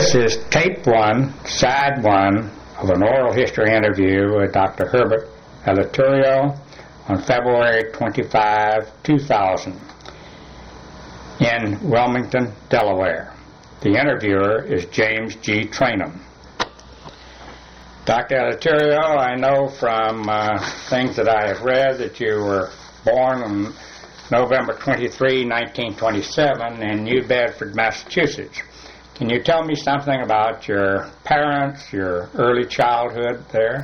This is tape 1, side 1 of an oral history interview with Dr. Herbert Eleuterio on February 25, 2000 in Wilmington, Delaware. The interviewer is James G. Trainum. Dr. Eleuterio, I know from things that I have read that you were born on November 23, 1927 in New Bedford, Massachusetts. Can you tell me something about your parents, your early childhood there?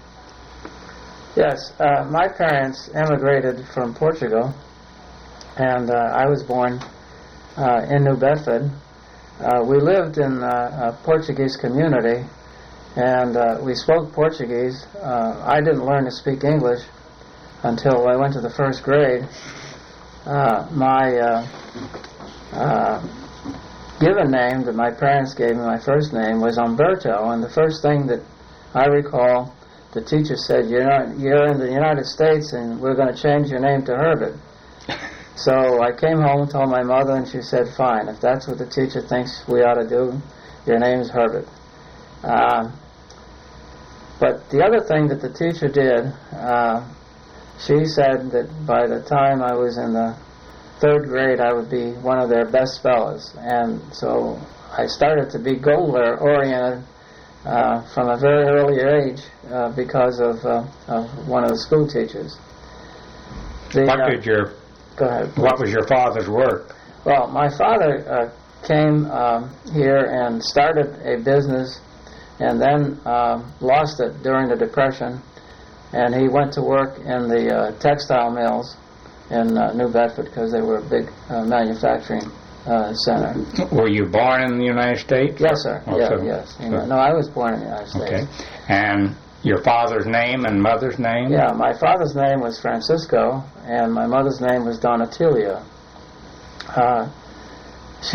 Yes, my parents emigrated from Portugal, and I was born in New Bedford. We lived in a Portuguese community, and we spoke Portuguese. I didn't learn to speak English until I went to the first grade. My given name that my parents gave me, my first name, was Umberto, and the first thing that I recall, the teacher said, you're in the United States and we're going to change your name to Herbert. So I came home, told my mother, and she said, fine, if that's what the teacher thinks we ought to do, your name's Herbert. But the other thing that the teacher did, she said that by the time I was in the third grade, I would be one of their best spellers. And so I started to be goal-oriented from a very early age because of one of the school teachers. Go ahead. What was your father's work? Well, my father came here and started a business and then lost it during the Depression, and he went to work in the textile mills in New Bedford because they were a big manufacturing center. Were you born in the United States? Yes, sir. Also, yes. No, I was born in the United States. Okay. And your father's name and mother's name? Yeah, my father's name was Francisco, and my mother's name was Donatilia. She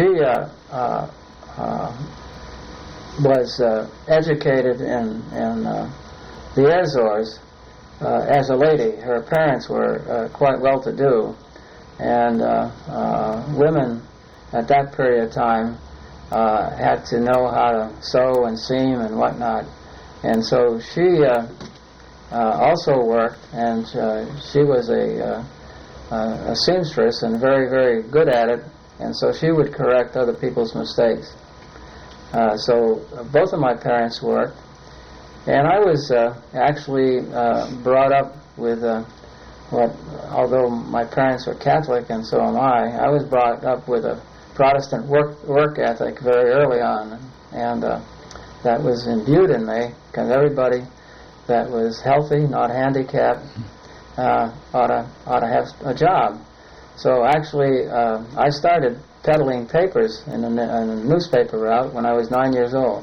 was educated in the Azores as a lady. Her parents were quite well-to-do, and women at that period of time had to know how to sew and seam and whatnot. And so she also worked, and she was a seamstress and very, very good at it, and so she would correct other people's mistakes. So both of my parents worked, and I was actually brought up with although my parents were Catholic and so am I was brought up with a Protestant work ethic very early on, and that was imbued in me, because everybody that was healthy, not handicapped, ought to have a job. So actually, I started peddling papers in a newspaper route when I was 9 years old.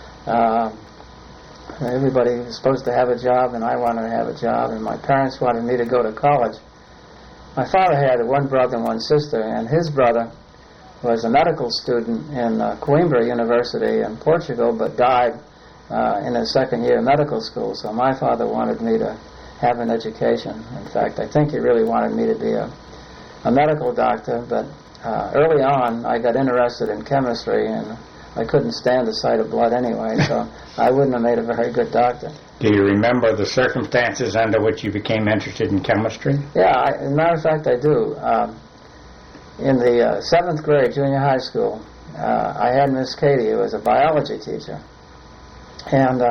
Everybody was supposed to have a job, and I wanted to have a job, and my parents wanted me to go to college. My father had one brother and one sister, and his brother was a medical student in Coimbra University in Portugal, but died in his second year of medical school. So my father wanted me to have an education. In fact, I think he really wanted me to be a medical doctor, but early on I got interested in chemistry, and I couldn't stand the sight of blood anyway, so I wouldn't have made a very good doctor. Do you remember the circumstances under which you became interested in chemistry? Yeah, as a matter of fact, I do. In the 7th grade, junior high school, I had Miss Katie, who was a biology teacher. And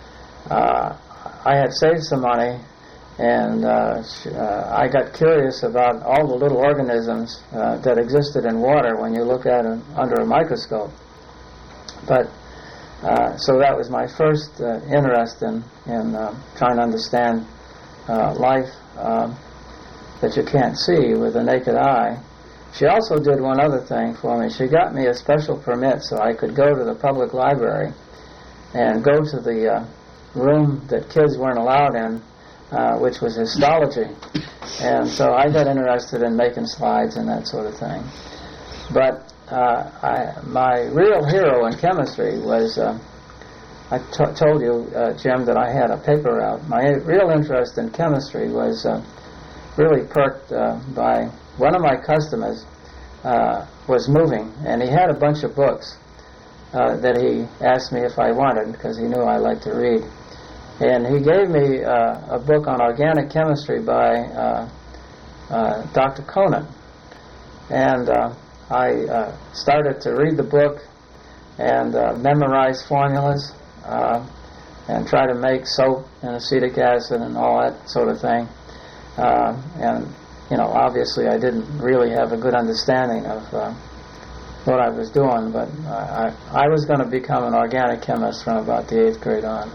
I had saved some money, and I got curious about all the little organisms that existed in water when you look at them under a microscope. But so that was my first interest in trying to understand life that you can't see with the naked eye. She also did one other thing for me. She got me a special permit so I could go to the public library and go to the room that kids weren't allowed in, which was histology. And so I got interested in making slides and that sort of thing. But my real hero in chemistry was, I told you, Jim, that I had a paper route. My real interest in chemistry was really perked by one of my customers was moving, and he had a bunch of books. that he asked me if I wanted, because he knew I liked to read. And he gave me a book on organic chemistry by Dr. Conan. And I started to read the book and memorize formulas and try to make soap and acetic acid and all that sort of thing. And, obviously I didn't really have a good understanding of what I was doing, but I was going to become an organic chemist from about the 8th grade on.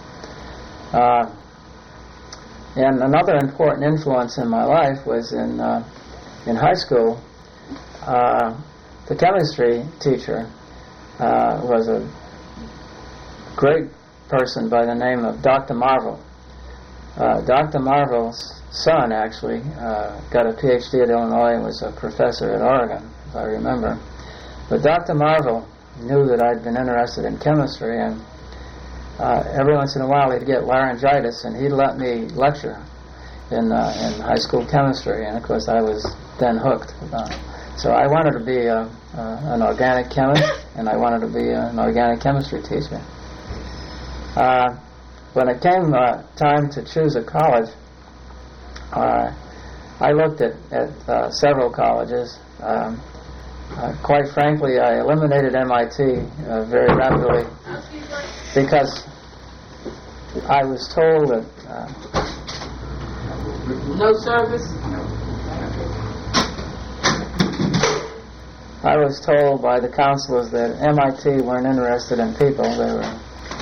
And another important influence in my life was in high school. The chemistry teacher was a great person by the name of Dr. Marvel. Dr. Marvel's son actually got a PhD at Illinois and was a professor at Oregon, if I remember. But Dr. Marvel knew that I'd been interested in chemistry, and every once in a while he'd get laryngitis and he'd let me lecture in high school chemistry, and of course I was then hooked. So I wanted to be an organic chemist, and I wanted to be an organic chemistry teacher. When it came time to choose a college, I looked at several colleges. Quite frankly, I eliminated MIT very rapidly because I was told that... No service? I was told by the counselors that MIT weren't interested in people. They were...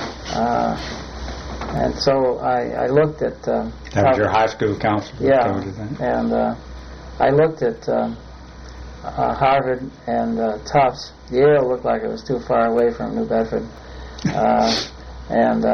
and so I looked at... that was your high school counselor? Yeah, and I looked at Harvard and Tufts. Yale looked like it was too far away from New Bedford. And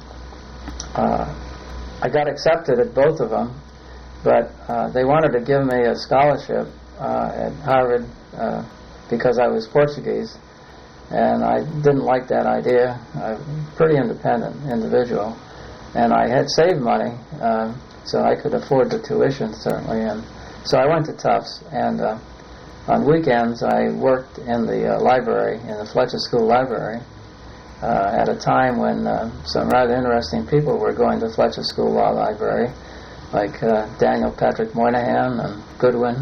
I got accepted at both of them, but they wanted to give me a scholarship at Harvard because I was Portuguese, and I didn't like that idea. I'm a pretty independent individual, and I had saved money, so I could afford the tuition, certainly, and so I went to Tufts, and on weekends I worked in the library, in the Fletcher School Library, at a time when some rather interesting people were going to Fletcher School Law Library, like Daniel Patrick Moynihan and Goodwin,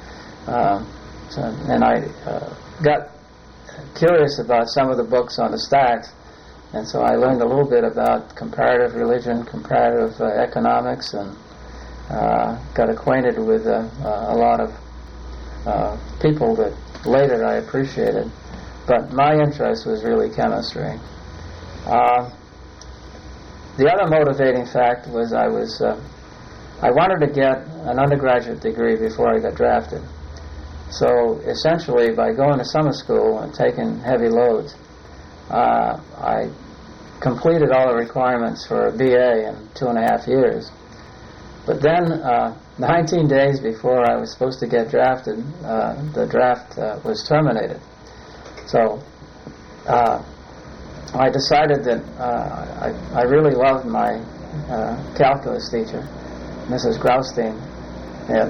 and I got curious about some of the books on the stacks, and so I learned a little bit about comparative religion, comparative economics, and got acquainted with a lot of people that later I appreciated. But my interest was really chemistry. The other motivating fact was I wanted to get an undergraduate degree before I got drafted. So essentially, by going to summer school and taking heavy loads, I completed all the requirements for a BA in 2.5 years. But then, 19 days before I was supposed to get drafted, the draft was terminated. So I decided that I really loved my calculus teacher, Mrs. Graustein, and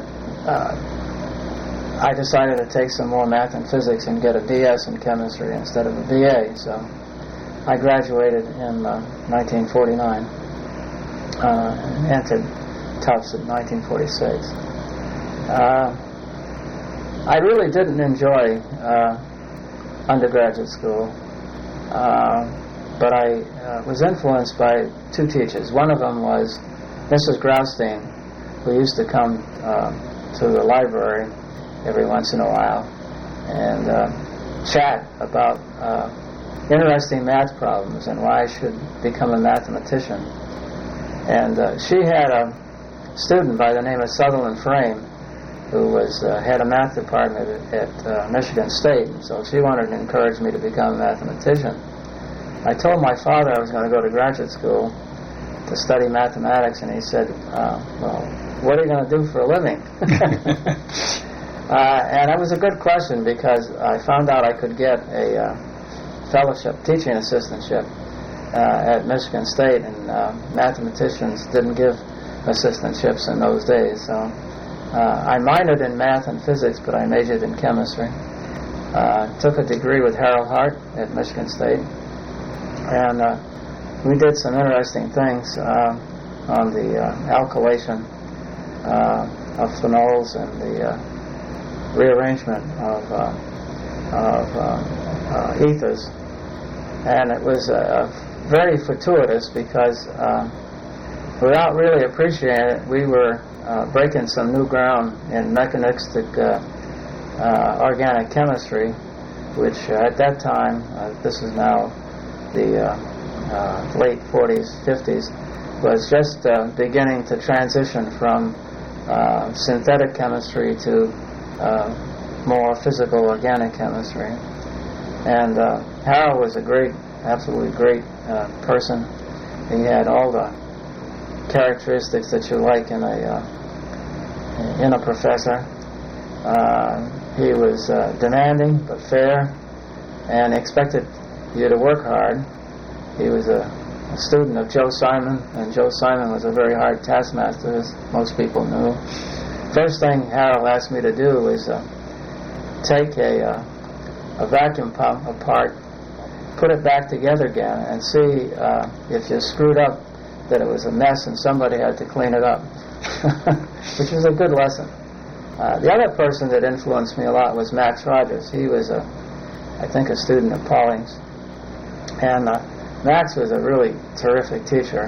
I decided to take some more math and physics and get a DS in chemistry instead of a BA. So I graduated in 1949, entered Tufts in 1946. I really didn't enjoy undergraduate school, but I was influenced by two teachers. One of them was Mrs. Graustein, who used to come to the library every once in a while and chat about interesting math problems and why I should become a mathematician. And she had a student by the name of Sutherland Frame, who was head of math department at Michigan State, and so she wanted to encourage me to become a mathematician. I told my father I was going to go to graduate school to study mathematics, and he said, well, what are you going to do for a living? And that was a good question, because I found out I could get a fellowship, teaching assistantship at Michigan State, and mathematicians didn't give assistantships in those days. So I minored in math and physics, but I majored in chemistry. Took a degree with Harold Hart at Michigan State, And we did some interesting things on the alkylation of phenols and the rearrangement of ethers. And it was very fortuitous because without really appreciating it, we were breaking some new ground in mechanistic organic chemistry, which at that time, this is now the late 40s, 50s, was just beginning to transition from synthetic chemistry to more physical organic chemistry. And Harold was a great, absolutely great person. He had all the characteristics that you like in a professor. He was demanding but fair, and expected you to work hard. He was a student of Joe Simon, and Joe Simon was a very hard taskmaster, as most people knew. First thing Harold asked me to do was take a vacuum pump apart, put it back together again, and see if you screwed up, that it was a mess and somebody had to clean it up, which was a good lesson. The other person that influenced me a lot was Max Rogers. He was, I think, a student of Pauling's. And Max was a really terrific teacher.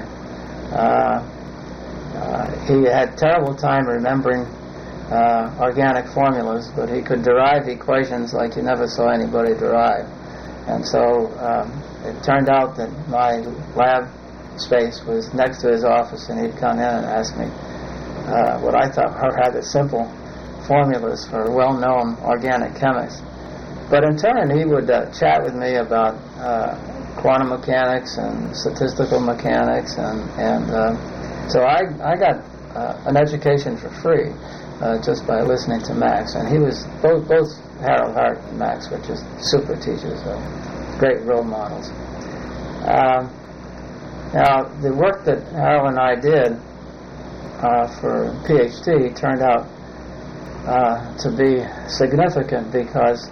He had terrible time remembering organic formulas, but he could derive equations like you never saw anybody derive. And so it turned out that my lab space was next to his office, and he'd come in and ask me what I thought were rather simple formulas for well-known organic chemists. But in turn, he would chat with me about quantum mechanics and statistical mechanics, and so I got an education for free just by listening to Max. And he was both Harold Hart and Max were just super teachers, great role models. Now, the work that Harold and I did for PhD turned out to be significant because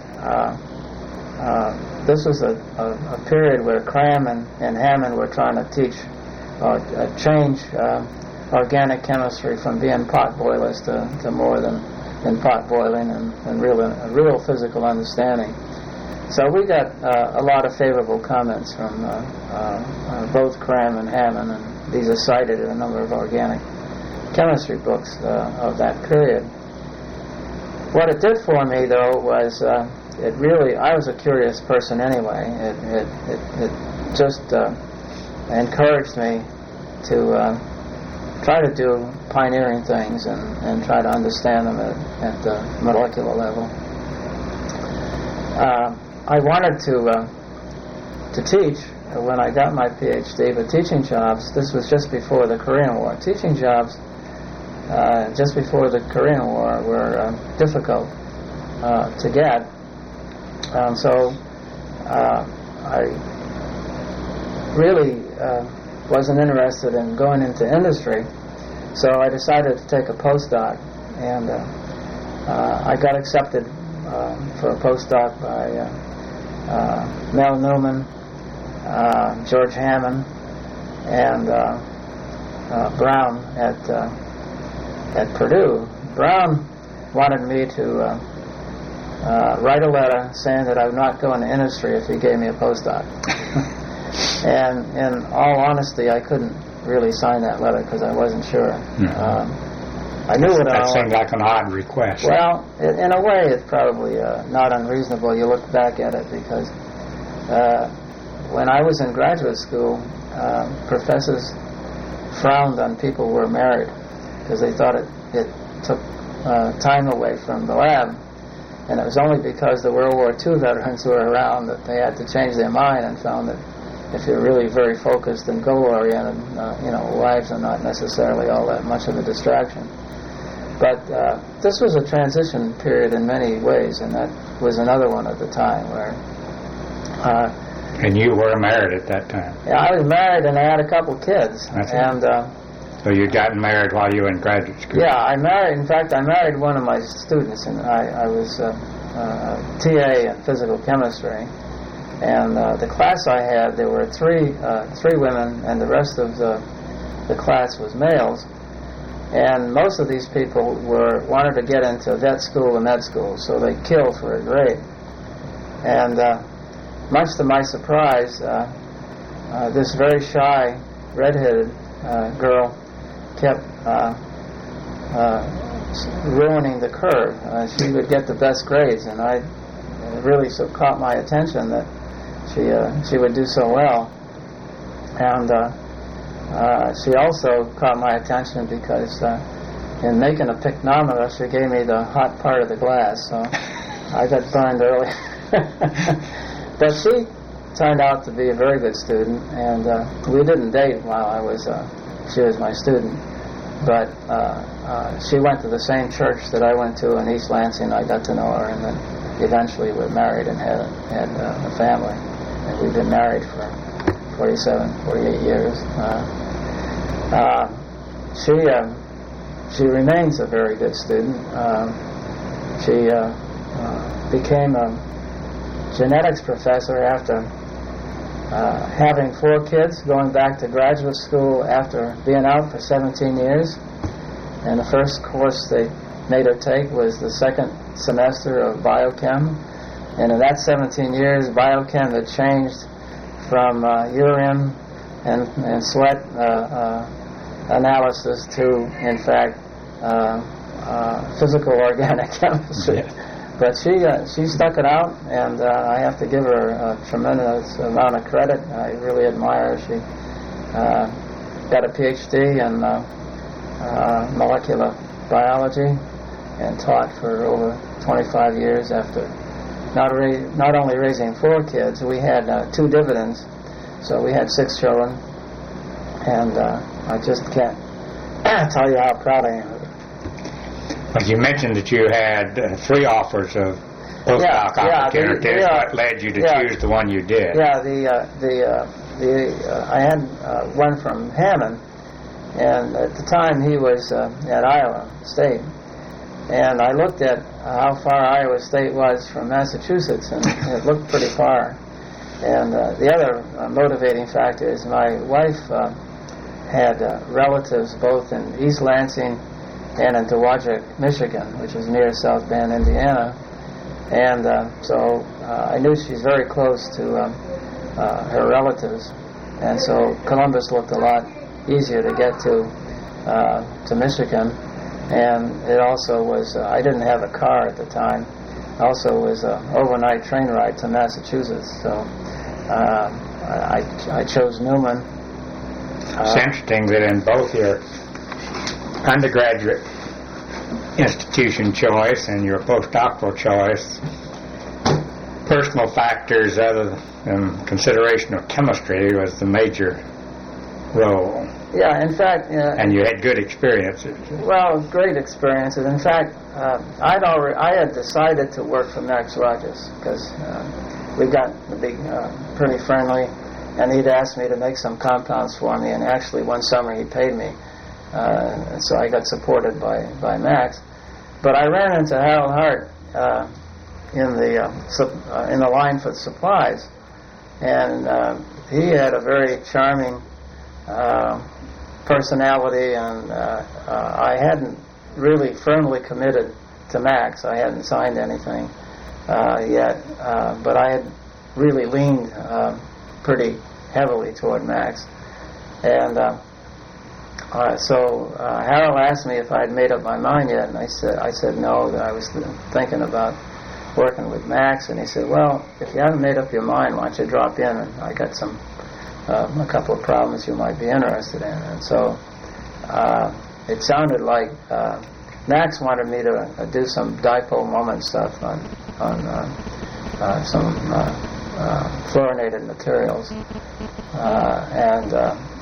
this was a period where Cram and Hammond were trying to teach or change organic chemistry from being pot boilers to more than pot boiling and real physical understanding. So we got a lot of favorable comments from both Cram and Hammond, and these are cited in a number of organic chemistry books of that period. What it did for me, though, was it really, I was a curious person anyway. It just encouraged me to try to do pioneering things and try to understand them at the molecular level. I wanted to teach when I got my PhD, but teaching jobs, this was just before the Korean War. Teaching jobs just before the Korean War were difficult to get. So I really wasn't interested in going into industry, so I decided to take a postdoc, and I got accepted for a postdoc by Mel Newman, George Hammond, and Brown at Purdue. Brown wanted me to write a letter saying that I would not go into industry if he gave me a postdoc. And in all honesty, I couldn't really sign that letter because I wasn't sure. I knew what I wanted. That seemed like an odd request. Well, in a way, it's probably not unreasonable. You look back at it, because when I was in graduate school, professors frowned on people who were married because they thought it took time away from the lab. And it was only because the World War II veterans were around that they had to change their mind and found that if you're really very focused and goal-oriented, wives are not necessarily all that much of a distraction. But this was a transition period in many ways, and that was another one at the time where... and you were married at that time? Yeah, I was married, and I had a couple kids. That's and so you'd gotten married while you were in graduate school? Yeah, I married one of my students, and I was TA in physical chemistry. And the class I had, there were three women, and the rest of the class was males. And most of these people wanted to get into vet school and med school, so they killed for a grade. And much to my surprise, this very shy, red-headed girl kept ruining the curve. She would get the best grades, and it really caught my attention that she would do so well. And she also caught my attention because in making a pycnometer, she gave me the hot part of the glass, so I got burned early. But she turned out to be a very good student, and we didn't date while she was my student. But she went to the same church that I went to in East Lansing. I got to know her, and then eventually we married and had a family. And we've been married for 48 years. She remains a very good student. She became a genetics professor after having 4 kids, going back to graduate school after being out for 17 years. And the first course they made her take was the second semester of biochem. And in that 17 years, biochem had changed from urine and sweat analysis to, in fact, physical organic chemistry. Yeah. But she stuck it out, and I have to give her a tremendous amount of credit. I really admire her. She got a PhD in molecular biology and taught for over 25 years after not only raising 4 kids. We had 2 dividends, so we had 6 children, and I just can't tell you how proud I am of her. But you mentioned that you had 3 offers of postdoc opportunities. What led you to choose the one you did? Yeah, I had one from Hammond, and at the time he was at Iowa State. And I looked at how far Iowa State was from Massachusetts, and it looked pretty far. And the other motivating factor is my wife had relatives both in East Lansing and in Dowagiac, Michigan, which is near South Bend, Indiana. And so I knew she's very close to her relatives. And so Columbus looked a lot easier to get to Michigan. And it also was, I didn't have a car at the time, also was an overnight train ride to Massachusetts. So I chose Newman. It's interesting that in both your undergraduate institution choice and your postdoctoral choice, personal factors other than consideration of chemistry was the major role. Yeah, in fact... and you had good experiences. Well, great experiences. In fact, I had decided to work for Max Rogers because we got to be pretty friendly, and he'd asked me to make some compounds for me, and actually one summer he paid me. And so I got supported by Max. But I ran into Harold Hart in the line for supplies, and he had a very charming personality, and I hadn't really firmly committed to Max. I hadn't signed anything yet, but I had really leaned pretty heavily toward Max. And so Harold asked me if I had made up my mind yet, and I said no, that I was thinking about working with Max. And he said, well, if you haven't made up your mind, why don't you drop in, and I got a couple of problems you might be interested in. And so it sounded like Max wanted me to do some dipole moment stuff on some fluorinated materials, and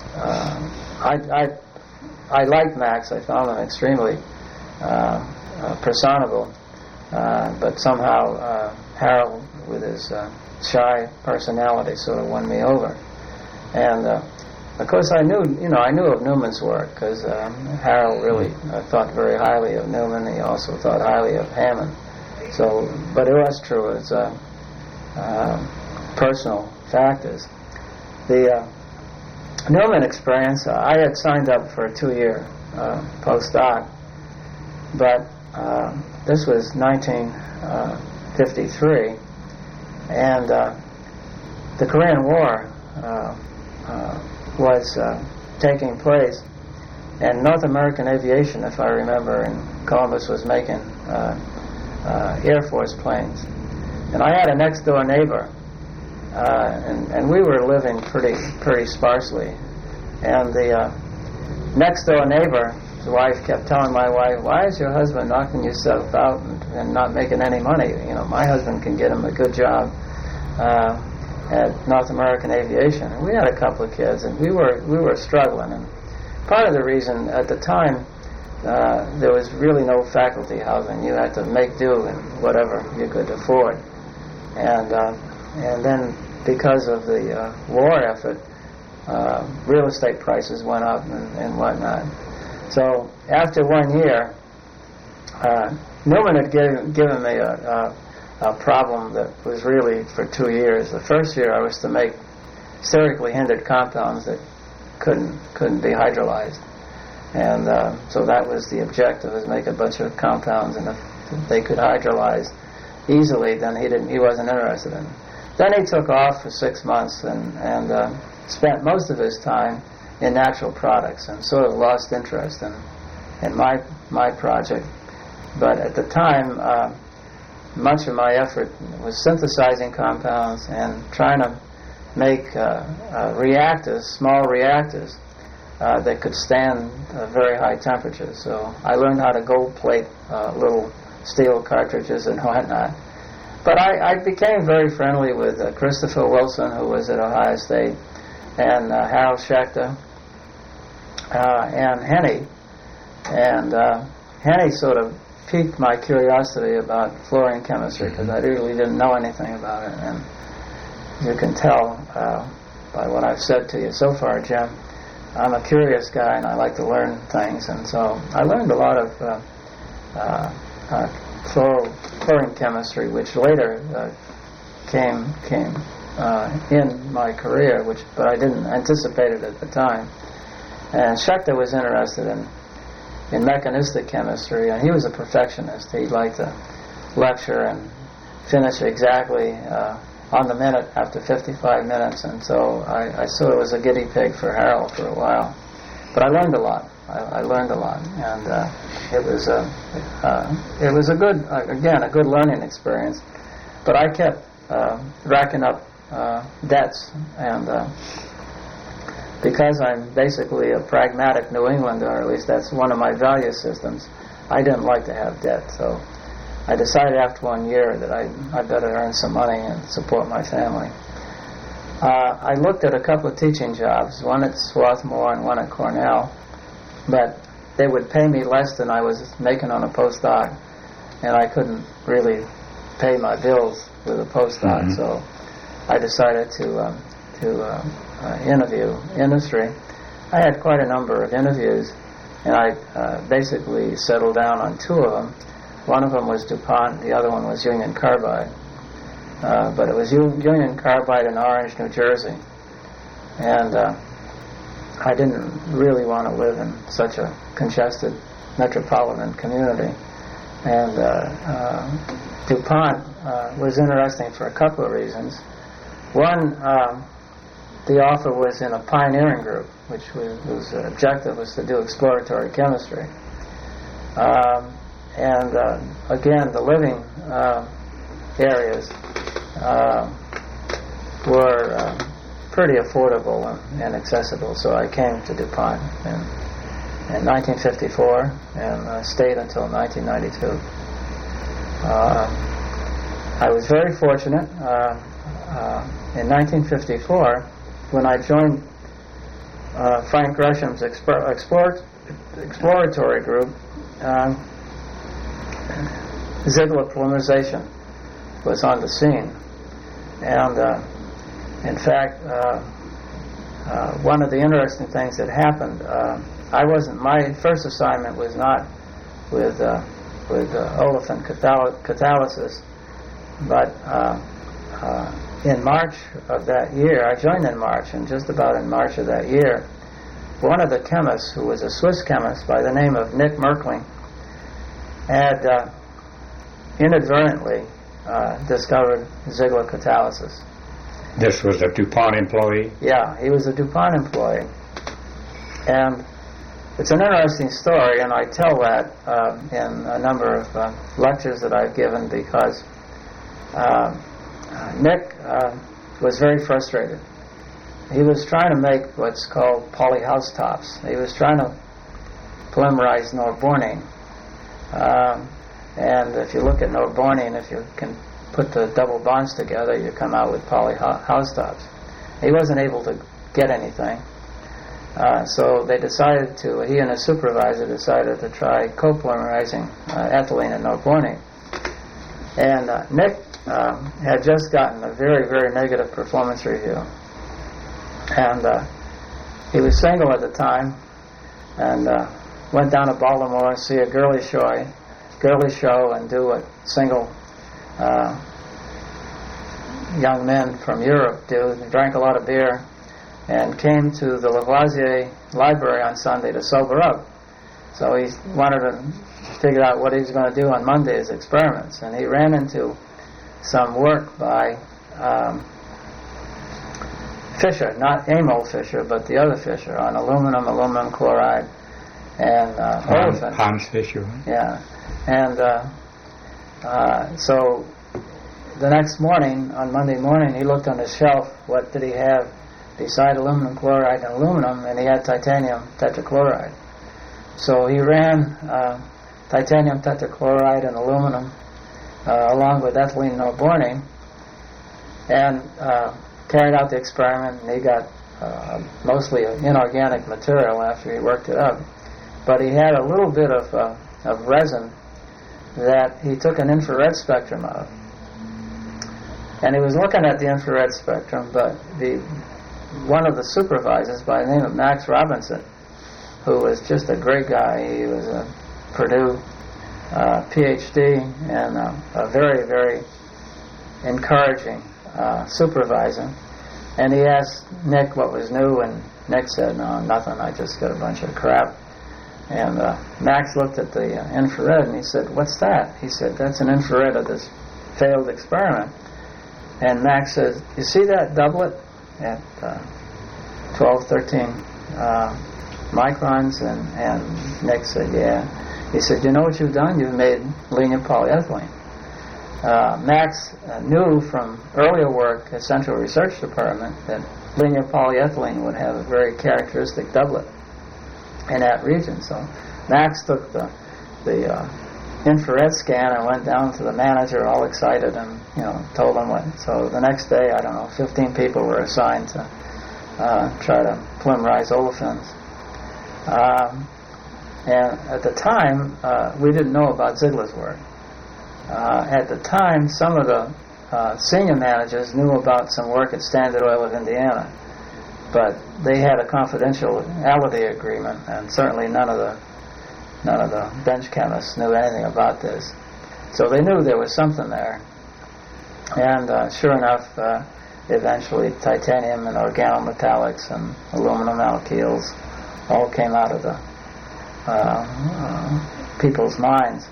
I liked Max. I found him extremely personable, but somehow Harold, with his shy personality, sort of won me over. And of course, I knew of Newman's work because Harold really thought very highly of Newman. He also thought highly of Hammond. So, but it was true. It's personal factors. The Newman experience, I had signed up for a 2-year postdoc, but this was 1953, and the Korean War was taking place, and North American Aviation, if I remember, in Columbus was making Air Force planes. And I had a next-door neighbor, and we were living pretty sparsely. And the next-door neighbor's wife kept telling my wife, "Why is your husband knocking yourself out and not making any money? You know, my husband can get him a good job at North American Aviation." And we had a couple of kids, and we were struggling. And part of the reason at the time there was really no faculty housing. You had to make do in whatever you could afford. And then because of the war effort, real estate prices went up and whatnot. So after 1 year, Newman had given me a problem that was really for 2 years. The first year I was to make sterically hindered compounds that couldn't be hydrolyzed. And so that was the objective, is make a bunch of compounds, and if they could hydrolyze easily, then he wasn't interested in it. Then he took off for 6 months and spent most of his time in natural products, and sort of lost interest in my project. But at the time, much of my effort was synthesizing compounds and trying to make reactors, small reactors, that could stand very high temperatures. So I learned how to gold plate little steel cartridges and whatnot. But I became very friendly with Christopher Wilson, who was at Ohio State, and Harold Schechter, and Henny. And Henny sort of piqued my curiosity about fluorine chemistry, because I really didn't know anything about it. And you can tell by what I've said to you so far, Jim, I'm a curious guy and I like to learn things. And so I learned a lot of fluorine chemistry, which later came in my career, but I didn't anticipate it at the time. And Schechter was interested in mechanistic chemistry, and he was a perfectionist. He liked to lecture and finish exactly on the minute after 55 minutes, and so I sort of was a guinea pig for Harold for a while. But I learned a lot. I learned a lot, and it was a good, again, a good learning experience. But I kept racking up debts, and because I'm basically a pragmatic New Englander, or at least that's one of my value systems, I didn't like to have debt. So I decided after 1 year that I better earn some money and support my family. I looked at a couple of teaching jobs, one at Swarthmore and one at Cornell, but they would pay me less than I was making on a postdoc, and I couldn't really pay my bills with a postdoc. Mm-hmm. So I decided to interview industry. I had quite a number of interviews, and I basically settled down on 2 of them. One of them was DuPont, the other one was Union Carbide. But it was Union Carbide in Orange, New Jersey. And I didn't really want to live in such a congested metropolitan community. And DuPont was interesting for a couple of reasons. One, the offer was in a pioneering group, which was objective was to do exploratory chemistry. And again, the living areas were pretty affordable and accessible, so I came to DuPont in 1954 and stayed until 1992. I was very fortunate. In 1954, when I joined Frank Gresham's exploratory group, Ziegler polymerization was on the scene. And in fact, one of the interesting things that happened, my first assignment was not with olefin catalysis, but in March of that year, I joined in March, and just about in March of that year, one of the chemists, who was a Swiss chemist by the name of Nick Merkling, had inadvertently discovered Ziegler catalysis. This was a DuPont employee? Yeah, he was a DuPont employee. And it's an interesting story, and I tell that in a number of lectures that I've given, because Nick was very frustrated. He was trying to make what's called polyhousetops. He was trying to polymerize norbornene. And if you look at norbornene, if you can put the double bonds together, you come out with polyhousetops. He wasn't able to get anything. So they decided to, he and his supervisor decided to try copolymerizing ethylene and norbornene. And Nick had just gotten a very, very negative performance review. And he was single at the time, and went down to Baltimore to see a girly show and do what single young men from Europe do. They drank a lot of beer and came to the Lavoisier Library on Sunday to sober up. So he wanted to figure out what he was going to do on Monday's experiments, and he ran into some work by Fisher, not Emil Fisher, but the other Fisher, on aluminum chloride, and olefins. Hans Fischer. Yeah. And so the next morning, on Monday morning, he looked on his shelf. What did he have beside aluminum chloride and aluminum? And he had titanium tetrachloride. So he ran titanium tetrachloride and aluminum along with ethylene norbornene, and carried out the experiment, and he got mostly inorganic material after he worked it up. But he had a little bit of resin that he took an infrared spectrum of. And he was looking at the infrared spectrum, but one of the supervisors by the name of Max Robinson, who was just a great guy, he was a Purdue PhD and a very, very encouraging supervisor. And he asked Nick what was new, and Nick said, "No, nothing, I just got a bunch of crap." And Max looked at the infrared and he said, "What's that?" He said, "That's an infrared of this failed experiment." And Max says, "You see that doublet at 12, 13 microns?" And Nick said, "Yeah." He said, "You know what you've done? You've made linear polyethylene." Max knew from earlier work at Central Research Department that linear polyethylene would have a very characteristic doublet in that region. So Max took the infrared scan and went down to the manager all excited, and told him what. So the next day, 15 people were assigned to try to polymerize olefins. And at the time, we didn't know about Ziegler's work. At the time, some of the senior managers knew about some work at Standard Oil of Indiana, but they had a confidentiality agreement, and certainly none of the bench chemists knew anything about this. So they knew there was something there, and sure enough, eventually titanium and organometallics and aluminum alkyls all came out of the people's minds.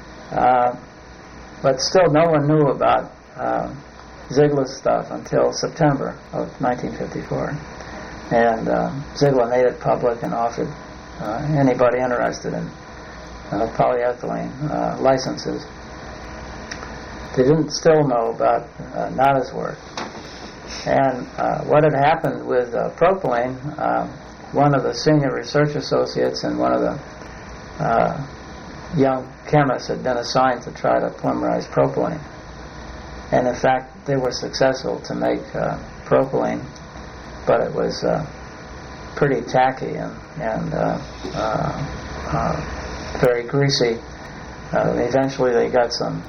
But still, no one knew about Ziegler's stuff until September of 1954. And Ziegler made it public and offered anybody interested in polyethylene licenses. They didn't still know about Nada's work. And what had happened with propylene, one of the senior research associates and one of the young chemists had been assigned to try to polymerize propylene. And in fact, they were successful to make propylene, but it was pretty tacky and very greasy. Eventually they got some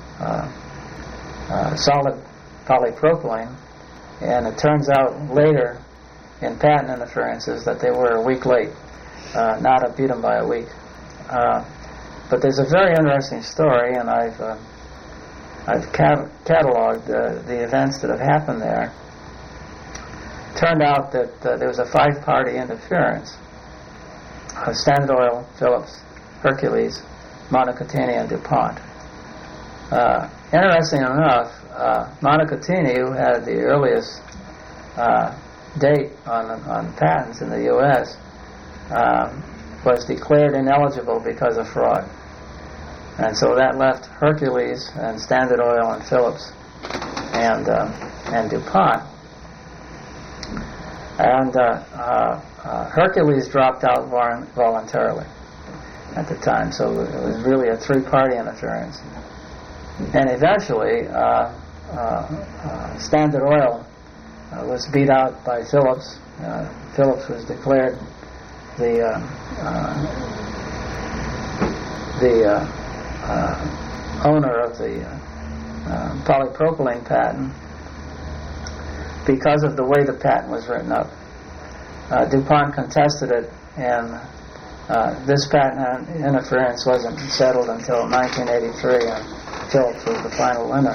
solid polypropylene, and it turns out later in patent interferences that they were a week late. Nada beat them by a week. But there's a very interesting story, and I've I've cataloged the events that have happened there. Turned out that there was a 5-party interference. Standard Oil, Phillips, Hercules, Montecatini, and DuPont. Interesting enough, Montecatini, who had the earliest date on patents in the U.S., was declared ineligible because of fraud. And so that left Hercules and Standard Oil and Phillips and DuPont. And Hercules dropped out voluntarily at the time, so it was really a 3-party interference. And eventually, Standard Oil was beat out by Phillips. Phillips was declared the owner of the polypropylene patent because of the way the patent was written up. DuPont contested it, and this patent interference wasn't settled until 1983, and Phillips was the final winner.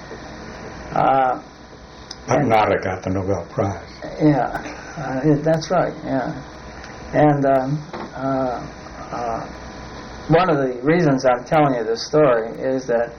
But Nada got the Nobel Prize. Yeah, that's right, yeah. And one of the reasons I'm telling you this story is that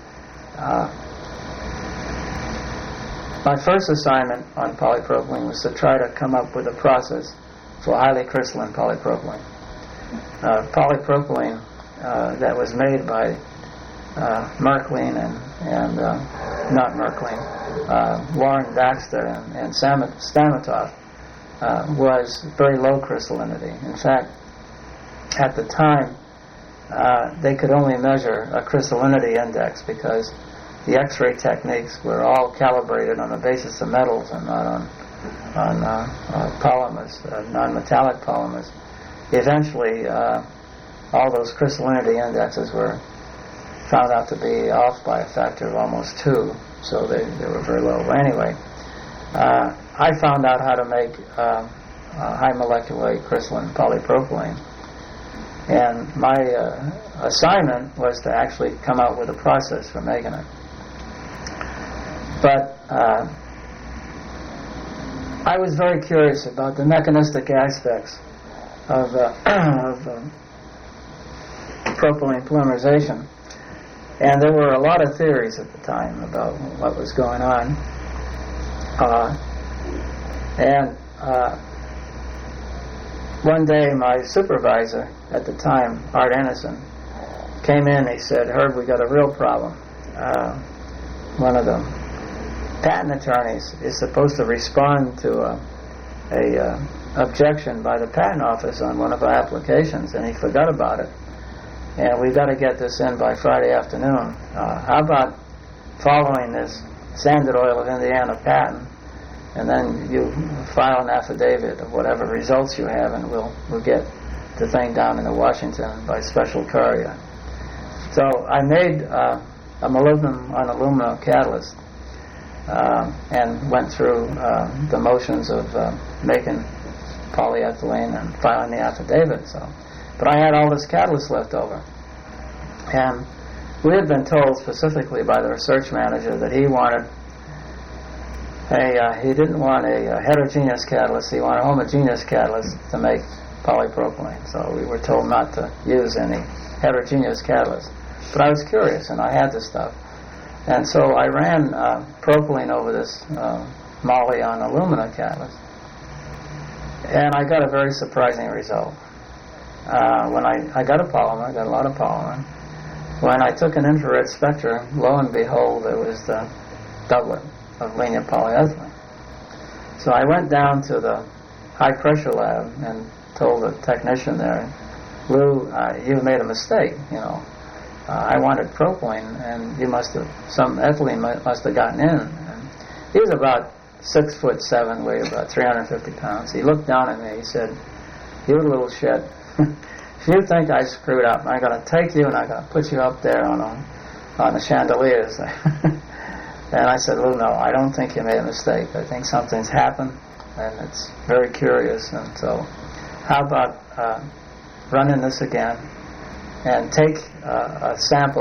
my first assignment on polypropylene was to try to come up with a process for highly crystalline polypropylene. Polypropylene that was made by Merklin and not Merklin, Warren Baxter and Stamatov was very low crystallinity. In fact, at the time, they could only measure a crystallinity index because the X-ray techniques were all calibrated on the basis of metals and not on polymers, non-metallic polymers. Eventually, all those crystallinity indexes were found out to be off by a factor of almost 2, so they were very low. But anyway, I found out how to make high molecular weight crystalline polypropylene. And my assignment was to actually come out with a process for making it. But I was very curious about the mechanistic aspects of propylene polymerization. And there were a lot of theories at the time about what was going on. One day my supervisor at the time, Art Anderson, came in and he said, "Herb, we got a real problem. One of the patent attorneys is supposed to respond to a objection by the patent office on one of our applications, and he forgot about it. And we've got to get this in by Friday afternoon. How about following this Standard Oil of Indiana patent, and then you file an affidavit of whatever results you have, and we'll get the thing down into Washington by special courier." So I made a molybdenum on aluminum catalyst and went through the motions of making polyethylene and filing the affidavit. But I had all this catalyst left over. And we had been told specifically by the research manager that he wanted he didn't want a heterogeneous catalyst, he wanted a homogeneous catalyst to make polypropylene. So we were told not to use any heterogeneous catalyst. But I was curious, and I had this stuff. And so I ran propylene over this moly on alumina catalyst. And I got a very surprising result. When I got a polymer, I got a lot of polymer. When I took an infrared spectra, lo and behold, it was the doublet of linear polyethylene. So I went down to the high pressure lab and told the technician there, "Lou, you made a mistake, I wanted propylene, and some ethylene must have gotten in." And he was about 6'7", weighed about 350 pounds. He looked down at me, he said, "You little shit. If you think I screwed up, I'm going to take you and I'm going to put you up there on the chandeliers." And I said, "Lou, no, I don't think you made a mistake. I think something's happened, and it's very curious. And so how about running this again and take a sample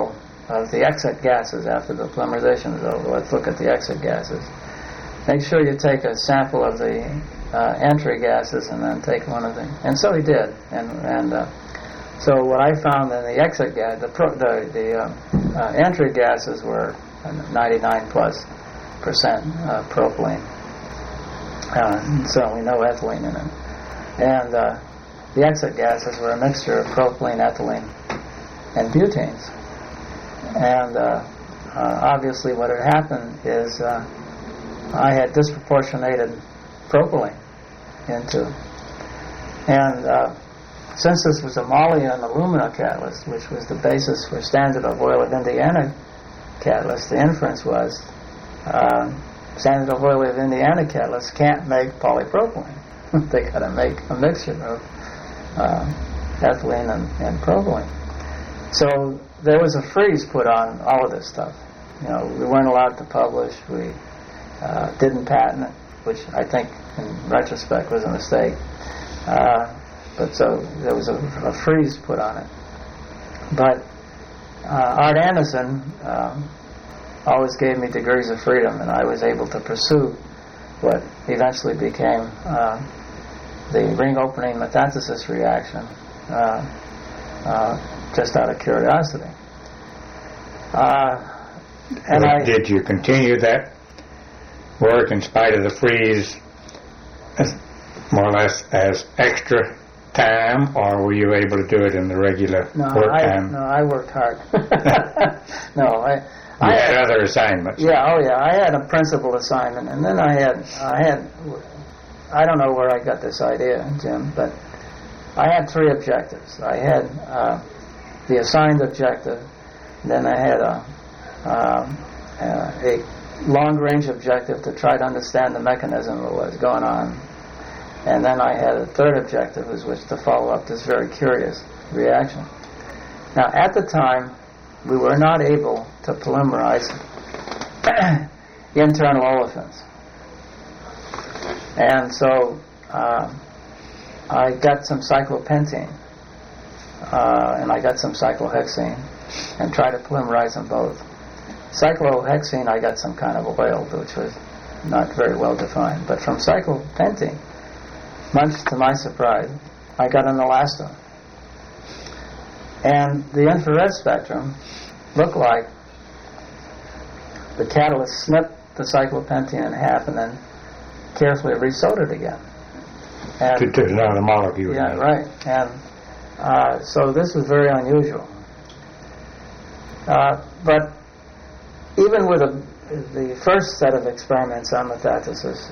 of the exit gases after the polymerization is over. Let's look at the exit gases. Make sure you take a sample of the entry gases and then take one of the... And so he did. So what I found in the exit gas, the entry gases were 99 plus percent propylene. Certainly no ethylene in it. And the exit gases were a mixture of propylene, ethylene, and butanes. And obviously what had happened is I had disproportionated propylene into. And since this was a moly and alumina catalyst, which was the basis for Standard Oil of Indiana catalyst, the inference was Standard Oil of Indiana catalyst can't make polypropylene. They got to make a mixture of ethylene and propylene. So there was a freeze put on all of this stuff. We weren't allowed to publish. We didn't patent it, which I think in retrospect was a mistake. But so there was a freeze put on it. But Art Anderson always gave me degrees of freedom, and I was able to pursue what eventually became the ring opening metathesis reaction just out of curiosity. Did you continue that work in spite of the freeze, more or less as extra time, or were you able to do it in the regular work time? No, I worked hard. I had other assignments. Yeah, I had a principal assignment, and then I had I don't know where I got this idea, Jim, but I had 3 objectives. I had the assigned objective, then I had a long-range objective to try to understand the mechanism of what was going on, and then I had a 3rd objective, which was to follow up this very curious reaction. Now, at the time, we were not able to polymerize internal olefins. And so I got some cyclopentene and I got some cyclohexene and tried to polymerize them both. Cyclohexene, I got some kind of oil, which was not very well defined. But from cyclopentene, much to my surprise, I got an elastone. And the infrared spectrum looked like the catalyst snipped the cyclopentene in half and then carefully resewed it again. And to another molecule. Yeah, right. And so this was very unusual. But even with the first set of experiments on metathesis,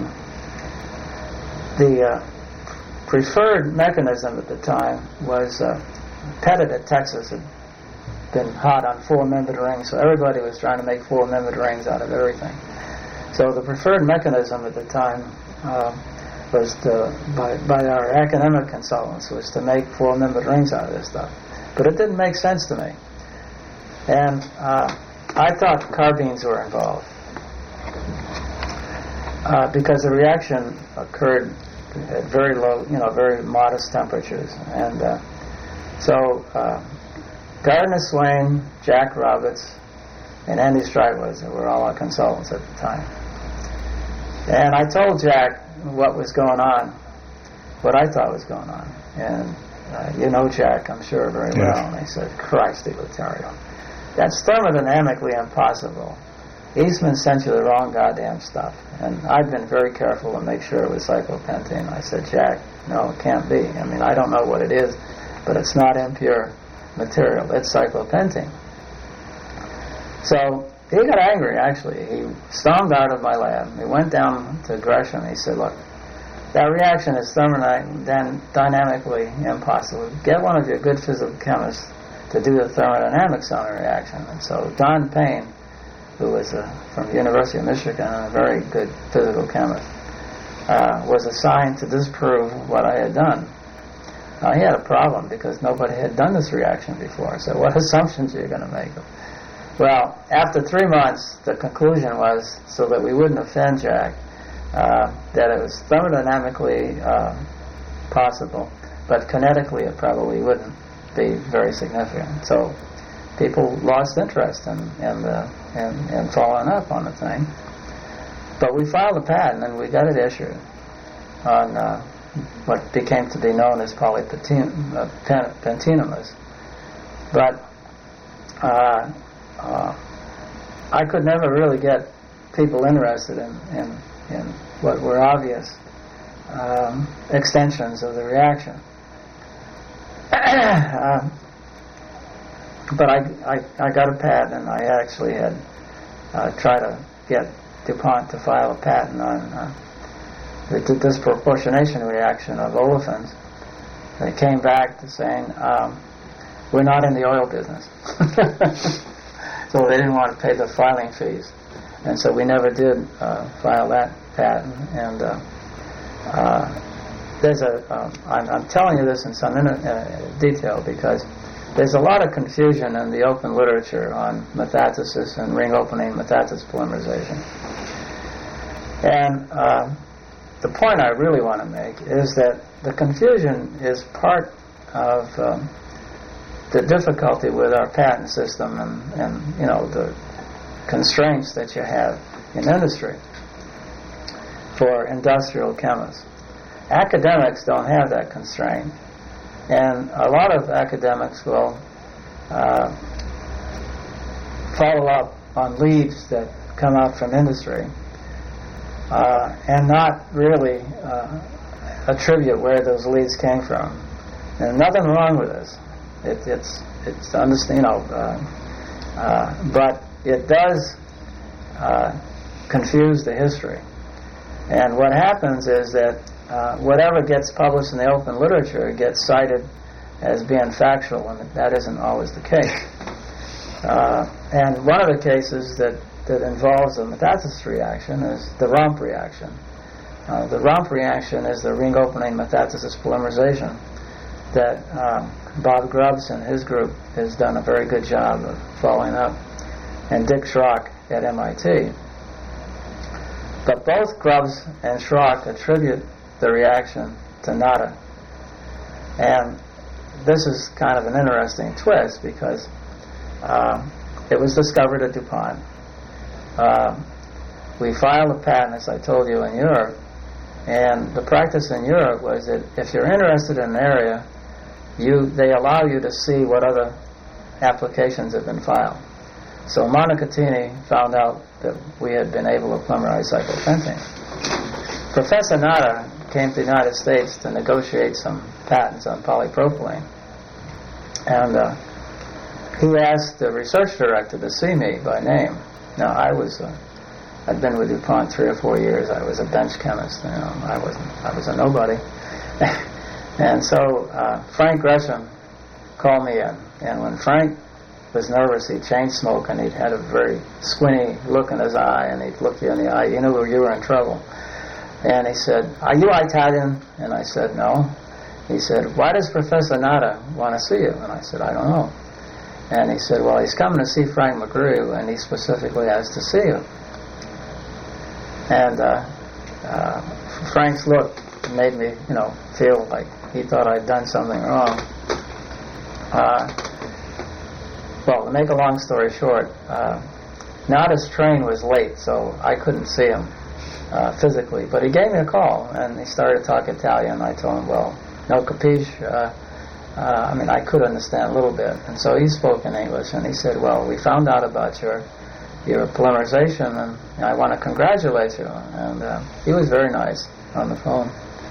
the preferred mechanism at the time was Pettit at Texas had been hot on 4-membered rings, so everybody was trying to make 4-membered rings out of everything. So the preferred mechanism at the time was by our academic consultants was to make 4-membered rings out of this stuff. But it didn't make sense to me. And I thought carbines were involved because the reaction occurred at very low, very modest temperatures. And so Gardner Swain, Jack Roberts, and Andy Streitweiser were all our consultants at the time. And I told Jack what was going on, what I thought was going on. And you know Jack, I'm sure, very well. And he said, Christ, Eleuterio, that's thermodynamically impossible. Eastman sent you the wrong goddamn stuff. And I've been very careful to make sure it was cyclopentene. I said, Jack, no, it can't be. I mean, I don't know what it is, but it's not impure material. It's cyclopentene. So he got angry, actually. He stormed out of my lab. He went down to Gresham. He said, look, that reaction is thermodynamically impossible. Get one of your good physical chemists to do the thermodynamics on the reaction. And so Don Payne, who was from the University of Michigan and a very good physical chemist, was assigned to disprove what I had done. Now, he had a problem because nobody had done this reaction before. So what assumptions are you going to make? Well, after 3 months, the conclusion was, so that we wouldn't offend Jack, that it was thermodynamically possible, but kinetically it probably wouldn't be very significant. So people lost interest in following up on the thing. But we filed a patent and we got it issued on what became to be known as polypentenomers. But I could never really get people interested in what were obvious extensions of the reaction. But I got a patent, and I actually had tried to get DuPont to file a patent on the disproportionation reaction of olefins. They came back to saying, we're not in the oil business. So they didn't want to pay the filing fees. And so we never did file that patent. And I'm telling you this in some detail because there's a lot of confusion in the open literature on metathesis and ring opening metathesis polymerization. And the point I really want to make is that the confusion is part of the difficulty with our patent system and the constraints that you have in industry for industrial chemists. Academics don't have that constraint, and a lot of academics will follow up on leads that come out from industry and not really attribute where those leads came from. And nothing wrong with this. It's understand, but it does confuse the history. And what happens is that whatever gets published in the open literature gets cited as being factual, and that isn't always the case. And one of the cases that involves a metathesis reaction is the Rump reaction. The Rump reaction is the ring opening metathesis polymerization that Bob Grubbs and his group has done a very good job of following up, and Dick Schrock at MIT. But both Grubbs and Schrock attribute the reaction to nada. And this is kind of an interesting twist because it was discovered at DuPont. We filed a patent, as I told you, in Europe, and the practice in Europe was that if you're interested in an area, they allow you to see what other applications have been filed. So Monacatini found out that we had been able to polymerize cyclopentane. Professor Nada came to the United States to negotiate some patents on polypropylene. And he asked the research director to see me by name. Now, I'd been with DuPont 3 or 4 years. I was a bench chemist. I was a nobody. And so Frank Gresham called me in. And when Frank was nervous, he'd chain smoke, and he'd had a very squinty look in his eye, and he'd look you in the eye. You knew you were in trouble. And he said, "Are you Italian?" And I said, "No." He said, "Why does Professor Nada want to see you?" And I said, "I don't know." And he said, "Well, he's coming to see Frank McGrew, and he specifically asked to see you." And Frank's look made me, feel like he thought I'd done something wrong. Well, to make a long story short, Nada's train was late, so I couldn't see him physically. But he gave me a call, and he started to talk Italian. I told him, well, no capisce. I could understand a little bit. And so he spoke in English, and he said, well, we found out about your polymerization, and I want to congratulate you. And he was very nice on the phone.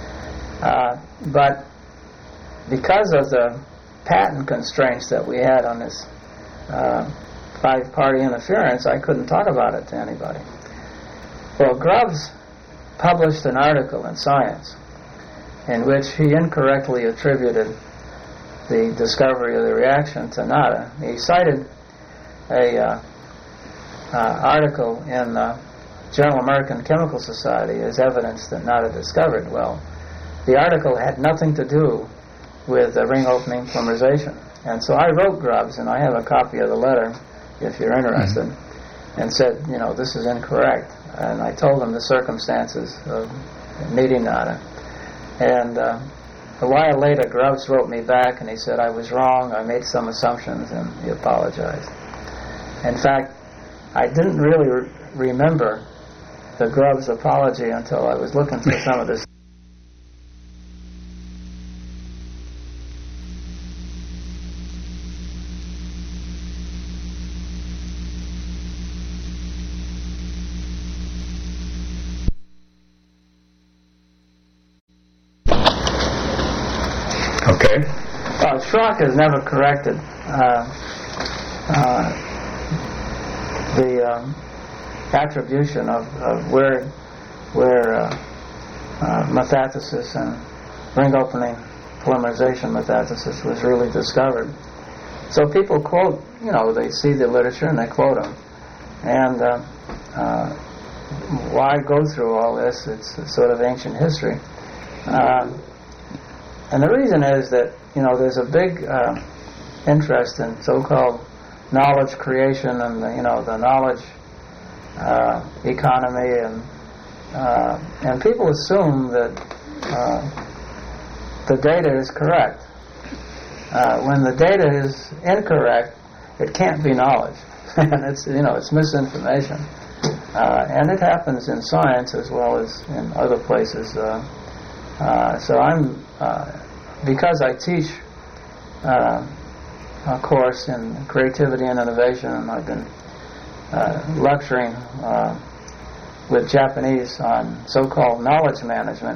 But because of the patent constraints that we had on this five-party interference, I couldn't talk about it to anybody. Well, Grubbs published an article in Science in which he incorrectly attributed the discovery of the reaction to nada. He cited a article in Journal American Chemical Society as evidence that nada discovered. Well, the article had nothing to do with the ring opening polymerization. And so I wrote Grubbs, and I have a copy of the letter if you're interested, and said, this is incorrect. And I told him the circumstances of meeting nada. And a while later, Grubbs wrote me back and he said, I was wrong, I made some assumptions, and he apologized. In fact, I didn't really remember the Grubbs apology until I was looking through some of this. Okay. Schrock has never corrected the attribution of where metathesis and ring opening polymerization metathesis was really discovered. So people quote, they see the literature and they quote them. And why go through all this? It's a sort of ancient history. And the reason is that, there's a big interest in so-called knowledge creation and, the knowledge economy, and people assume that the data is correct. When the data is incorrect, it can't be knowledge. And it's misinformation. And it happens in science as well as in other places. So I'm, because I teach a course in creativity and innovation, and I've been lecturing with Japanese on so-called knowledge management,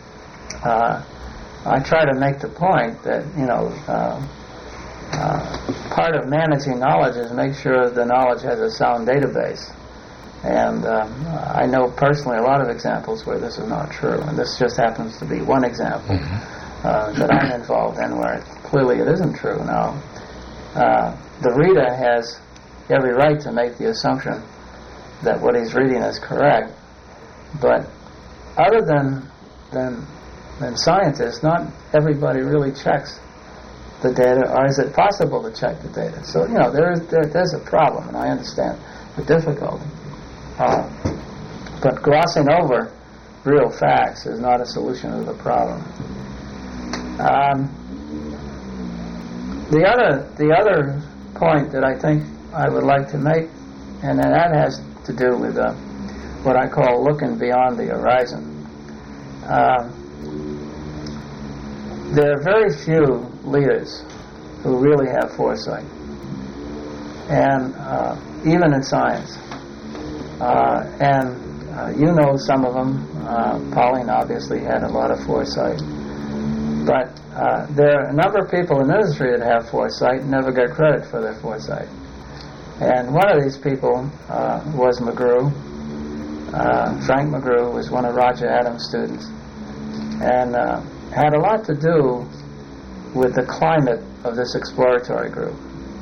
I try to make the point that, part of managing knowledge is make sure the knowledge has a sound database. And I know personally a lot of examples where this is not true, and this just happens to be one example that I'm involved in where clearly it isn't true. Now, the reader has every right to make the assumption that what he's reading is correct, but other than scientists, not everybody really checks the data, or is it possible to check the data? So, there's a problem, and I understand the difficulty. But glossing over real facts is not a solution to the problem. The other point that I think I would like to make, and that has to do with what I call looking beyond the horizon. There are very few leaders who really have foresight, and even in science. Some of them. Pauline obviously had a lot of foresight. But there are a number of people in the industry that have foresight and never get credit for their foresight. And one of these people was McGrew. Frank McGrew was one of Roger Adams' students, and had a lot to do with the climate of this exploratory group.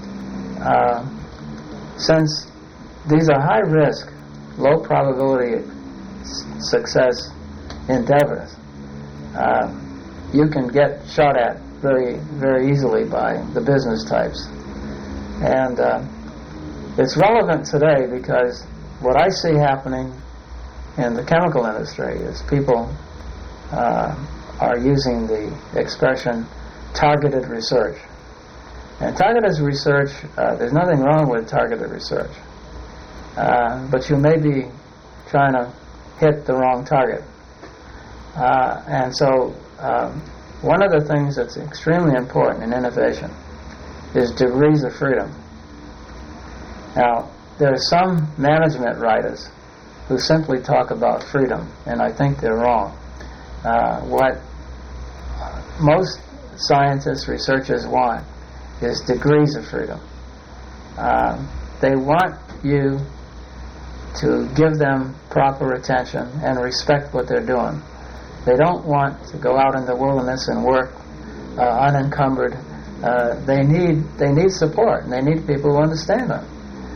Since these are high-risk, low-probability success endeavors, you can get shot at very, very easily by the business types. And it's relevant today because what I see happening in the chemical industry is people are using the expression targeted research. And targeted research, there's nothing wrong with targeted research. But you may be trying to hit the wrong target. And so one of the things that's extremely important in innovation is degrees of freedom. Now, there are some management writers who simply talk about freedom, and I think they're wrong. What most scientists, researchers want is degrees of freedom. They want you to give them proper attention and respect what they're doing. They don't want to go out in the wilderness and work unencumbered. They need support, and they need people who understand them.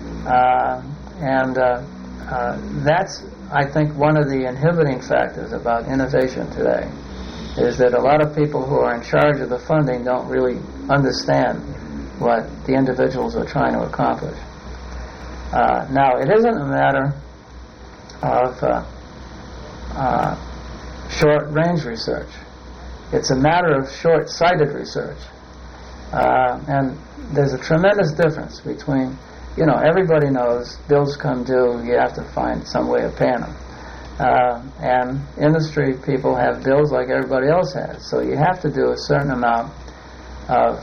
That's, I think, one of the inhibiting factors about innovation today, is that a lot of people who are in charge of the funding don't really understand what the individuals are trying to accomplish. Now, it isn't a matter of short-range research. it's a matter of short-sighted research. And there's a tremendous difference between, everybody knows bills come due, you have to find some way of paying them. And industry people have bills like everybody else has. So you have to do a certain amount of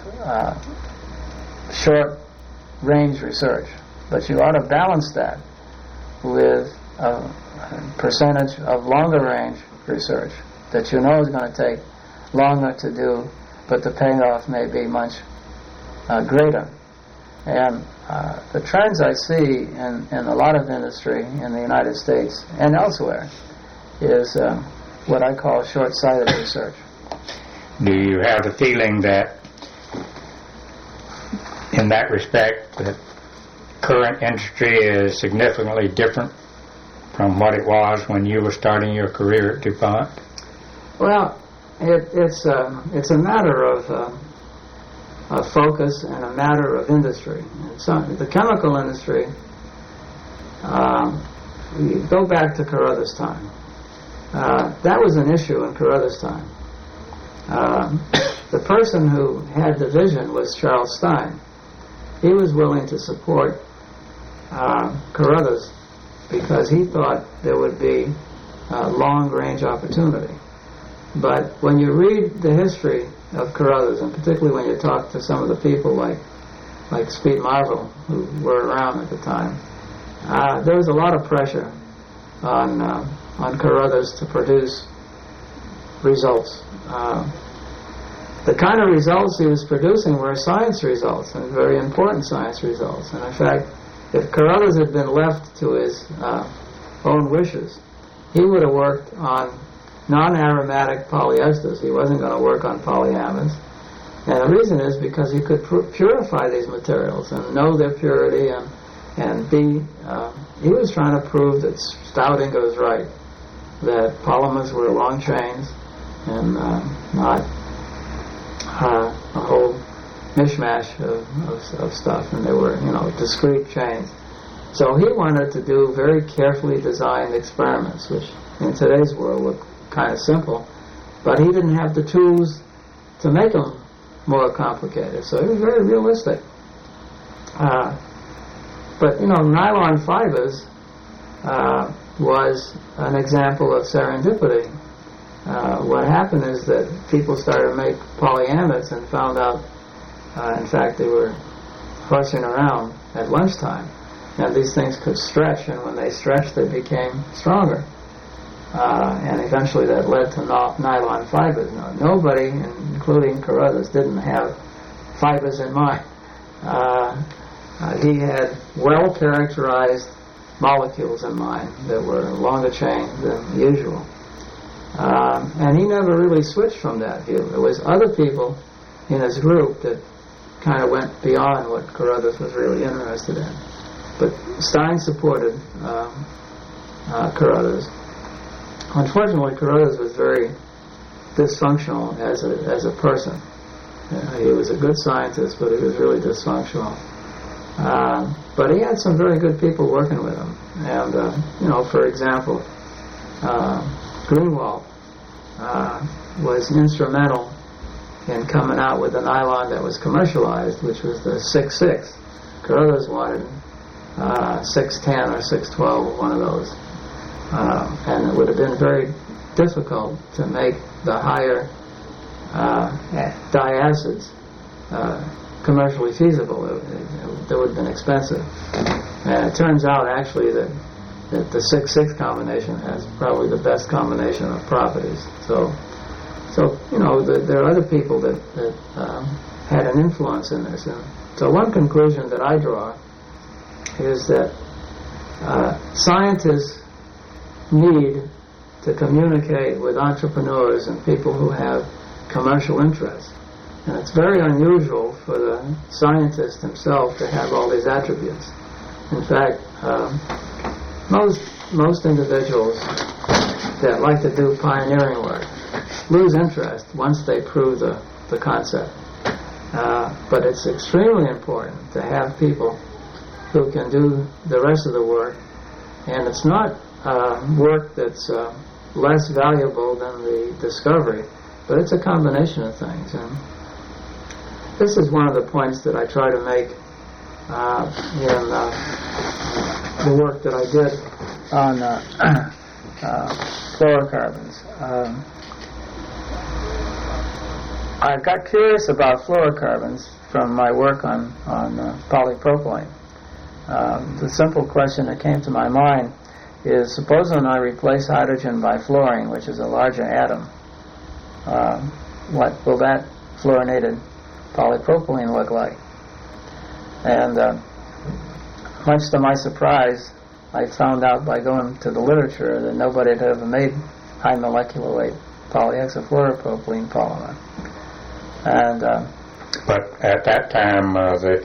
short-range research. But you ought to balance that with a percentage of longer-range research that you know is going to take longer to do, but the payoff may be much greater. And the trends I see in a lot of industry in the United States and elsewhere is what I call short-sighted research. Do you have the feeling that, in that respect, that current industry is significantly different from what it was when you were starting your career at DuPont? Well, it's a matter of focus and a matter of industry. The chemical industry, you go back to Carruthers' time. That was an issue in Carruthers' time. The person who had the vision was Charles Stein. He was willing to support Carruthers because he thought there would be long-range opportunity. But when you read the history of Carruthers, and particularly when you talk to some of the people like Speed Marvel, who were around at the time, there was a lot of pressure on Carruthers to produce results. The kind of results he was producing were science results, and very important science results. And in fact, if Carruthers had been left to his own wishes, he would have worked on non-aromatic polyesters. He wasn't going to work on polyamides. And the reason is because he could purify these materials and know their purity and be... he was trying to prove that Staudinger was right, that polymers were long chains and not a whole mishmash of stuff, and they were, discrete chains. So he wanted to do very carefully designed experiments, which in today's world look kind of simple, but he didn't have the tools to make them more complicated, so he was very realistic. But nylon fibers was an example of serendipity. What happened is that people started to make polyamides and found out, in fact, they were fussing around at lunchtime, and these things could stretch, and when they stretched, they became stronger. And eventually that led to nylon fibers. Now, nobody, including Carruthers, didn't have fibers in mind. He had well-characterized molecules in mind that were longer chain than usual. And he never really switched from that view. There was other people in his group that kind of went beyond what Carruthers was really interested in. But Stein supported Carruthers. Unfortunately, Carruthers was very dysfunctional as a person. He was a good scientist, but he was really dysfunctional. But he had some very good people working with him. And, for example, Greenwald was instrumental in coming out with the nylon that was commercialized, which was the 6-6. Carruthers wanted 610 or 612, one of those. And it would have been very difficult to make the higher diacids commercially feasible. They would have been expensive. And it turns out, actually, that the 6-6 combination has probably the best combination of properties. So there are other people that had an influence in this. And so one conclusion that I draw is that scientists need to communicate with entrepreneurs and people who have commercial interests. And it's very unusual for the scientist himself to have all these attributes. In fact, most individuals that like to do pioneering work lose interest once they prove the concept. But it's extremely important to have people who can do the rest of the work, and it's not work that's less valuable than the discovery. But it's a combination of things. And this is one of the points that I try to make in the work that I did on fluorocarbons. I got curious about fluorocarbons from my work on polypropylene. The simple question that came to my mind is, supposing I replace hydrogen by fluorine, which is a larger atom, what will that fluorinated polypropylene look like? And much to my surprise, I found out by going to the literature that nobody had ever made high molecular weight polyhexafluoropropylene polymer. And but at that time, the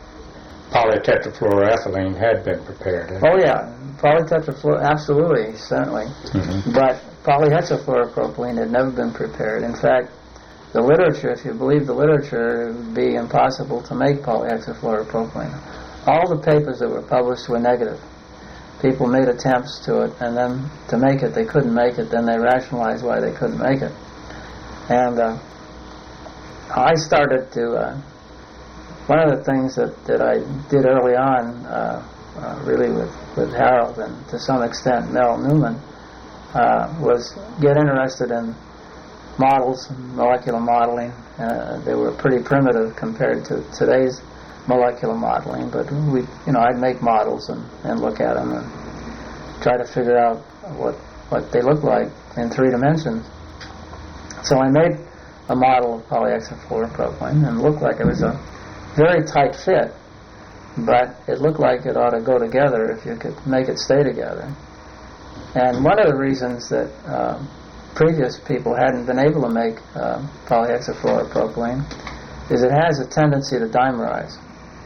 polytetrafluoroethylene had been prepared. Oh yeah, absolutely, certainly. Mm-hmm. But polyhexafluoropropylene had never been prepared. In fact, the literature, if you believe the literature, it would be impossible to make polyhexafluoropropylene. All the papers that were published were negative. People made attempts to it, and then to make it, they couldn't make it. Then they rationalized why they couldn't make it. And I started to... one of the things that I did early on, really with Harold and to some extent Mel Newman, was get interested in models, molecular modeling. They were pretty primitive compared to today's molecular modeling, but I'd make models and look at them and try to figure out what they look like in 3 dimensions. So I made a model of polyhexafluoropropylene, and it looked like it was a very tight fit, but it looked like it ought to go together if you could make it stay together. And one of the reasons that previous people hadn't been able to make polyhexafluoropropylene is it has a tendency to dimerize.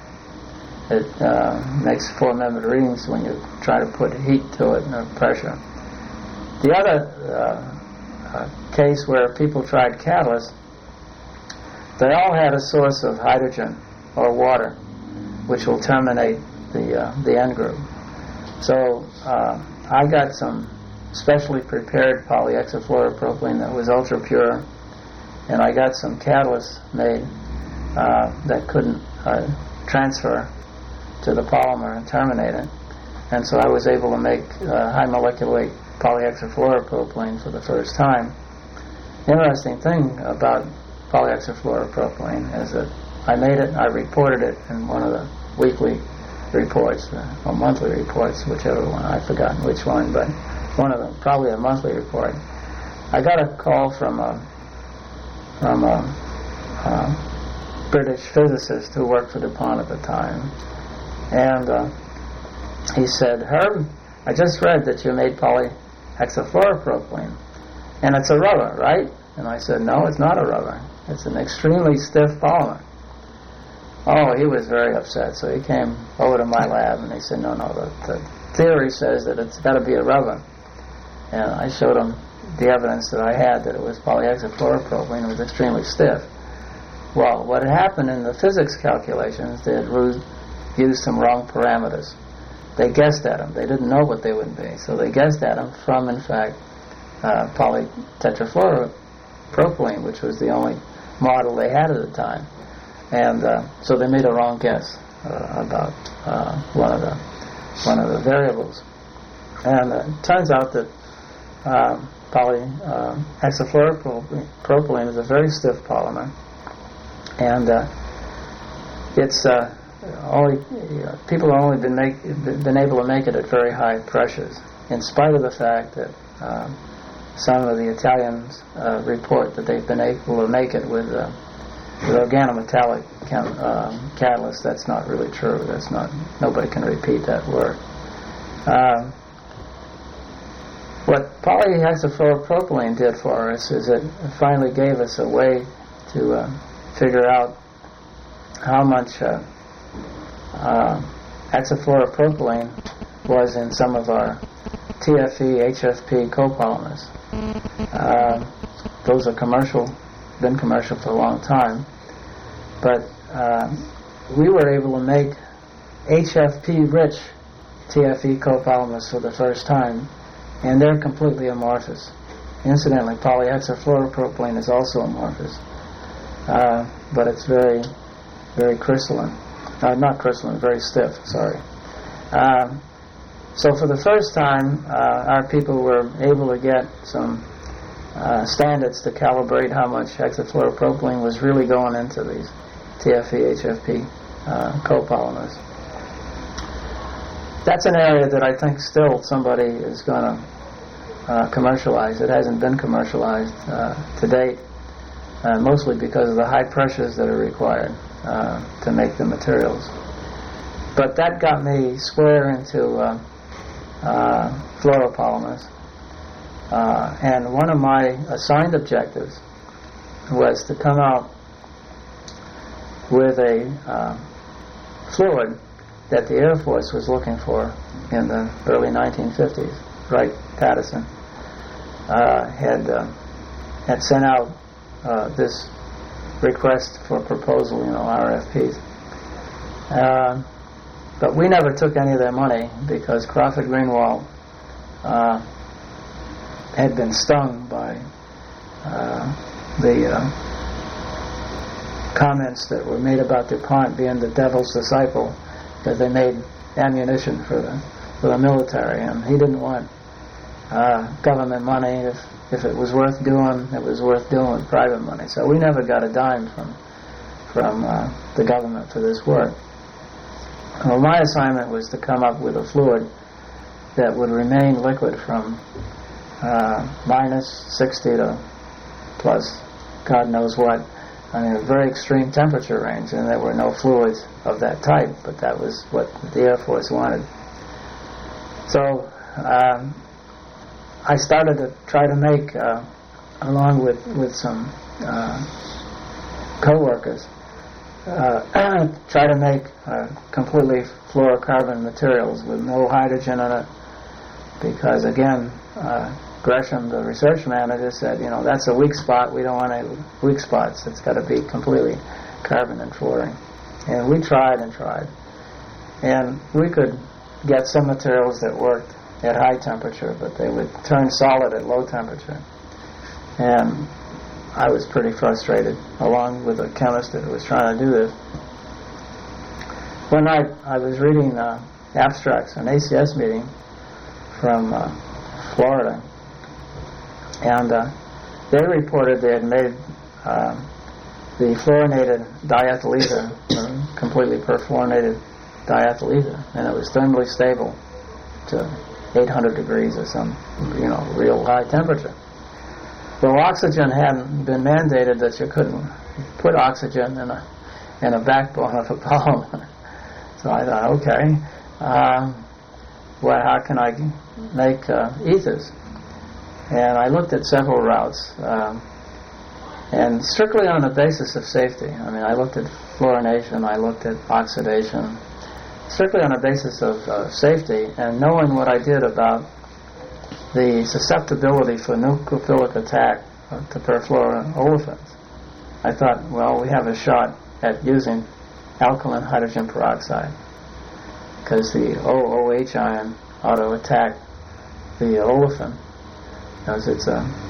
It makes 4-membered rings when you try to put heat to it or pressure. The other case where people tried catalysts, they all had a source of hydrogen or water, which will terminate the end group. So I got some specially prepared polyhexafluoropropylene that was ultra pure, and I got some catalysts made that couldn't transfer to the polymer and terminate it, and so I was able to make high molecular weight polyhexafluoropropylene for the first time. Interesting thing about polyhexafluoropropylene is that I made it, I reported it in one of the weekly reports, or monthly reports, whichever one, I've forgotten which one, but one of them, probably a monthly report. I got a call from a British physicist who worked for DuPont at the time, and he said, "Herb, I just read that you made polyhexafluoropropylene, and it's a rubber, right?" And I said, "No, it's not a rubber. It's an extremely stiff polymer." Oh, he was very upset, so he came over to my lab and he said, no, the theory says that it's got to be a rubber. And I showed him the evidence that I had that it was polyhexafluoropropylene. It was extremely stiff. Well, what had happened in the physics calculations, they had used some wrong parameters. They guessed at them. They didn't know what they would be, so they guessed at them from, in fact, polytetrafluoropropylene, which was the only model they had at the time. And so they made a wrong guess about one of the variables. And it turns out that polyhexafluoropropylene is a very stiff polymer, and it's people have only been able to make it at very high pressures, in spite of the fact that some of the Italians report that they've been able to make it with organometallic catalyst. That's not really true. Nobody can repeat that word. What polyhexafluoropropylene did for us is it finally gave us a way to figure out how much hexafluoropropylene was in some of our TFE, HFP copolymers. Those are been commercial for a long time, but we were able to make HFP-rich TFE copolymers for the first time, and they're completely amorphous. Incidentally, polyhexafluoropropylene is also amorphous, but it's very, very crystalline. Not crystalline, very stiff, sorry. So for the first time, our people were able to get some standards to calibrate how much hexafluoropropylene was really going into these TFE, HFP copolymers. That's an area that I think still somebody is going to commercialize. It hasn't been commercialized to date, mostly because of the high pressures that are required to make the materials. But that got me square into fluoropolymers. And one of my assigned objectives was to come out with a fluid that the Air Force was looking for in the early 1950s. Wright-Patterson had sent out this request for proposal, RFPs. But we never took any of their money because Crawford Greenwald had been stung by the comments that were made about DuPont being the devil's disciple, because they made ammunition for the military, and he didn't want government money. If it was worth doing, it was worth doing with private money. So we never got a dime from the government for this work. Well, my assignment was to come up with a fluid that would remain liquid from minus 60 to plus God knows what. I mean, a very extreme temperature range, and there were no fluids of that type, but that was what the Air Force wanted. So I started to try to make, along with some co-workers, try to make completely fluorocarbon materials with no hydrogen in it, because again, Gresham, the research manager, said, that's a weak spot. We don't want any weak spots. It's got to be completely carbon and fluorine. And we tried and tried. And we could get some materials that worked at high temperature, but they would turn solid at low temperature. And I was pretty frustrated, along with a chemist that was trying to do this. One night I was reading abstracts, an ACS meeting from Florida, and they reported they had made the fluorinated diethyl ether, completely perfluorinated diethyl ether, and it was thermally stable to 800 degrees or some, real high temperature. Well, oxygen hadn't been mandated that you couldn't put oxygen in a backbone of a polymer. So I thought, okay, well, how can I make ethers? And I looked at several routes, and strictly on the basis of safety. I mean, I looked at fluorination, I looked at oxidation, strictly on the basis of safety, and knowing what I did about the susceptibility for nucleophilic attack to perfluoroolefins. I thought, well, we have a shot at using alkaline hydrogen peroxide, because the OOH ion ought to attack the olefin, because it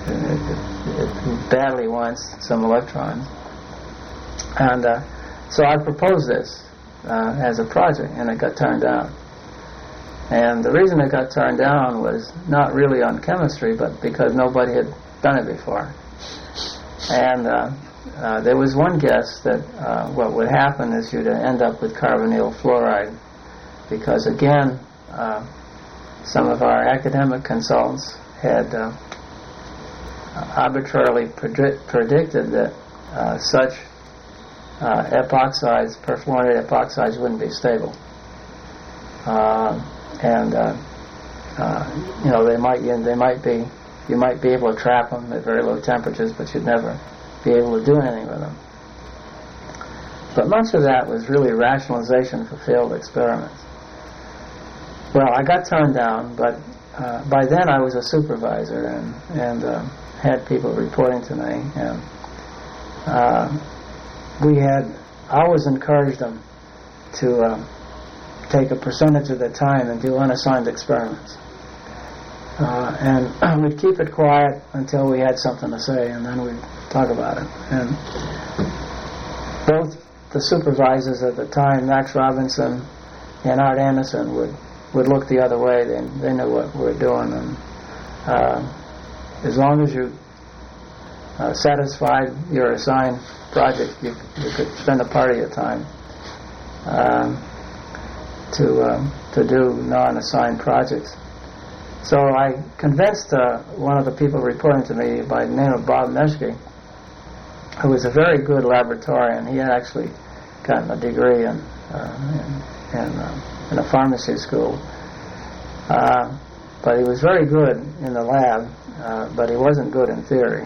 badly wants some electrons. And so I proposed this as a project, and it got turned down. And the reason it got turned down was not really on chemistry, but because nobody had done it before. And there was one guess that what would happen is you'd end up with carbonyl fluoride, because again, some of our academic consultants had arbitrarily predicted that such epoxides, perfluorinated epoxides, wouldn't be stable. You might be able to trap them at very low temperatures, but you'd never be able to do anything with them. But much of that was really rationalization for failed experiments. Well, I got turned down, but by then I was a supervisor and had people reporting to me, and I always encouraged them to take a percentage of their time and do unassigned experiments. and we'd keep it quiet until we had something to say, and then we'd talk about it. And both the supervisors at the time, Max Robinson and Art Anderson, would look the other way. They knew what we were doing, and as long as you satisfied your assigned project, you could spend a part of your time to do non-assigned projects. So I convinced one of the people reporting to me by the name of Bob Meschke, who was a very good laboratorian. He had actually gotten a degree in a pharmacy school, but he was very good in the lab, but he wasn't good in theory.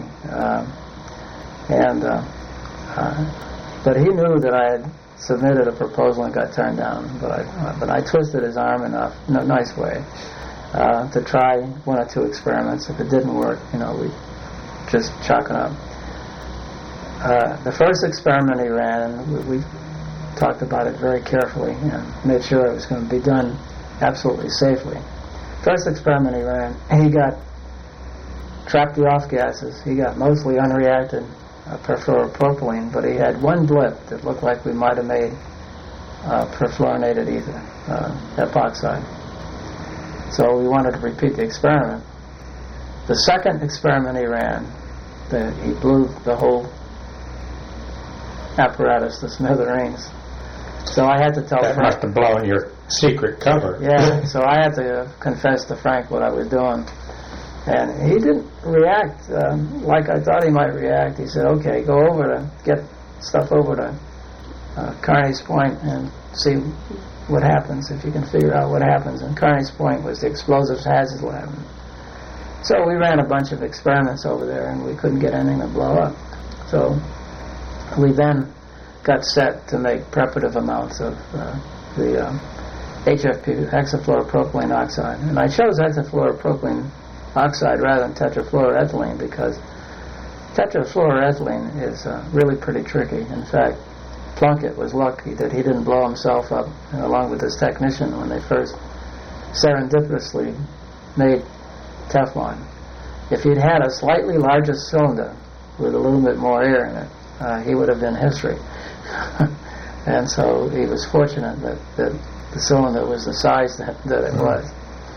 But he knew that I had submitted a proposal and got turned down. But I twisted his arm enough, in a nice way, to try one or two experiments. If it didn't work, we just chalk it up. The first experiment he ran, we talked about it very carefully and made sure it was going to be done absolutely safely. First experiment he ran, he got trapped the off gases. He got mostly unreacted perfluoropropylene, but he had one blip that looked like we might have made perfluorinated ether, epoxide. So we wanted to repeat the experiment. The second experiment he ran, he blew the whole apparatus to smithereens. So I had to tell That Frank. must have blown your secret cover. Yeah, so I had to confess to Frank what I was doing. And he didn't react like I thought he might react. He said, okay, go over to get stuff over to Carney's Point and see what happens, if you can figure out what happens. And Carney's Point was the explosives hazard lab. So we ran a bunch of experiments over there, and we couldn't get anything to blow up. So we then got set to make preparative amounts of the HFP, hexafluoropropylene oxide. And I chose hexafluoropropylene oxide rather than tetrafluoroethylene because tetrafluoroethylene is really pretty tricky. In fact, Plunkett was lucky that he didn't blow himself up along with his technician when they first serendipitously made Teflon. If he'd had a slightly larger cylinder with a little bit more air in it, he would have been history. And so he was fortunate that the cylinder was the size that it was.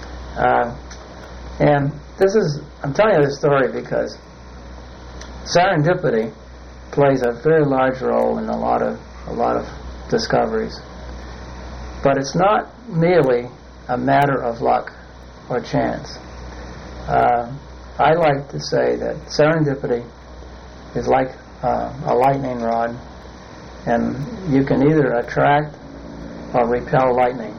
And I'm telling you this story because serendipity plays a very large role in a lot of discoveries. But it's not merely a matter of luck or chance. I like to say that serendipity is like a lightning rod, and you can either attract or repel lightning.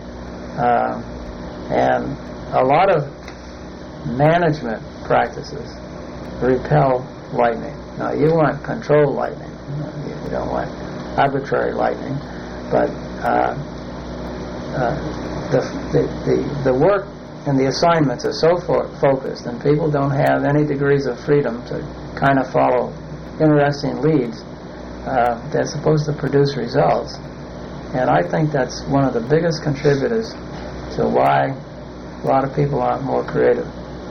And a lot of management practices repel lightning. Now, you want controlled lightning. You don't want arbitrary lightning. But the work and the assignments are so focused, and people don't have any degrees of freedom to kind of follow interesting leads. They're supposed to produce results. And I think that's one of the biggest contributors to why a lot of people aren't more creative.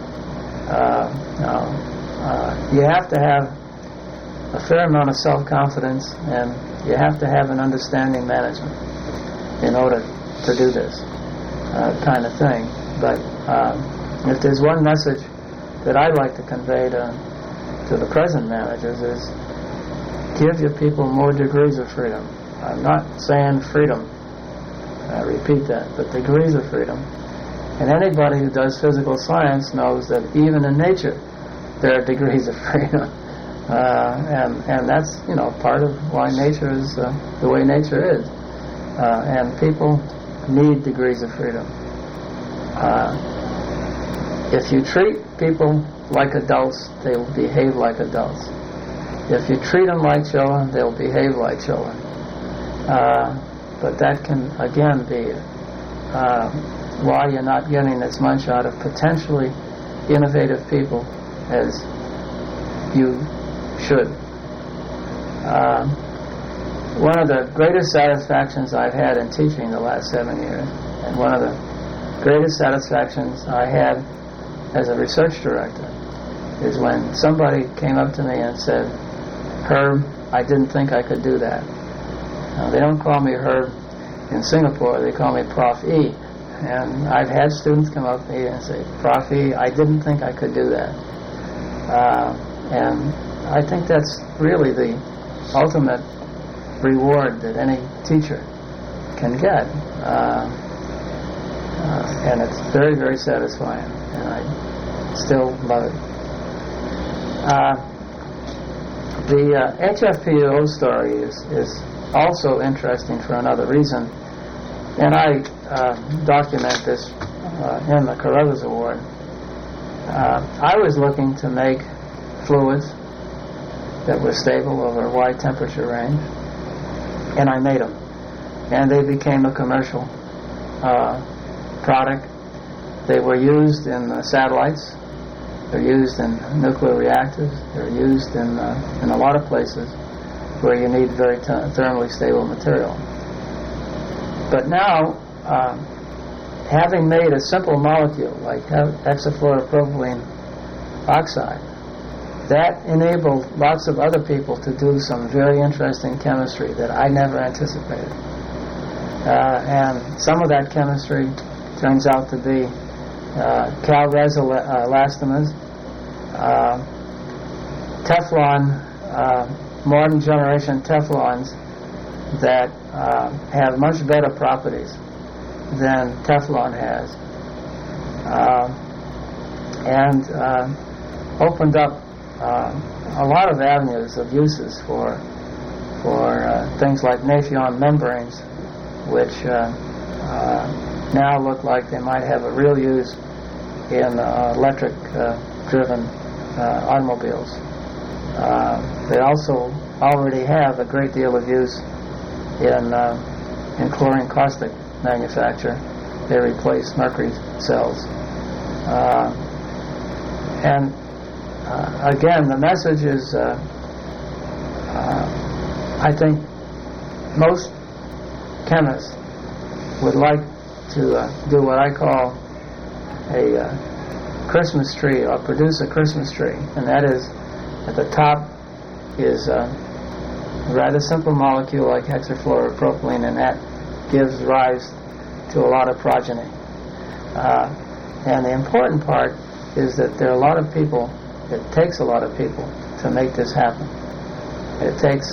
You have to have a fair amount of self-confidence, and you have to have an understanding management in order to do this kind of thing. But if there's one message that I'd like to convey to the present managers is give your people more degrees of freedom. I'm not saying freedom, I repeat that, but degrees of freedom. And anybody who does physical science knows that even in nature there are degrees of freedom. And that's, part of why nature is the way nature is. And people need degrees of freedom. If you treat people like adults, they will behave like adults. If you treat them like children, they'll behave like children. But that can, again, be why you're not getting as much out of potentially innovative people as you should. One of the greatest satisfactions I've had in teaching the last 7 years, and one of the greatest satisfactions I had as a research director is when somebody came up to me and said, "Herb, I didn't think I could do that." They don't call me Herb in Singapore, they call me Prof. E. And I've had students come up to me and say, "Prof. E, I didn't think I could do that." And I think that's really the ultimate reward that any teacher can get. And it's very, very satisfying. And I still love it. The HFPO story is also interesting for another reason. And I document this in the Carruthers Award. I was looking to make fluids that were stable over a wide temperature range, and I made them. And they became a commercial product. They were used in satellites. They're used in nuclear reactors. They're used in a lot of places where you need very thermally stable material. But now, having made a simple molecule like hexafluoropropylene oxide, that enabled lots of other people to do some very interesting chemistry that I never anticipated. And some of that chemistry turns out to be cal-res elastomers, Teflon, modern generation Teflons that have much better properties than Teflon has, and opened up a lot of avenues of uses for things like Nafion membranes, which now look like they might have a real use in electric-driven automobiles. They also already have a great deal of use in chlorine caustic manufacture. They replace mercury cells. And again, the message is, I think most chemists would like to do what I call a Christmas tree, or produce a Christmas tree, and that is at the top is a rather simple molecule like hexafluoropropylene, and that gives rise to a lot of progeny. And the important part is that there are a lot of people, it takes a lot of people to make this happen. It takes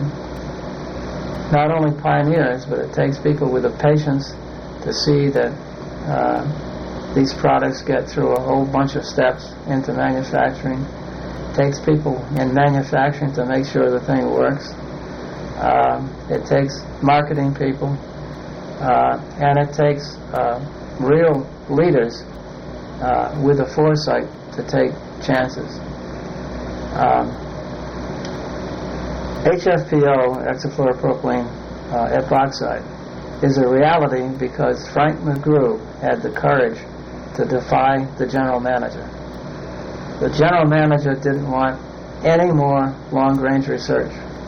not only pioneers, but it takes people with the patience to see that these products get through a whole bunch of steps into manufacturing. It takes people in manufacturing to make sure the thing works. It takes marketing people, and it takes real leaders with the foresight to take chances. HFPO, hexafluoropropylene epoxide, is a reality because Frank McGrew had the courage to defy the general manager. The general manager didn't want any more long-range research,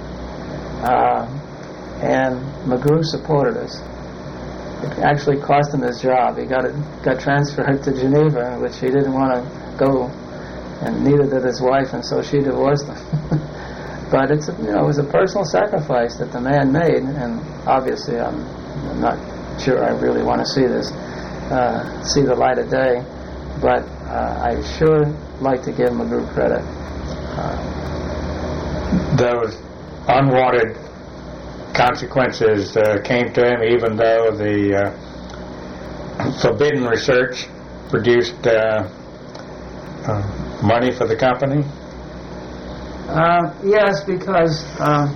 and McGrew supported us. It actually cost him his job. He got transferred to Geneva, which he didn't want to go, and neither did his wife, and so she divorced him. But it was a personal sacrifice that the man made, and obviously I'm not sure I really want to see this see the light of day, but I sure like to give McGrew credit. Those unwanted consequences came to him, even though the forbidden research produced money for the company? Yes, because a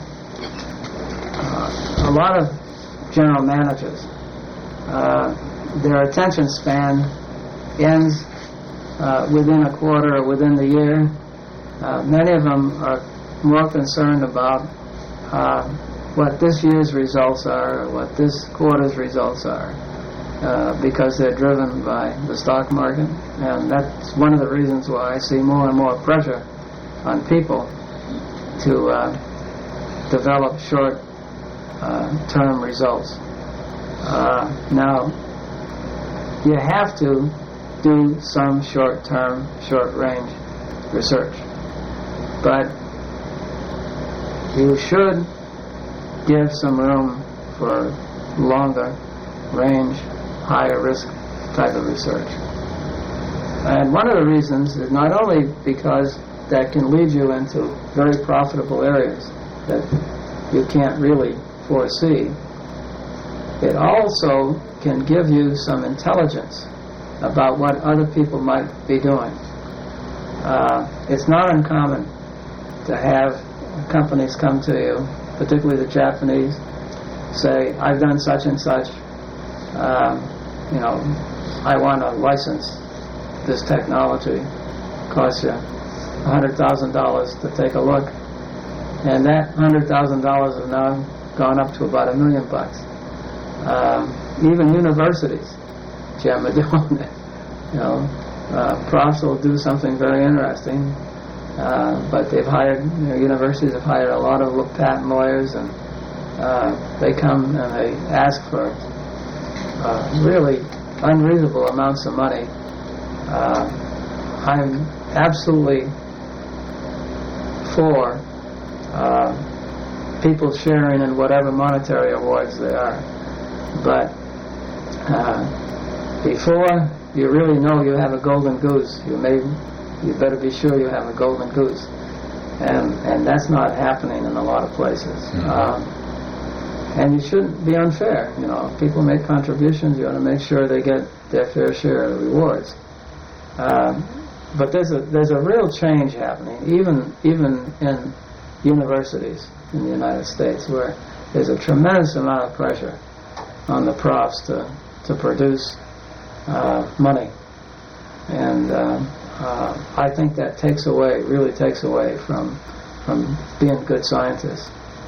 lot of general managers, their attention span ends within a quarter or within the year. Many of them are more concerned about what this year's results are, or what this quarter's results are, because they're driven by the stock market. And that's one of the reasons why I see more and more pressure on people to develop short-term results. Now, you have to do some short-term, short-range research. But you should give some room for longer range, higher risk type of research. And one of the reasons is not only because that can lead you into very profitable areas that you can't really foresee, it also can give you some intelligence about what other people might be doing. It's not uncommon to have companies come to you, particularly the Japanese, say, I've done such and such, I want to license this technology, costs you $100,000 to take a look, and that $100,000 has now gone up to about $1 million. Even universities, Jim, are doing it. Profs will do something very interesting, but they've hired, universities have hired a lot of patent lawyers, and they come and they ask for really unreasonable amounts of money. I'm absolutely for people sharing in whatever monetary awards they are, but before you really know you have a golden goose, you better be sure you have a golden goose, and that's not happening in a lot of places. And you shouldn't be unfair. If people make contributions, you ought to make sure they get their fair share of the rewards. But there's a real change happening, even in universities in the United States, where there's a tremendous amount of pressure on the profs to produce money, and I think that really takes away from being good scientists.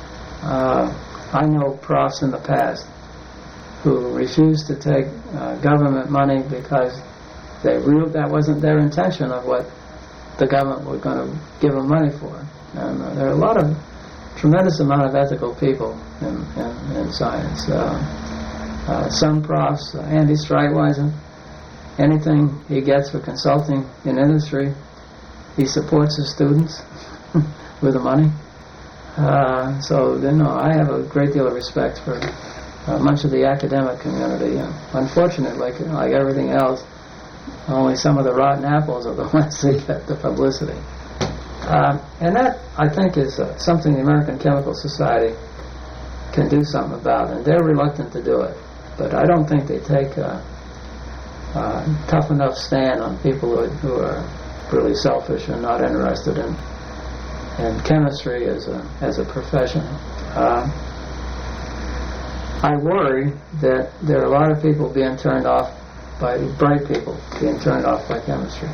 I know profs in the past who refused to take government money because that wasn't their intention of what the government was going to give them money for. And there are a lot of tremendous amount of ethical people in science. Some profs, Andy Streitweiser, anything he gets for consulting in industry, he supports his students with the money. So I have a great deal of respect for much of the academic community. Unfortunately, like everything else, only some of the rotten apples are the ones that get the publicity. And that, I think, is something the American Chemical Society can do something about, and they're reluctant to do it. But I don't think they take a tough enough stand on people who are really selfish and not interested in chemistry as a profession. I worry that there are a lot of people being turned off by bright people being turned off by chemistry.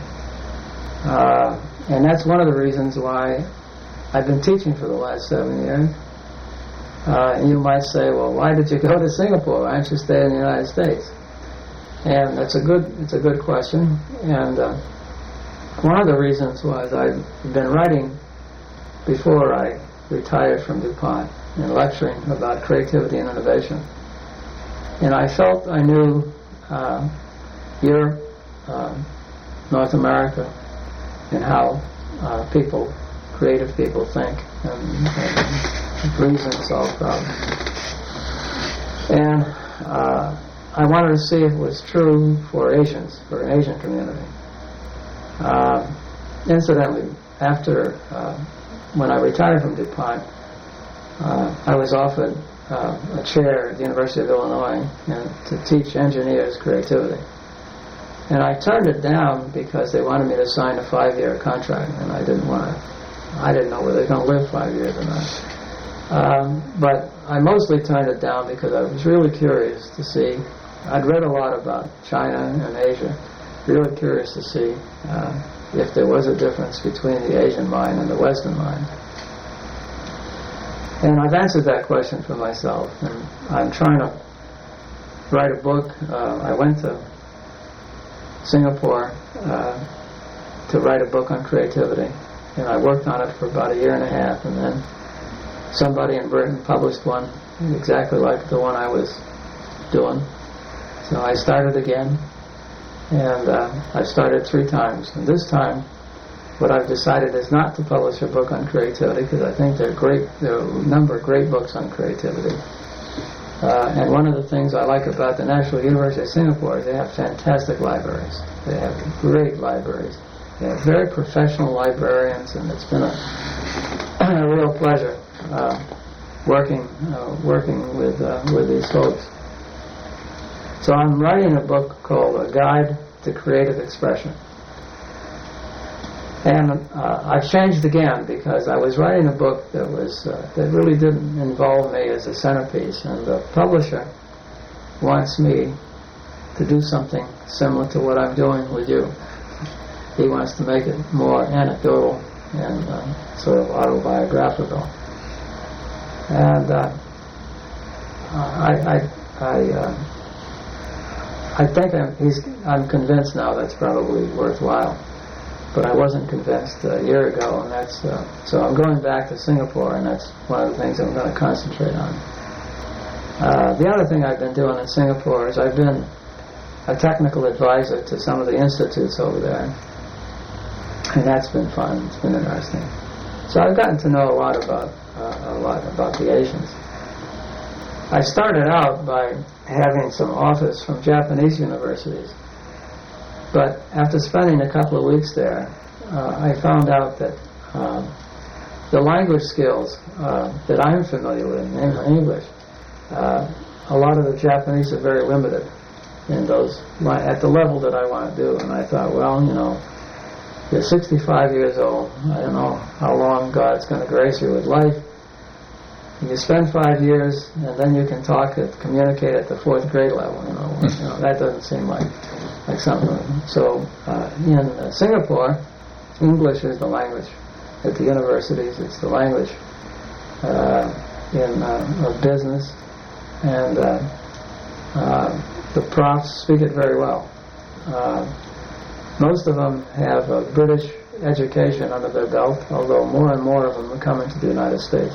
And that's one of the reasons why I've been teaching for the last 7 years. You might say, well, why did you go to Singapore? Why don't you stay in the United States? And it's a good question. And one of the reasons was I've been writing before I retired from DuPont and lecturing about creativity and innovation. And I felt I knew Europe, North America, and how creative people think and reason to solve problems. And I wanted to see if it was true for Asians, for an Asian community. Incidentally, after when I retired from DuPont, I was offered a chair at the University of Illinois to teach engineers creativity. And I turned it down because they wanted me to sign a 5-year contract, and I didn't know whether they were going to live 5 years or not. But I mostly turned it down because I was really curious to see. I'd read a lot about China and Asia, really curious to see if there was a difference between the Asian mind and the Western mind. And I've answered that question for myself, and I'm trying to write a book. I went to Singapore to write a book on creativity, and I worked on it for about 1.5 years, and then somebody in Britain published one exactly like the one I was doing. So I started again, And I've started 3 times. And this time, what I've decided is not to publish a book on creativity, because I think there are a number of great books on creativity. And one of the things I like about the National University of Singapore is they have fantastic libraries. They have great libraries. They have very professional librarians, and it's been a real pleasure working with these folks. So I'm writing a book called A Guide to Creative Expression. And I've changed again, because I was writing a book that really didn't involve me as a centerpiece, and the publisher wants me to do something similar to what I'm doing with you. He wants to make it more anecdotal and sort of autobiographical. And I think I'm convinced now that's probably worthwhile. But I wasn't convinced a year ago, and that's so I'm going back to Singapore, and that's one of the things I'm going to concentrate on. The other thing I've been doing in Singapore is I've been a technical advisor to some of the institutes over there, and that's been fun. It's been interesting. So I've gotten to know a lot about the Asians. I started out by having some offers from Japanese universities. But after spending a couple of weeks there, I found out that the language skills that I'm familiar with, in English, a lot of the Japanese are very limited in those at the level that I want to do. And I thought, well, you're 65 years old. I don't know how long God's going to grace you with life. You spend 5 years, and then you can communicate at the 4th grade level. That doesn't seem like something. So in Singapore, English is the language. At the universities, it's the language of business, and the profs speak it very well. Most of them have a British education under their belt, although more and more of them are coming to the United States.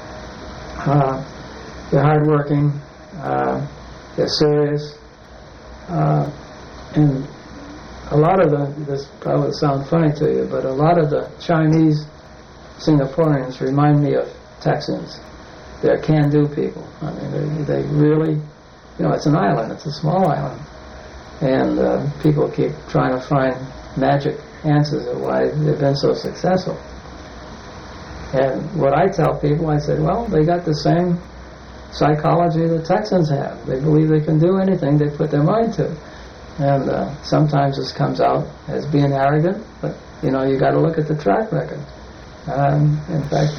They're hardworking, they're serious, and a lot of this probably sounds funny to you, but a lot of the Chinese Singaporeans remind me of Texans. They're can-do people. I mean, they really, it's an island, it's a small island, and people keep trying to find magic answers of why they've been so successful. And what I tell people, I said, well, they got the same psychology the Texans have. They believe they can do anything they put their mind to. And sometimes this comes out as being arrogant, but you got to look at the track record. In fact,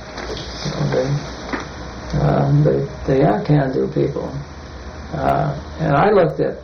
they are can-do people. And I looked at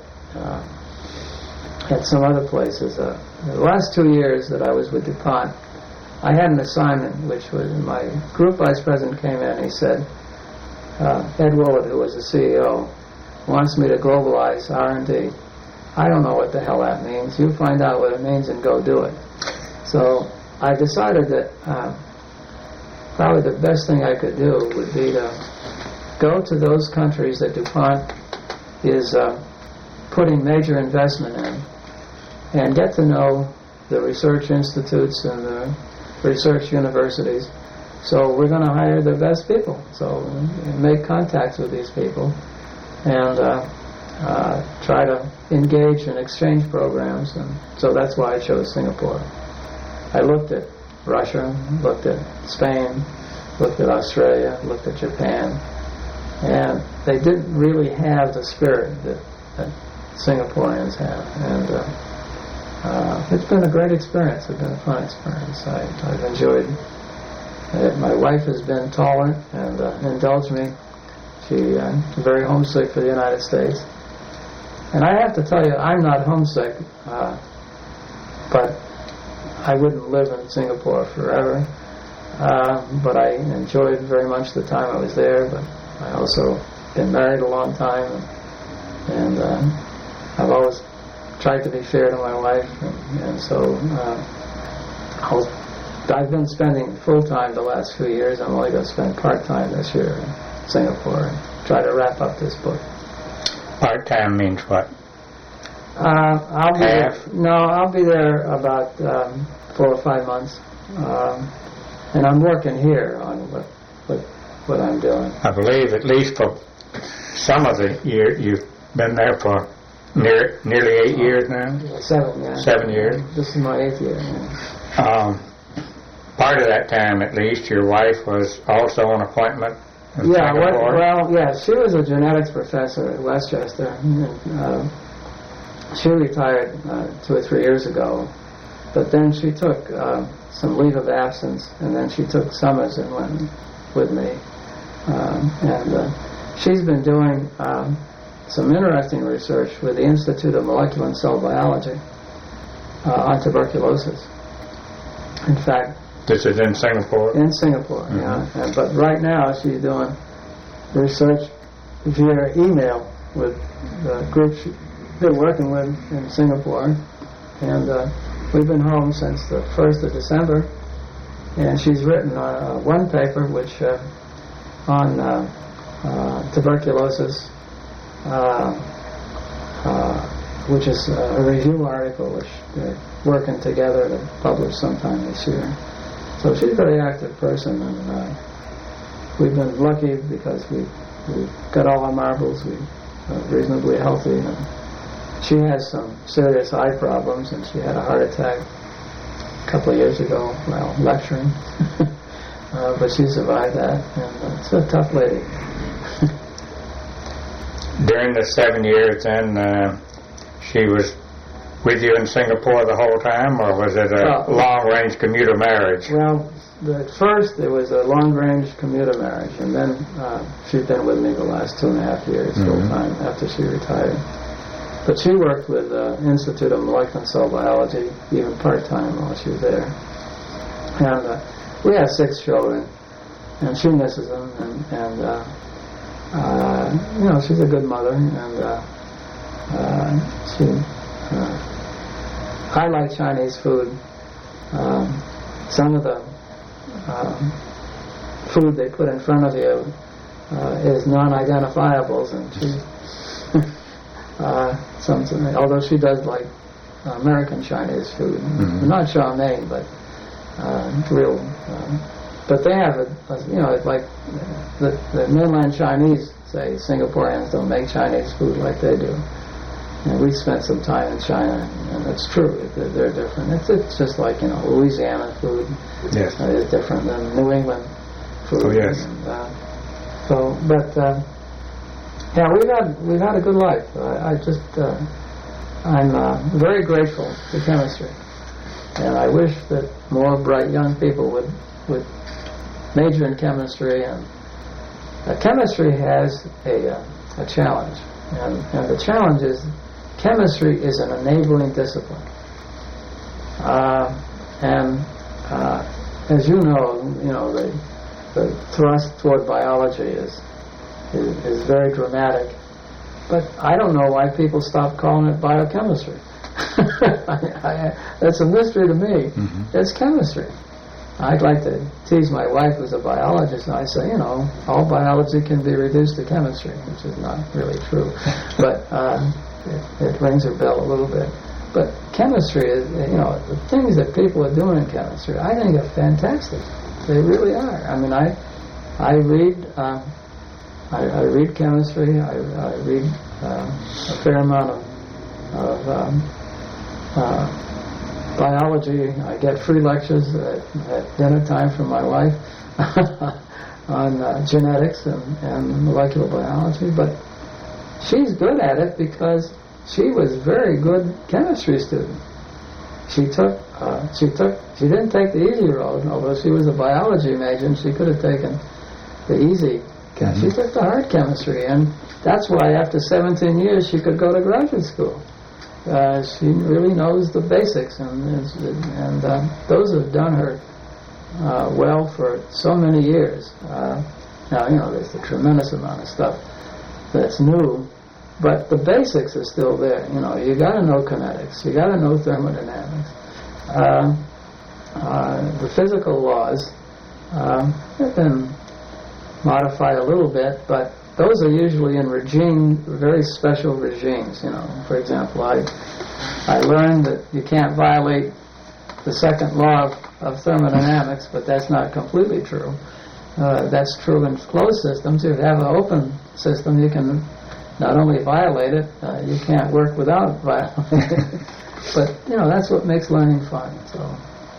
some other places. The last 2 years that I was with DuPont, I had an assignment, which was my group vice president came in and he said, Ed Willett, who was the CEO, wants me to globalize R&D. I don't know what the hell that means. You find out what it means and go do it. So I decided that probably the best thing I could do would be to go to those countries that DuPont is putting major investment in and get to know the research institutes and the research universities. So we're going to hire the best people. So make contacts with these people and try to engage in exchange programs. And so that's why I chose Singapore. I looked at Russia, looked at Spain, looked at Australia, looked at Japan, and they didn't really have the spirit that Singaporeans have. And it's been a great experience. It's been a fun experience. I've enjoyed it. My wife has been tolerant and indulged me. She's very homesick for the United States. And I have to tell you, I'm not homesick, but I wouldn't live in Singapore forever. But I enjoyed very much the time I was there. But I also been married a long time, and I've always tried to be fair to my wife, and so I've been spending full-time the last few years. I'm only going to spend part-time this year in Singapore and try to wrap up this book. Part-time means what? I'll be Half? I'll be there about 4 or 5 months, and I'm working here on what I'm doing. I believe at least for some of the year you've been there for nearly 8 years now. 7, yeah. 7 years. This is my 8th year. Yeah. Part of that time, at least, your wife was also on appointment in Yeah, Singapore. she was a genetics professor at Westchester. And, she retired 2 or 3 years ago, but then she took some leave of absence, and then she took summers and went with me. She's been doing some interesting research with the Institute of Molecular and Cell Biology on tuberculosis. In fact, This is in Singapore? in Singapore, yeah. But right now she's doing research via email with the group they're working with in Singapore. And we've been home since the 1st of December. And she's written one paper which on tuberculosis, which is a review article which they're working together to publish sometime this year. So she's a very active person, and we've been lucky because we got all our marbles. We're reasonably healthy. And she has some serious eye problems, and she had a heart attack a couple of years ago while lecturing. But she survived that, and it's a tough lady. During the 7 years, then, she was with you in Singapore the whole time, or was it a long-range commuter marriage? Well, at first it was a long-range commuter marriage, and then she's been with me the last 2.5 years full-time after she retired. But she worked with the Institute of Molecular and Cell Biology even part-time while she was there. And we have 6 children, and she misses them, and she's a good mother, and I like Chinese food. Some of the food they put in front of you is non-identifiables, and she, although she does like American Chinese food, not chow mein, but real. But they have like the mainland Chinese say Singaporeans don't make Chinese food like they do. And we spent some time in China, and it's true. They're different. It's just like Louisiana food. Yes. Is different than New England food. Oh yes. And, yeah, we've had a good life. I'm very grateful to chemistry, and I wish that more bright young people would major in chemistry. And chemistry has a challenge, and the challenge is chemistry is an enabling discipline. As you know, the thrust toward biology is very dramatic. But I don't know why people stop calling it biochemistry. That's a mystery to me. It's chemistry. I'd like to tease my wife, who's a biologist, and I say, all biology can be reduced to chemistry, which is not really true. But it rings her bell a little bit. But chemistry is, the things that people are doing in chemistry, I think are fantastic. They really are. I mean, I read chemistry. I read a fair amount of biology. I get free lectures at dinner time from my wife on genetics and molecular biology. But she's good at it because she was a very good chemistry student. She didn't take the easy road, although she was a biology major and she could have taken the easy. She took the hard chemistry, and that's why after 17 years she could go to graduate school. She really knows the basics, and those have done her well for so many years. Now, there's a tremendous amount of stuff that's new, but the basics are still there. You got to know kinetics, you got to know thermodynamics. The physical laws have been modified a little bit, but those are usually in very special regimes. For example, I learned that you can't violate the second law of thermodynamics, but that's not completely true. That's true in closed systems. If you have an open system, you can not only violate it, you can't work without violating it. But, that's what makes learning fun. So.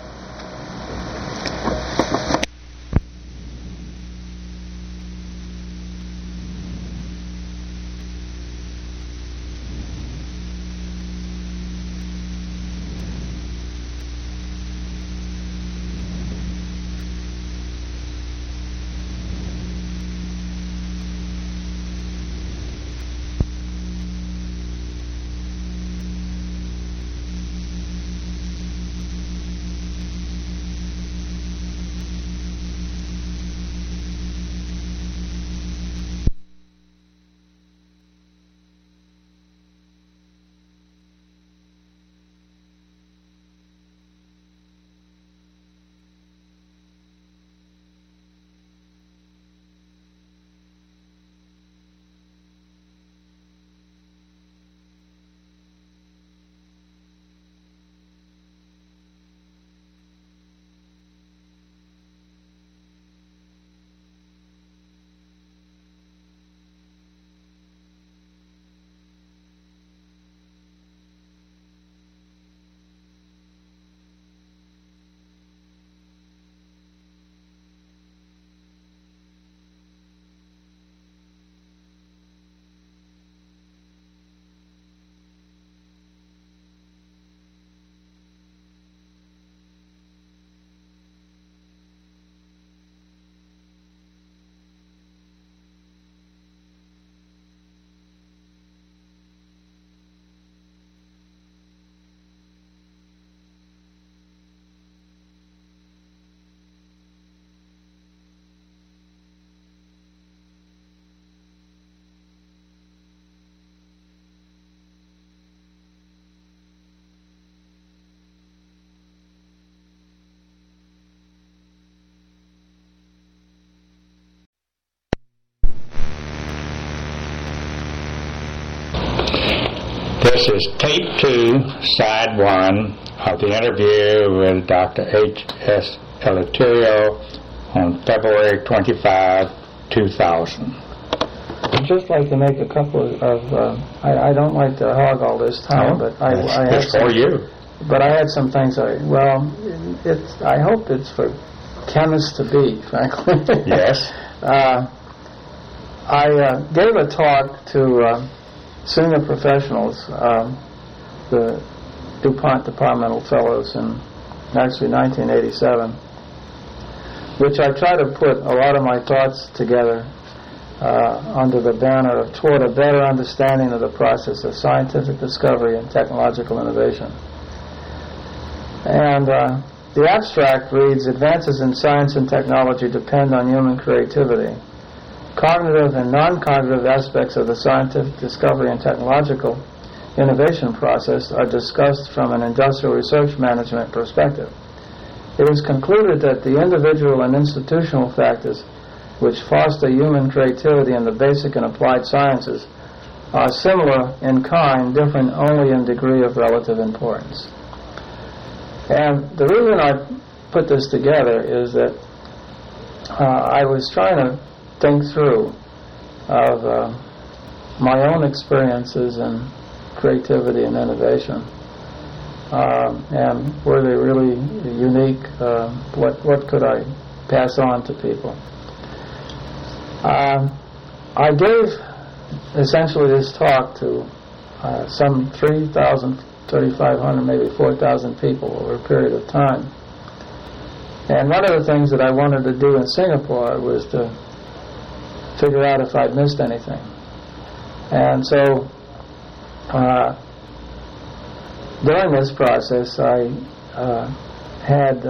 This is tape 2, side 1 of the interview with Dr. H.S. Eleuterio on February 25, 2000. I'd just like to make a couple of, I don't like to hog all this time, but I had for you. But I had some things I hope it's for chemists to be, frankly. Yes. I gave a talk to senior professionals, the DuPont Departmental Fellows in actually 1987, which I try to put a lot of my thoughts together under the banner of toward a better understanding of the process of scientific discovery and technological innovation. And the abstract reads, advances in science and technology depend on human creativity. Cognitive and non-cognitive aspects of the scientific discovery and technological innovation process are discussed from an industrial research management perspective. It is concluded that the individual and institutional factors which foster human creativity in the basic and applied sciences are similar in kind, different only in degree of relative importance. And the reason I put this together is that I was trying to think through of my own experiences in creativity and innovation, and were they really unique? What could I pass on to people? I gave essentially this talk to some 3,000, 3,500, maybe 4,000 people over a period of time. And one of the things that I wanted to do in Singapore was to figure out if I'd missed anything. And so during this process, I had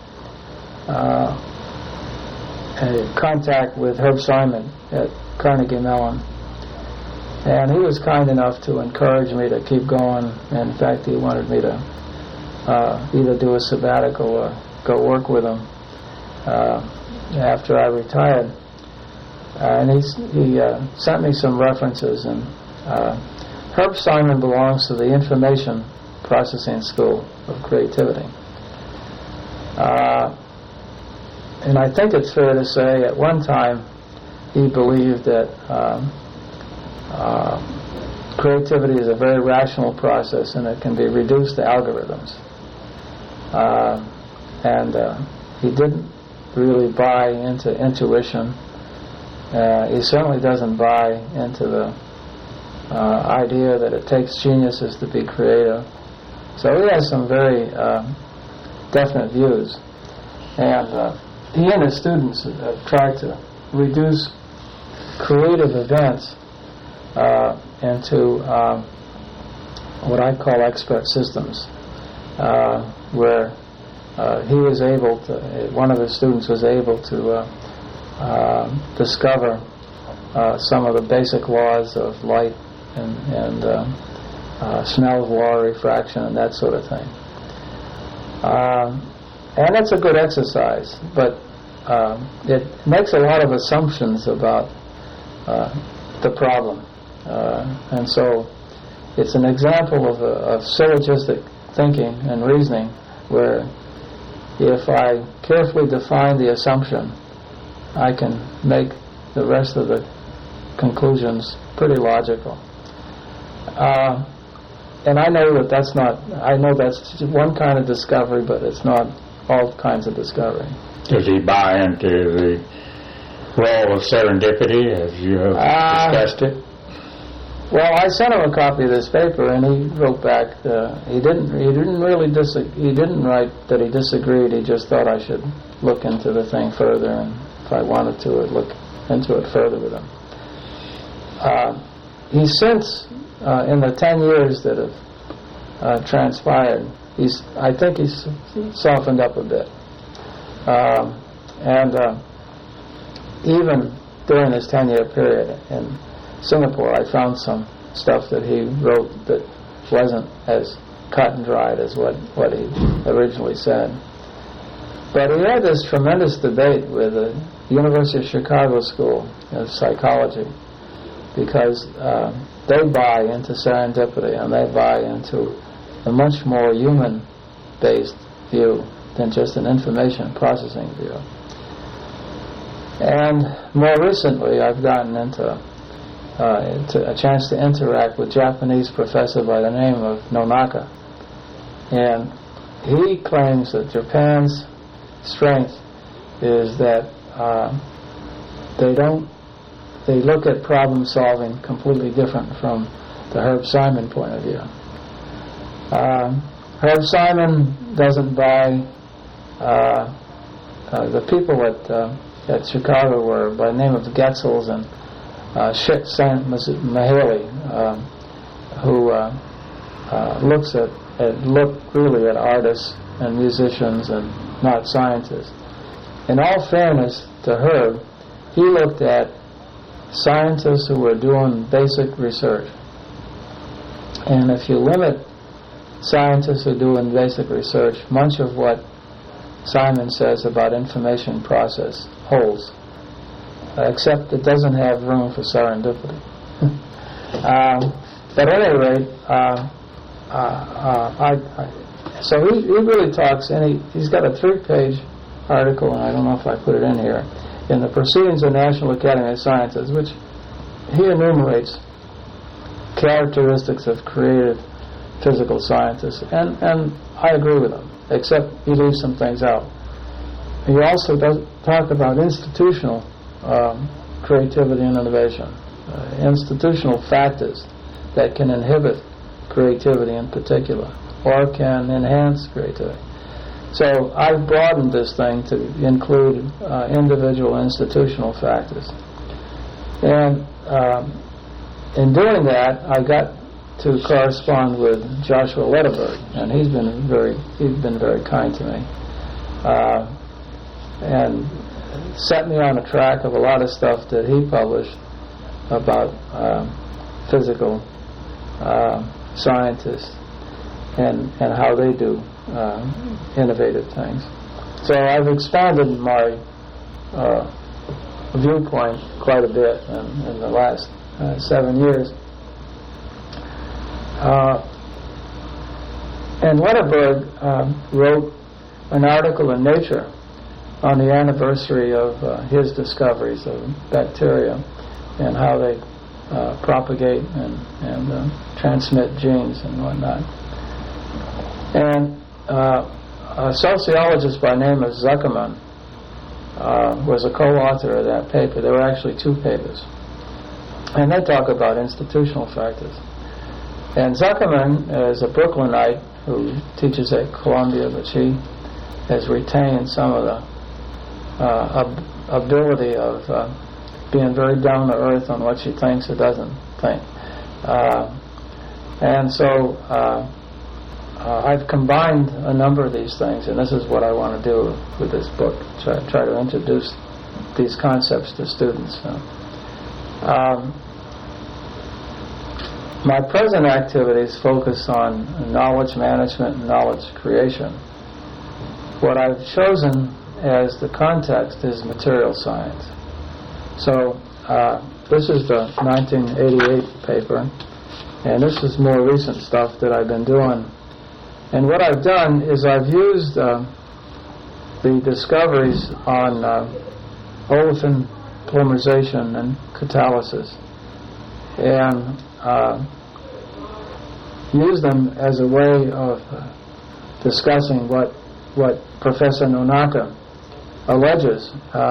a contact with Herb Simon at Carnegie Mellon. And he was kind enough to encourage me to keep going. And in fact, he wanted me to either do a sabbatical or go work with him after I retired. and he sent me some references. And Herb Simon belongs to the Information Processing School of Creativity. And I think it's fair to say at one time he believed that creativity is a very rational process and it can be reduced to algorithms. And he didn't really buy into intuition. He certainly doesn't buy into the idea that it takes geniuses to be creative. So he has some very definite views. And he and his students have tried to reduce creative events into what I call expert systems, where he was able to, one of his students was able to discover some of the basic laws of light and Snell's law of refraction and that sort of thing. And it's a good exercise, but it makes a lot of assumptions about the problem. And so it's an example of syllogistic thinking and reasoning, where if I carefully define the assumption, I can make the rest of the conclusions pretty logical. And I know that's not, I know that's one kind of discovery, but it's not all kinds of discovery. Does he buy into the role of serendipity as you have discussed it? Well, I sent him a copy of this paper, and he wrote back. He didn't write that he disagreed. He just thought I should look into the thing further, and if I wanted to, look into it further with him. He's since, in the 10 years that have transpired, I think he's softened up a bit. And even during this 10-year period in Singapore, I found some stuff that he wrote that wasn't as cut and dried as what he originally said. But he had this tremendous debate with the University of Chicago School of Psychology, because they buy into serendipity, and they buy into a much more human-based view than just an information processing view. And more recently, I've gotten into a chance to interact with a Japanese professor by the name of Nonaka. And he claims that Japan's strength is that they look at problem solving completely different from the Herb Simon point of view. Herb Simon doesn't buy, the people at Chicago were by the name of Getzels and St. Mahaley, who look really at artists and musicians and not scientists. In all fairness to Herb, he looked at scientists who were doing basic research. And if you limit scientists who are doing basic research, much of what Simon says about information process holds, except it doesn't have room for serendipity. But at any rate, so he really talks, and he's got a 3-page article, and I don't know if I put it in here, in the Proceedings of the National Academy of Sciences, which he enumerates characteristics of creative physical scientists, and I agree with him, except he leaves some things out. He also does talk about institutional creativity and innovation, institutional factors that can inhibit creativity in particular, or can enhance creativity. So I've broadened this thing to include individual institutional factors. And in doing that, I got to correspond with Joshua Lederberg, and he's been very kind to me, and set me on a track of a lot of stuff that he published about physical scientists and how they do innovative things. So I've expanded my viewpoint quite a bit in the last 7 years. And Wennerberg wrote an article in Nature on the anniversary of his discoveries of bacteria and how they propagate and transmit genes and whatnot. And a sociologist by the name of Zuckerman was a co-author of that paper. There were actually 2 papers. And they talk about institutional factors. And Zuckerman is a Brooklynite who teaches at Columbia, but she has retained some of the ability of being very down to earth on what she thinks or doesn't think. And so I've combined a number of these things, and this is what I want to do with this book, try to introduce these concepts to students. My present activities focus on knowledge management and knowledge creation. What I've chosen as the context is material science. So this is the 1988 paper, and this is more recent stuff that I've been doing. And what I've done is I've used the discoveries on olefin polymerization and catalysis, and use them as a way of discussing what Professor Nonaka alleges.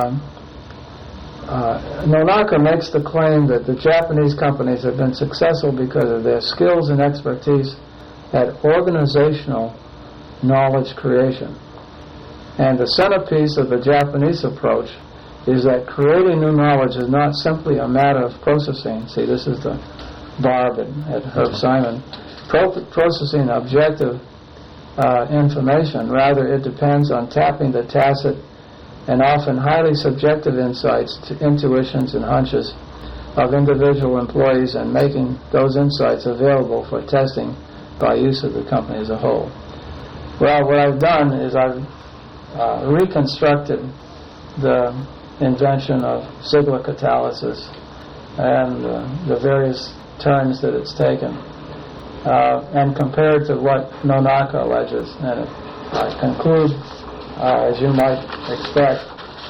Nonaka makes the claim that the Japanese companies have been successful because of their skills and expertise at organizational knowledge creation. And the centerpiece of the Japanese approach is that creating new knowledge is not simply a matter of processing. See, this is the Barb at Herb Simon. Processing objective information. Rather, it depends on tapping the tacit and often highly subjective insights, intuitions, and hunches of individual employees and making those insights available for testing by use of the company as a whole. Well, what I've done is I've reconstructed the invention of Ziegler catalysis and the various turns that it's taken, and compared to what Nonaka alleges. And I conclude, as you might expect,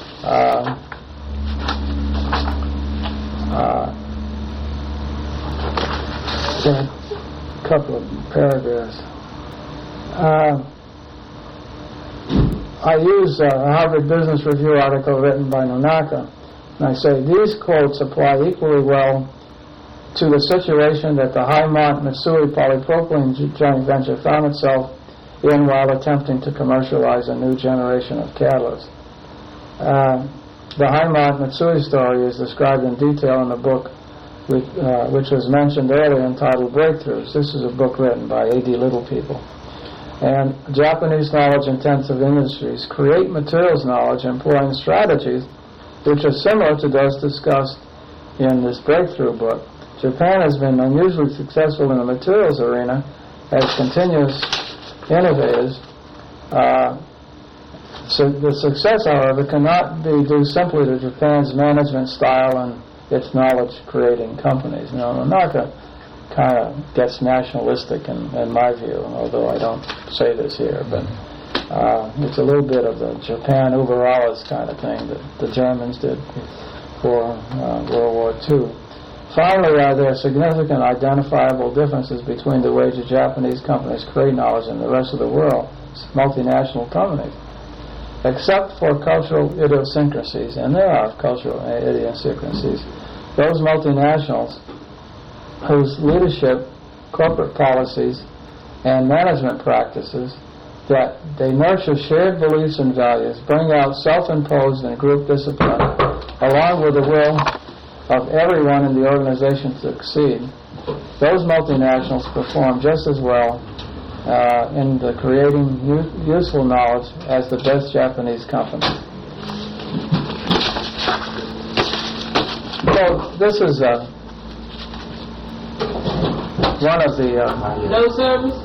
in a couple of paragraphs. I use a Harvard Business Review article written by Nonaka, and I say, these quotes apply equally well to the situation that the Highmont Mitsui polypropylene joint venture found itself in while attempting to commercialize a new generation of catalysts. The Highmont Mitsui story is described in detail in the book which was mentioned earlier, entitled Breakthroughs. This is a book written by A.D. Littlepeople. And Japanese knowledge-intensive industries create materials knowledge employing strategies which are similar to those discussed in this Breakthrough book. Japan has been unusually successful in the materials arena as continuous innovators. So the success, however, cannot be due simply to Japan's management style and its knowledge-creating companies. Now, Nonaka kind of gets nationalistic in my view, although I don't say this here, but it's a little bit of the Japan über alles kind of thing that the Germans did before World War II. Finally, there are significant identifiable differences between the way the Japanese companies create knowledge and the rest of the world, multinational companies. Except for cultural idiosyncrasies, and there are cultural idiosyncrasies, those multinationals whose leadership, corporate policies, and management practices that they nurture shared beliefs and values, bring out self-imposed and group discipline, along with the will of everyone in the organization to succeed. Those multinationals perform just as well in the creating useful knowledge as the best Japanese company. So this is one of the no service.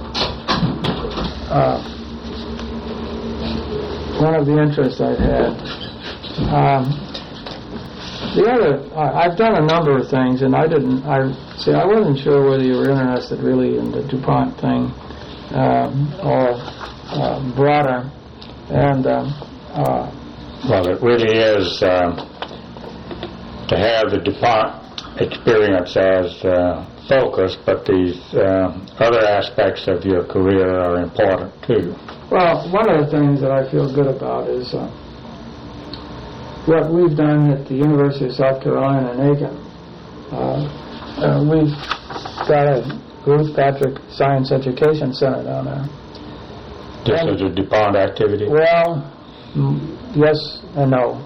One of the interests I've had. The other, I've done a number of things, and I wasn't sure whether you were interested really in the DuPont thing or broader. And well, it really is to have the DuPont experience as focus, but these other aspects of your career are important too. Well, one of the things that I feel good about is what we've done at the University of South Carolina in Aiken. We've got a Ruth Patrick Science Education Center down there. This is a DuPont activity? Well, yes and no.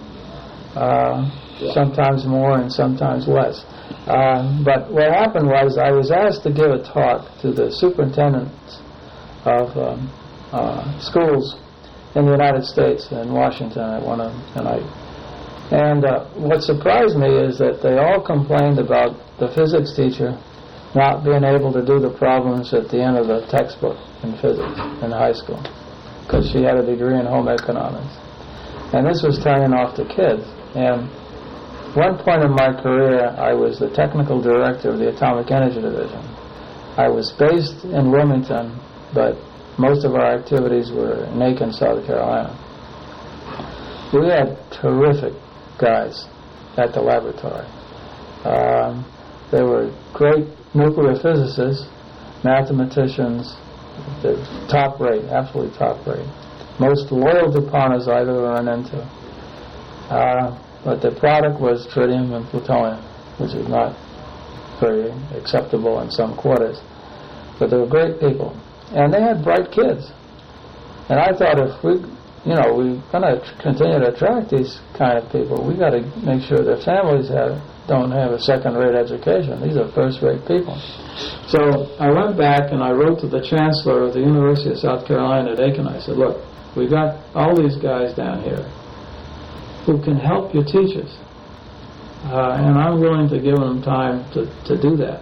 Sometimes more and sometimes less. But what happened was I was asked to give a talk to the superintendents of schools in the United States in Washington at one of the night. And what surprised me is that they all complained about the physics teacher not being able to do the problems at the end of the textbook in physics in high school because she had a degree in home economics. And this was turning off the kids. And one point in my career, I was the technical director of the Atomic Energy Division. I was based in Wilmington, but most of our activities were in Aiken, South Carolina. We had terrific guys at the laboratory. They were great nuclear physicists, mathematicians, the top rate, absolutely top rate. Most loyal DuPonters I've ever run into. But the product was tritium and plutonium, which is not very acceptable in some quarters. But they were great people. And they had bright kids. And I thought if we're going to continue to attract these kind of people, we got to make sure their families don't have a second-rate education. These are first-rate people. So I went back and I wrote to the chancellor of the University of South Carolina at Aiken. I said, look, we got all these guys down here who can help your teachers. And I'm willing to give them time to do that.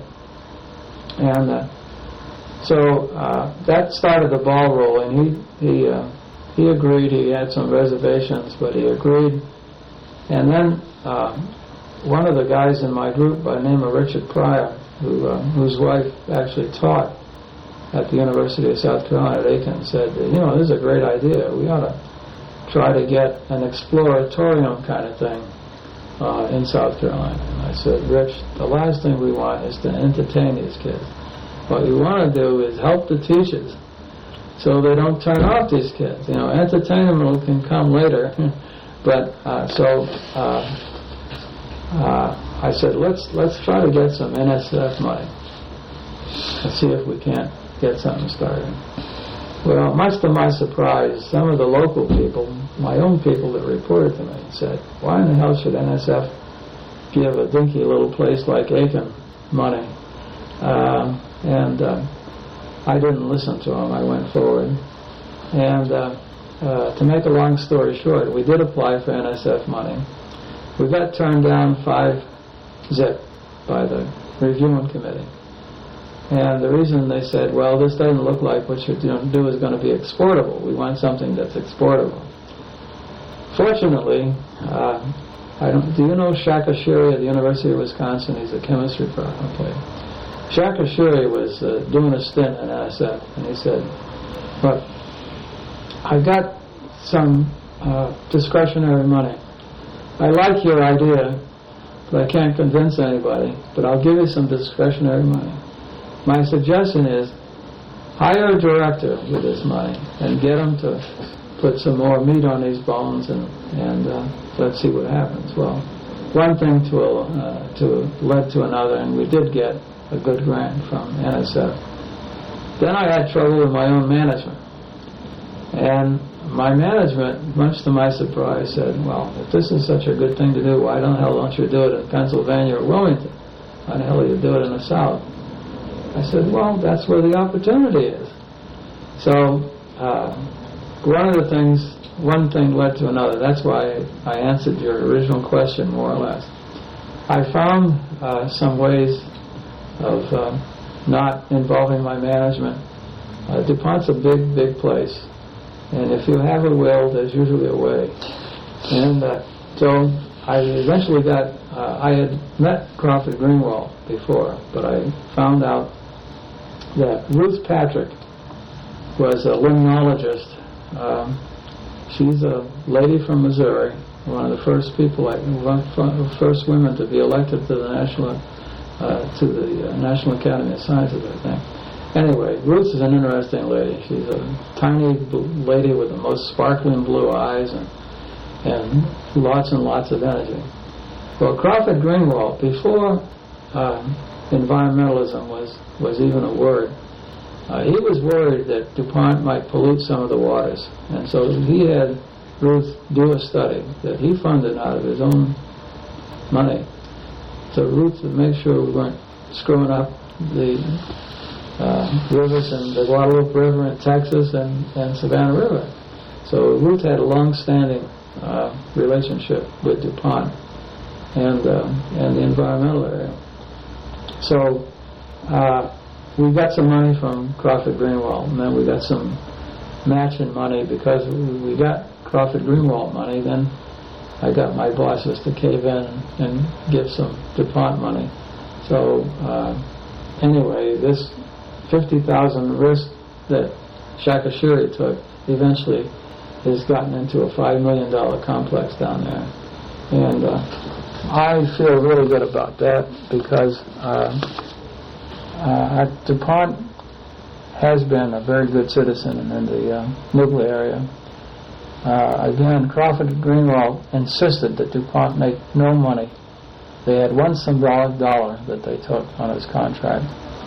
And so that started the ball rolling. He agreed. He had some reservations, but he agreed. And then one of the guys in my group by the name of Richard Pryor, whose wife actually taught at the University of South Carolina at Aiken, said, this is a great idea. We ought to try to get an exploratorium kind of thing in South Carolina. And I said, Rich, the last thing we want is to entertain these kids. What we want to do is help the teachers so they don't turn off these kids. Entertainment can come later. But I said, let's try to get some NSF money. Let's see if we can't get something started. Well, much to my surprise, some of the local people, my own people that reported to me, said, why in the hell should NSF give a dinky little place like Aiken money? I didn't listen to them. I went forward. And to make a long story short, we did apply for NSF money. We got turned down 5-zip by the reviewing committee. And the reason they said, well, this doesn't look like what you're do is going to be exportable. We want something that's exportable. Fortunately, do you know Shaka Shuri at the University of Wisconsin? He's a chemistry professor. Okay. Shaka Shuri was doing a stint in NSF, and he said, look, I got some discretionary money. I like your idea, but I can't convince anybody, but I'll give you some discretionary money. My suggestion is hire a director with this money and get him to put some more meat on these bones and let's see what happens. Well, one thing led to another, and we did get a good grant from NSF. Then I had trouble with my own management. And my management, much to my surprise, said, well, if this is such a good thing to do, why the hell don't you do it in Pennsylvania or Wilmington? Why the hell do you do it in the South? I said, well, that's where the opportunity is. So one thing led to another. That's why I answered your original question more or less. I found some ways of not involving my management. DuPont's a big, big place. And if you have a will, there's usually a way. And so I eventually got, I had met Crawford Greenwald before, but I found out that Ruth Patrick was a limnologist. She's a lady from Missouri, one of the first people, first women to be elected to the National Academy of Sciences, I think. Anyway, Ruth is an interesting lady. She's a tiny lady with the most sparkling blue eyes and lots and lots of energy. Well, Crawford Greenwald, before environmentalism was even a word, he was worried that DuPont might pollute some of the waters, and so he had Ruth do a study that he funded out of his own money. So Ruth would make sure we weren't screwing up the rivers and the Guadalupe River in Texas and Savannah River. So Ruth had a long-standing relationship with DuPont and the environmental area. So we got some money from Crawford Greenwald, and then we got some matching money because we got Crawford Greenwald money. Then I got my bosses to cave in and give some DuPont money. So anyway, this 50,000 risk that Shakashuri took eventually has gotten into a $5 million complex down there. And I feel really good about that because DuPont has been a very good citizen in the nuclear area. Again, Crawford Greenwald insisted that DuPont make no money. They had one symbolic dollar that they took on his contract.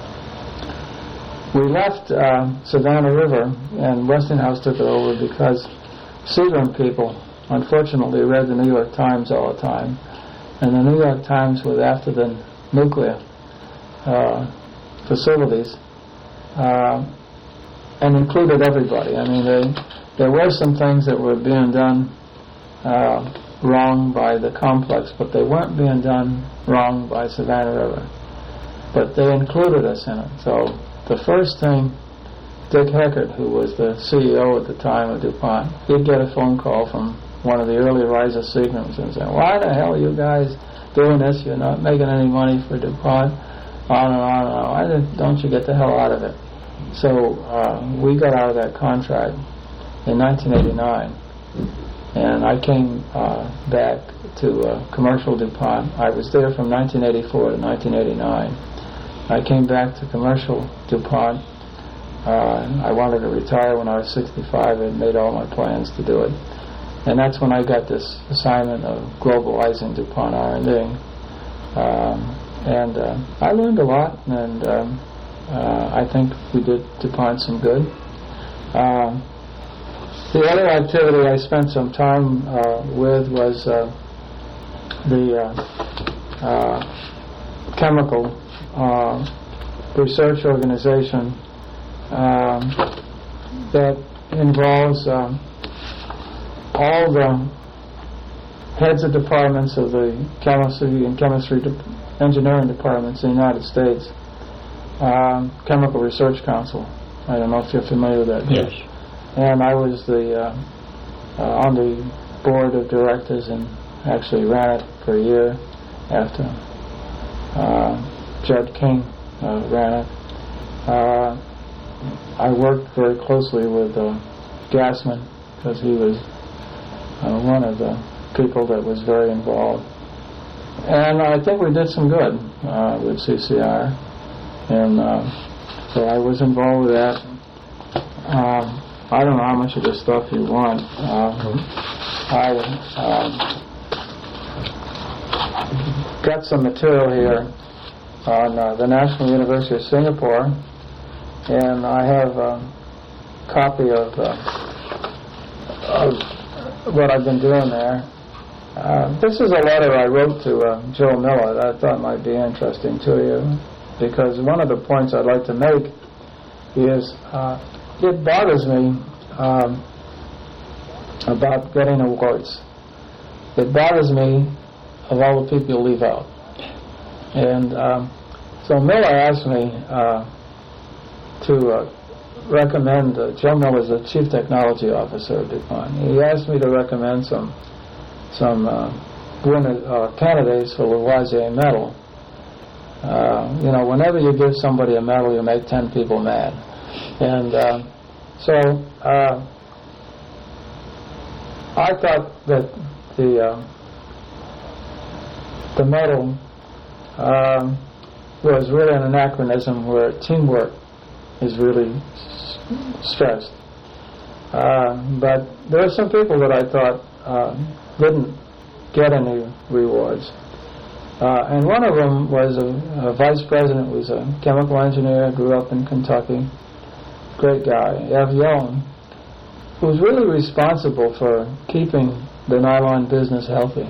We left Savannah River, and Westinghouse took it over because Seagram people, unfortunately, read the New York Times all the time, and the New York Times was after the nuclear facilities and included everybody. I mean, there were some things that were being done wrong by the complex, but they weren't being done wrong by Savannah River. But they included us in it. So the first thing, Dick Heckert, who was the CEO at the time of DuPont, he'd get a phone call from one of the early Riser Seagrams and say, "Why the hell are you guys doing this? You're not making any money for DuPont." On and on and on. Why don't you get the hell out of it? So we got out of that contract in 1989, and I came back to commercial DuPont. I was there from 1984 to 1989. I came back to commercial DuPont. I wanted to retire when I was 65. I had made all my plans to do it. And that's when I got this assignment of globalizing DuPont R&D. And I learned a lot, and I think we did DuPont some good. The other activity I spent some time with was the chemical research organization that involves all the heads of departments of the chemistry and engineering departments in the United States. Chemical Research Council. I don't know if you're familiar with that. Yes. And I was on the board of directors and actually ran it for a year after Judd King ran it. I worked very closely with Gassman because he was one of the people that was very involved. And I think we did some good with CCR. And so I was involved with that. I don't know how much of this stuff you want. I got some material here on the National University of Singapore, and I have a copy of what I've been doing there. This is a letter I wrote to Joe Miller that I thought might be interesting to you, because one of the points I'd like to make is it bothers me about getting awards. It bothers me of all the people you leave out. And so Miller asked me to recommend, Joe Miller is the Chief Technology Officer at DuPont. He asked me to recommend some candidates for Lavoisier Medal. Whenever you give somebody a medal, you make 10 people mad. And so I thought that the medal was really an anachronism where teamwork is really stressed. But there are some people that I thought didn't get any rewards. And one of them was a vice president, was a chemical engineer, grew up in Kentucky, great guy, Ev Young, who was really responsible for keeping the nylon business healthy.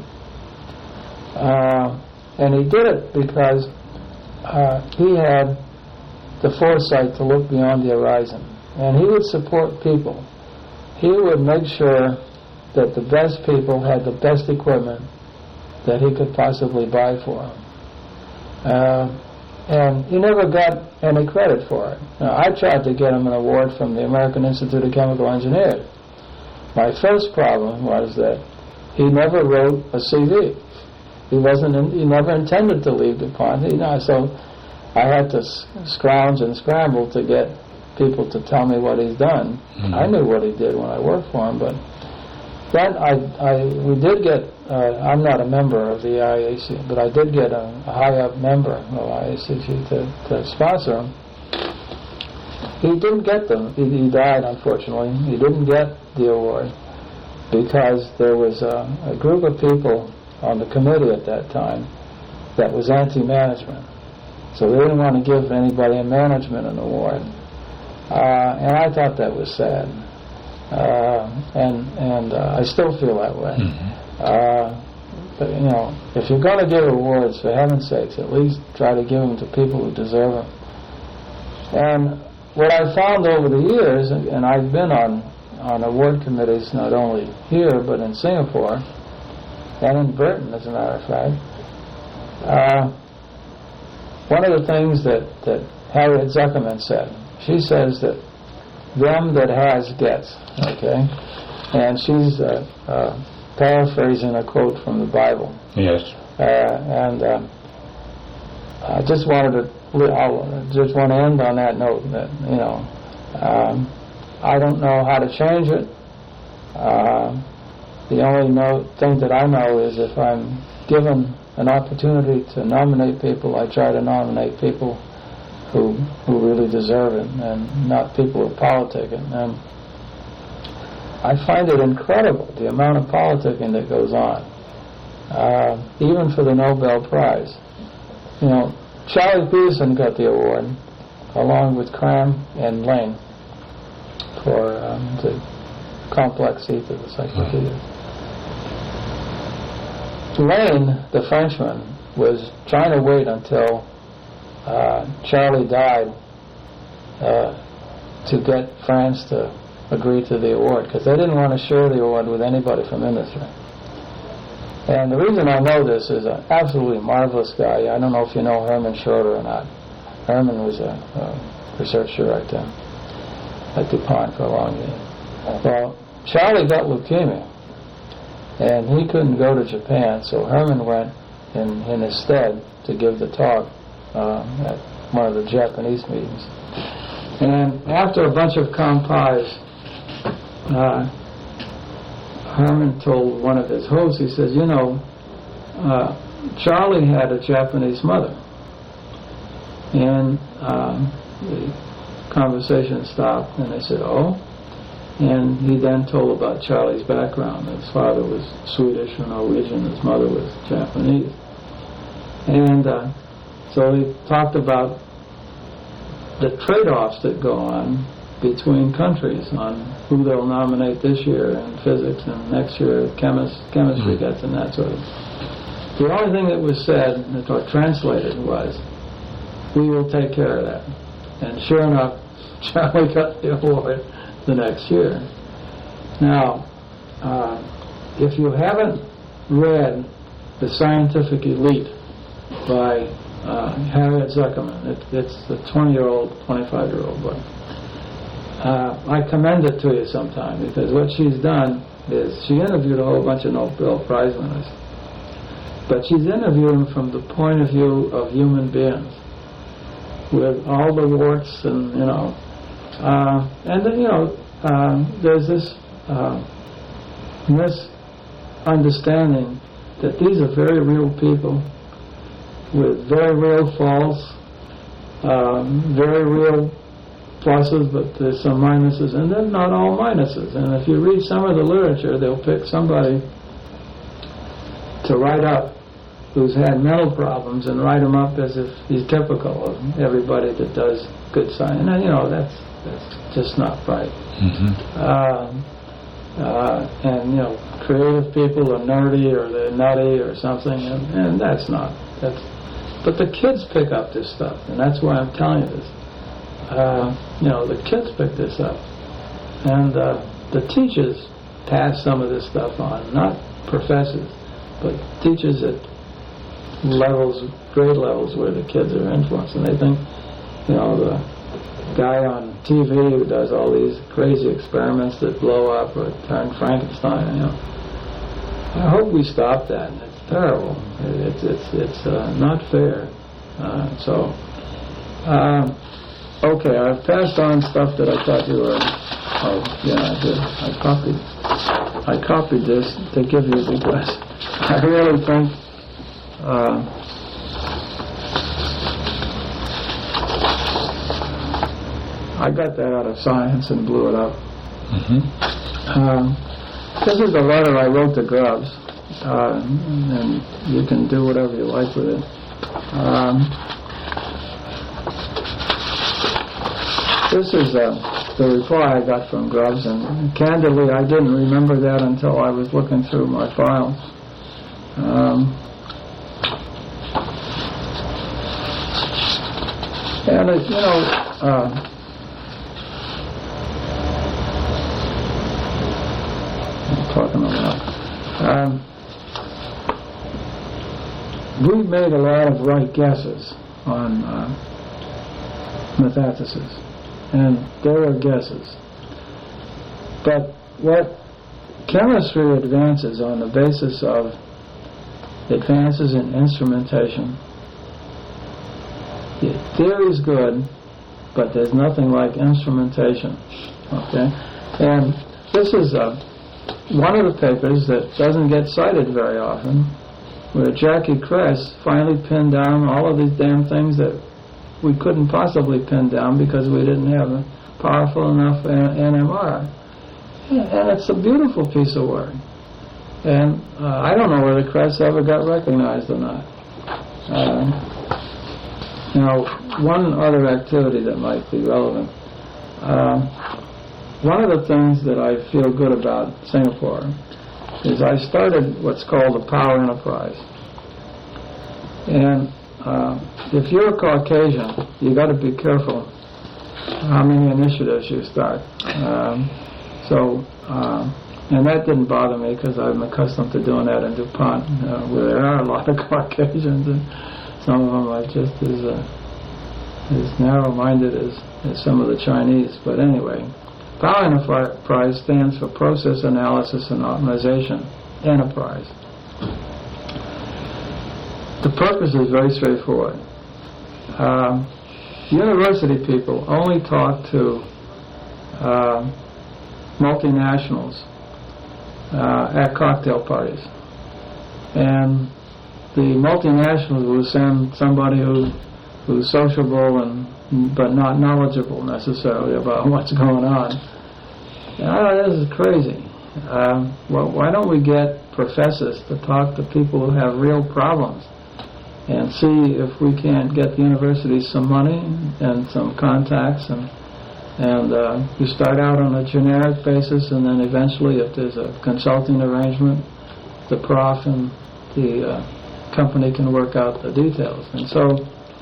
And he did it because he had the foresight to look beyond the horizon. And he would support people. He would make sure that the best people had the best equipment that he could possibly buy for them. And he never got any credit for it. Now, I tried to get him an award from the American Institute of Chemical Engineers. My first problem was that he never wrote a CV. He never intended to leave DuPont. So I had to scrounge and scramble to get people to tell me what he's done. Mm-hmm. I knew what he did when I worked for him, but then we did get, I'm not a member of the IAC, but I did get a high-up member of IACG to sponsor him. He didn't get them. He died, unfortunately. He didn't get the award because there was a group of people on the committee at that time that was anti-management. So they didn't want to give anybody in management an award. And I thought that was sad. And I still feel that way. Mm-hmm. But, if you're going to give awards, for heaven's sakes, at least try to give them to people who deserve them. And what I found over the years, and I've been on award committees not only here, but in Singapore, and in Britain, as a matter of fact, one of the things that Harriet Zuckerman said, she says that them that has gets, okay? And she's paraphrasing a quote from the Bible. Yes. I just want to end on that note that, I don't know how to change it. The only thing that I know is if I'm given an opportunity to nominate people, I try to nominate people who really deserve it, and not people who are politicking. And I find it incredible, the amount of politicking that goes on, even for the Nobel Prize. Charlie Peterson got the award, along with Cram and Lane, for the complex heat of the cyclic heater. Lane, the Frenchman, was trying to wait until Charlie died to get France to agree to the award, because they didn't want to share the award with anybody from industry. And the reason I know this is an absolutely marvelous guy. I don't know if you know Herman Schroeder or not. Herman was a research director at DuPont for a long time. Well, Charlie got leukemia, and he couldn't go to Japan, so Herman went in his stead to give the talk at one of the Japanese meetings. And after a bunch of kanpais, Herman told one of his hosts, he says, Charlie had a Japanese mother. And the conversation stopped, and they said, oh? And he then told about Charlie's background. His father was Swedish or Norwegian, his mother was Japanese. And so he talked about the trade-offs that go on between countries on who they'll nominate this year in physics and next year chemistry gets and that sort of. The only thing that was said, or translated, was, we will take care of that. And sure enough, Charlie got the award the next year. Now, if you haven't read The Scientific Elite by Harriet Zuckerman, it's the 20-year-old, 25-year-old book. I commend it to you sometime, because what she's done is she interviewed a whole bunch of Nobel Prize winners. But she's interviewing from the point of view of human beings, with all the warts and, and then, there's this misunderstanding that these are very real people with very real faults, very real pluses, but there's some minuses, and they're not all minuses. And if you read some of the literature, they'll pick somebody to write up who's had mental problems and write him up as if he's typical of everybody that does good science. And that's just not right. And creative people are nerdy or they're nutty or something, and that's not. But the kids pick up this stuff, and that's why I'm telling you this. The kids pick this up, and the teachers pass some of this stuff on, not professors, but teachers at grade levels where the kids are influenced, and they think, the guy on TV who does all these crazy experiments that blow up or turn Frankenstein, I hope we stop that. It's terrible. It's not fair. Okay, I've passed on stuff that I thought you were. Oh, yeah, I did. I copied this to give you because I really think. I got that out of Science and blew it up. This is a letter I wrote to Grubbs, and you can do whatever you like with it. This is the reply I got from Grubbs, and candidly, I didn't remember that until I was looking through my files. And I'm talking about. We made a lot of right guesses on metathesis. And there are guesses. But what chemistry advances on the basis of advances in instrumentation, the theory is good, but there's nothing like instrumentation. Okay? And this is one of the papers that doesn't get cited very often, where Jackie Kress finally pinned down all of these damn things that we couldn't possibly pin down because we didn't have a powerful enough NMR. And it's a beautiful piece of work. And I don't know whether Kress ever got recognized or not. One other activity that might be relevant. One of the things that I feel good about Singapore is I started what's called the Power Enterprise. And if you're a Caucasian, you got to be careful how many initiatives you start. And that didn't bother me because I'm accustomed to doing that in DuPont, where there are a lot of Caucasians, and some of them are just as narrow-minded as some of the Chinese. But anyway, Power Enterprise stands for Process Analysis and Optimization Enterprise. The purpose is very straightforward. University people only talk to multinationals at cocktail parties. And the multinationals will send somebody who's sociable but not knowledgeable necessarily about what's going on. This is crazy. Why don't we get professors to talk to people who have real problems and see if we can't get the university some money and some contacts, and you start out on a generic basis, and then eventually, if there's a consulting arrangement, the prof and the company can work out the details. And so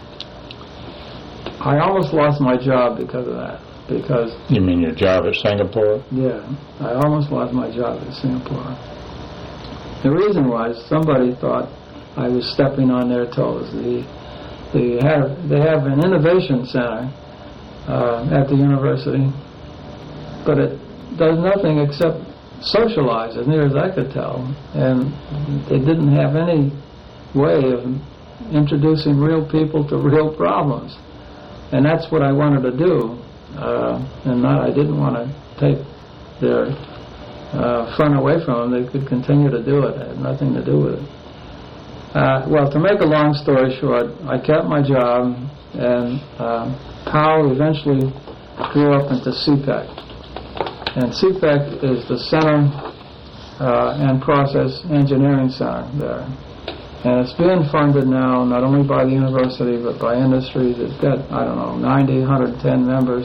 I almost lost my job because of that. Because you mean your job at Singapore? Yeah, I almost lost my job at Singapore. The reason was somebody thought I was stepping on their toes. They have an innovation center at the university, but it does nothing except socialize, as near as I could tell. And they didn't have any way of introducing real people to real problems. And that's what I wanted to do. And I didn't want to take their fun away from them. They could continue to do it. It had nothing to do with it. Well, to make a long story short, I kept my job, and Powell eventually grew up into CPEC. And CPEC is the Center and Process Engineering Center there. And it's being funded now not only by the university but by industries. It's got, 90, 110 members.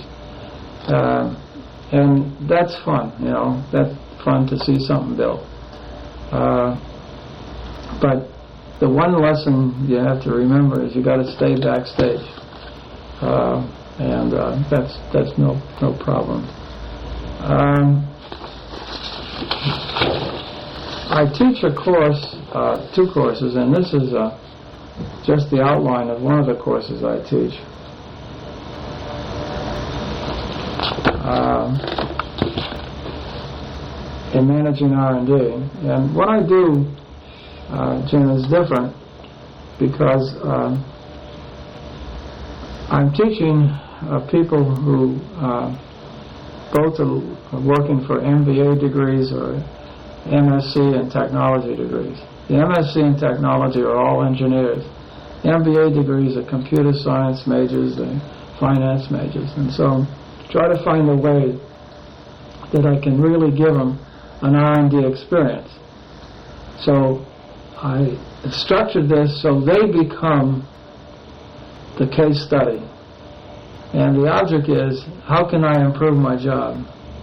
And that's fun, that's fun to see something built. But the one lesson you have to remember is you got to stay backstage. And that's no problem. I teach a course, 2 courses, and this is just the outline of one of the courses I teach. In managing R&D. And what I do, Jim, is different because I'm teaching people who both are working for MBA degrees or MSc and technology degrees. The MSc and technology are all engineers. MBA degrees are computer science majors and finance majors. And so try to find a way that I can really give them an R&D experience. So I structured this so they become the case study. And the object is, how can I improve my job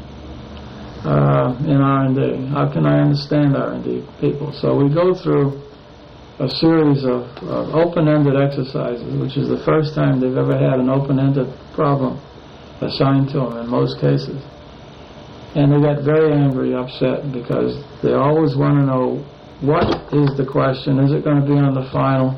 in R&D? How can I understand R&D people? So we go through a series of open-ended exercises, which is the first time they've ever had an open-ended problem assigned to them in most cases. And they get very angry, upset, because they always want to know, what is the question? Is it going to be on the final?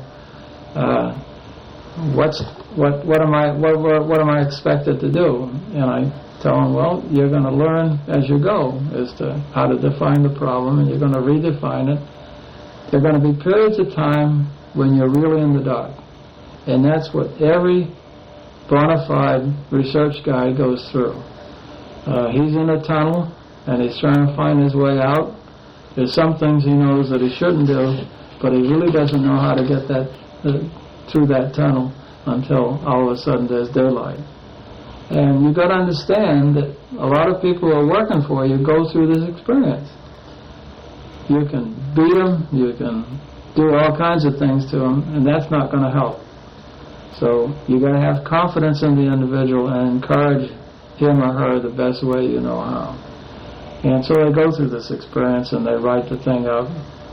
What am I expected to do? And I tell them, well, you're going to learn as you go as to how to define the problem, and you're going to redefine it. There are going to be periods of time when you're really in the dark. And that's what every bona fide research guy goes through. He's in a tunnel, and he's trying to find his way out. There's some things he knows that he shouldn't do, but he really doesn't know how to get that through that tunnel until all of a sudden there's daylight. And you've got to understand that a lot of people who are working for you go through this experience. You can beat them, you can do all kinds of things to them, and that's not going to help. So you've got to have confidence in the individual and encourage him or her the best way you know how. And so they go through this experience and they write the thing up.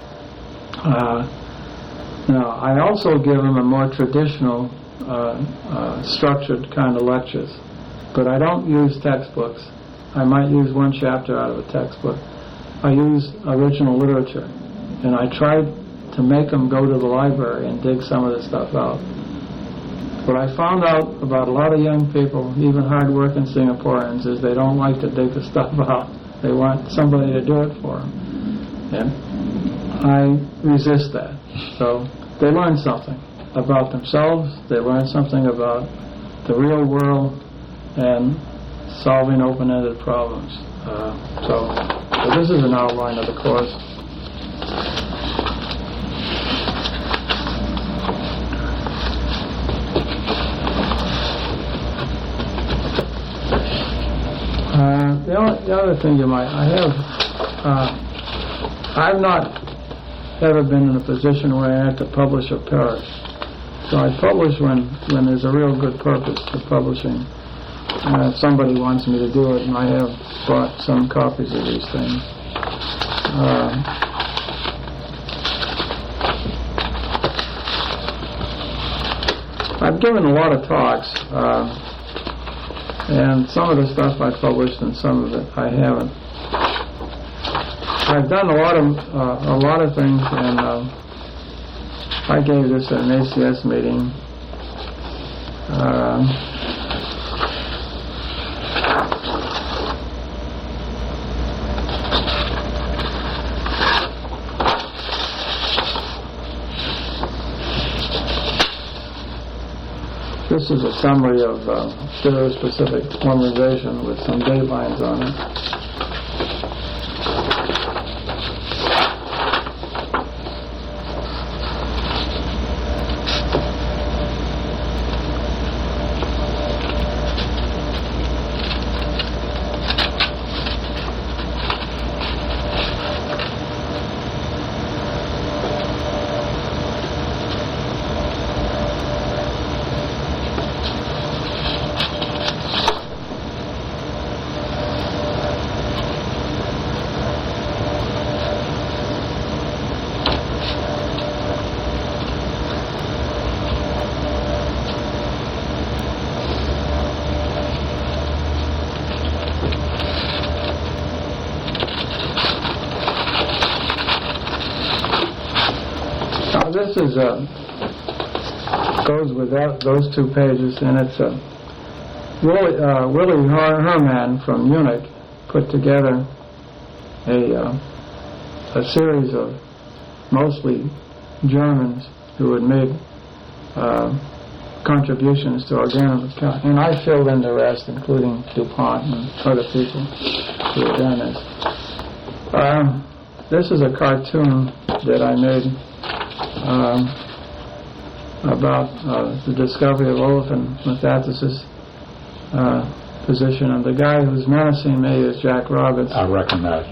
Now, I also give them a more traditional, structured kind of lectures. But I don't use textbooks. I might use one chapter out of a textbook. I use original literature. And I try to make them go to the library and dig some of this stuff out. What I found out about a lot of young people, even hard-working Singaporeans, is they don't like to dig the stuff out. They want somebody to do it for them. And I resist that. So they learn something about themselves, they learn something about the real world, and solving open-ended problems. So this is an outline of the course. The other thing I've not ever been in a position where I had to publish or perish. So I publish when there's a real good purpose to publishing. If somebody wants me to do it, and I have bought some copies of these things. I've given a lot of talks, and some of the stuff I published and some of it I haven't. I've done a lot of things, and I gave this at an ACS meeting. This is a summary of stereospecific polymerization with some date lines on it. This is goes with those 2 pages, and it's Willy Hermann from Munich put together a series of mostly Germans who had made contributions to organometallics, and I filled in the rest, including DuPont and other people who had done this. This is a cartoon that I made about the discovery of olefin metathesis position, and the guy who's menacing me is Jack Roberts. I recognize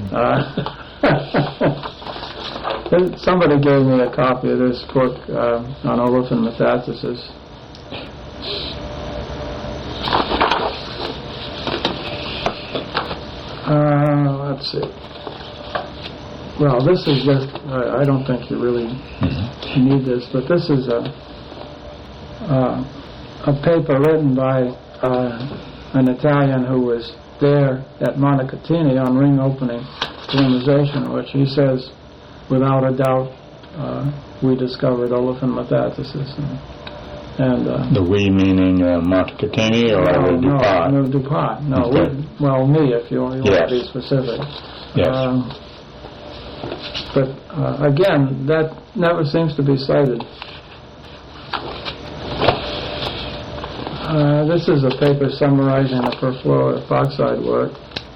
him. Somebody gave me a copy of this book on olefin metathesis. Let's see. Well, this is just, I don't think you really need this, but this is a paper written by an Italian who was there at Montecatini on ring opening polymerization, which he says, without a doubt, we discovered olefin metathesis. And the we meaning Montecatini or DuPont? No, DuPont. No, okay. Me, if you want to be specific. Yes. But again, that never seems to be cited. This is a paper summarizing the perfluoroepoxide work.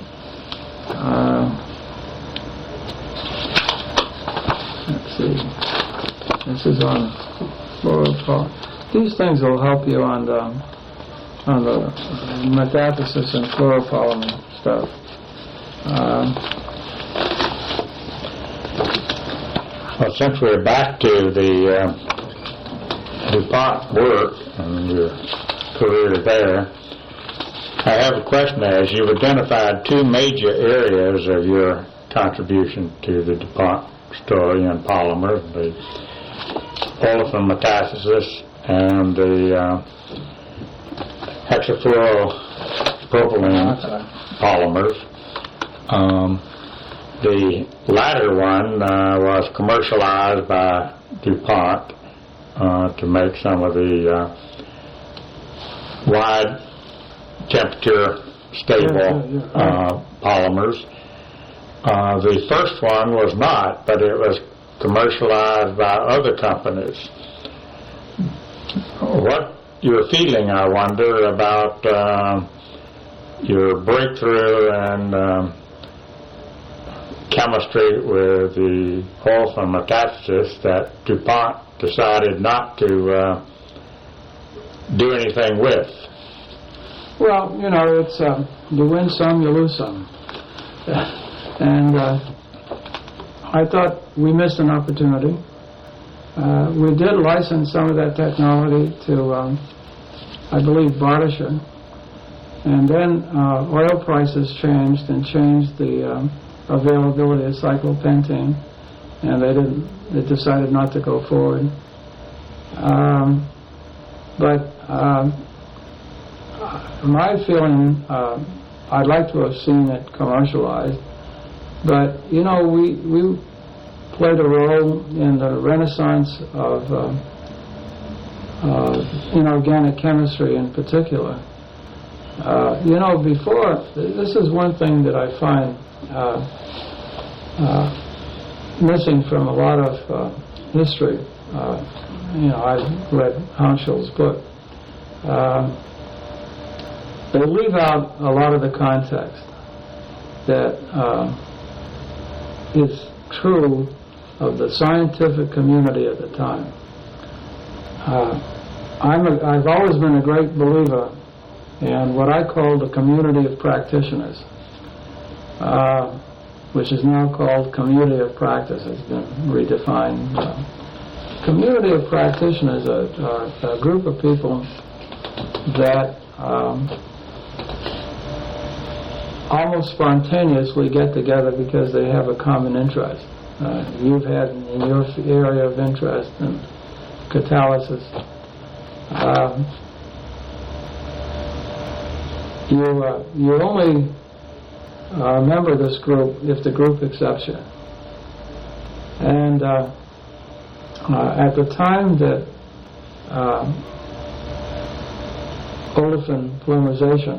Let's see. This is on fluoropolymer. These things will help you on the metathesis and fluoropolymer stuff. Well, since we're back to the DuPont work and your career there, I have a question. As you've identified 2 major areas of your contribution to the DuPont story and polymer, the olefin metathesis and the hexafluoropropylene polymers. The latter one was commercialized by DuPont to make some of the wide temperature stable polymers. The first one was not, but it was commercialized by other companies. What you're feeling, I wonder, about your breakthrough and chemistry with the olefin metathesis that DuPont decided not to do anything with? Well, you know, it's you win some, you lose some. And I thought we missed an opportunity. We did license some of that technology to, I believe, Bardisher. And then oil prices changed and changed the availability of cyclopentene, and they decided not to go forward. But my feeling, I'd like to have seen it commercialized, but you know, we played a role in the renaissance of inorganic chemistry in particular. You know, before, this is one thing that I find missing from a lot of history. You know, I read Hanschel's book, they leave out a lot of the context that is true of the scientific community at the time. I've always been a great believer in what I call the community of practitioners, which is now called community of practice. It's been redefined. Community of practitioners are a group of people that almost spontaneously get together because they have a common interest. You've had in your area of interest in catalysis. You only member this group if the group accepts you. And at the time that olefin polymerization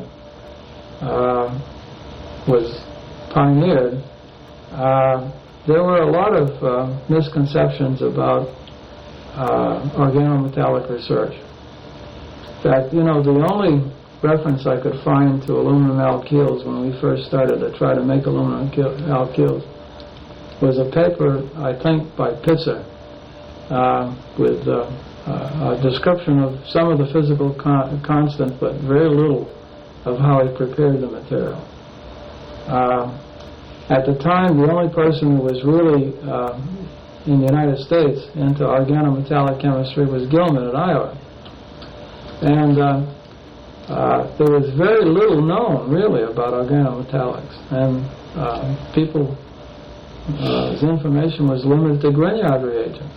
was pioneered, there were a lot of misconceptions about organometallic research. In fact, the only reference I could find to aluminum alkyls when we first started to try to make aluminum alkyls was a paper, I think, by Pitzer with a description of some of the physical constants, but very little of how he prepared the material. At the time, the only person who was really in the United States into organometallic chemistry was Gilman at Iowa. And there was very little known, really, about organometallics. And people's information was limited to Grignard reagents.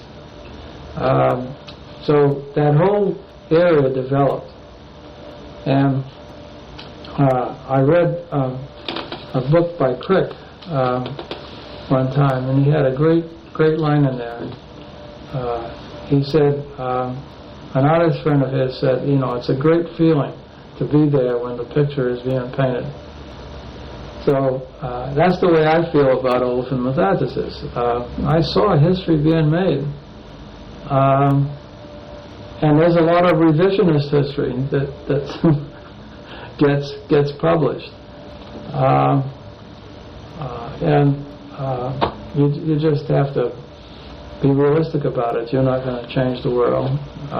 So that whole area developed. And I read a book by Crick one time, and he had a great line in there. He said, an artist friend of his said, it's a great feeling to be there when the picture is being painted. So that's the way I feel about olefin metathesis. I saw history being made. And there's a lot of revisionist history that gets published. You just have to be realistic about it. You're not going to change the world.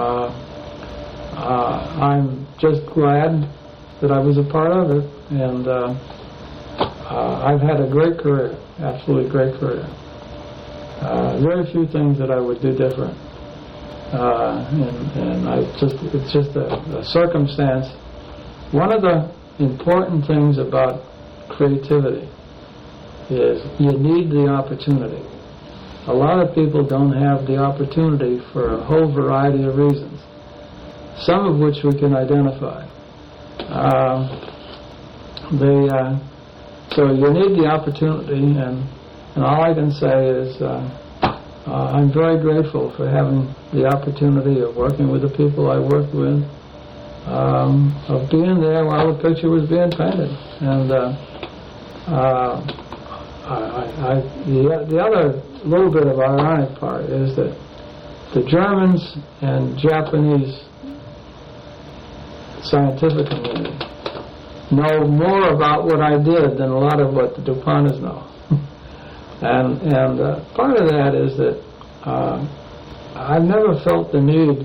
I'm just glad that I was a part of it, and I've had a great career, absolutely great career. Very few things that I would do different. And it's just a circumstance. One of the important things about creativity is you need the opportunity. A lot of people don't have the opportunity for a whole variety of reasons, some of which we can identify. So you need the opportunity, and all I can say is I'm very grateful for having the opportunity of working with the people I worked with, of being there while the picture was being painted. And the other little bit of ironic part is that the Germans and Japanese scientific community know more about what I did than a lot of what the DuPonters know. And part of that is that I've never felt the need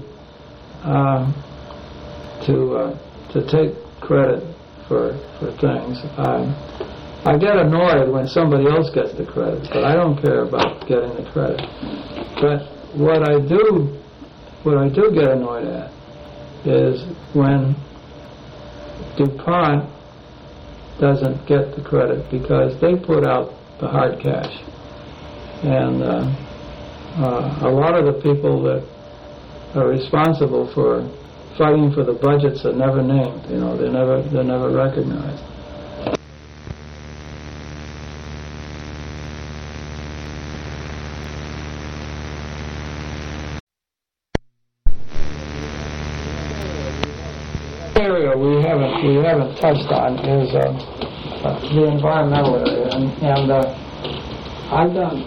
to take credit for things. I get annoyed when somebody else gets the credit, but I don't care about getting the credit. But what I do get annoyed at is when DuPont doesn't get the credit because they put out the hard cash. And a lot of the people that are responsible for fighting for the budgets are never named. They're never recognized. Area we haven't touched on is the environmental area, and I've done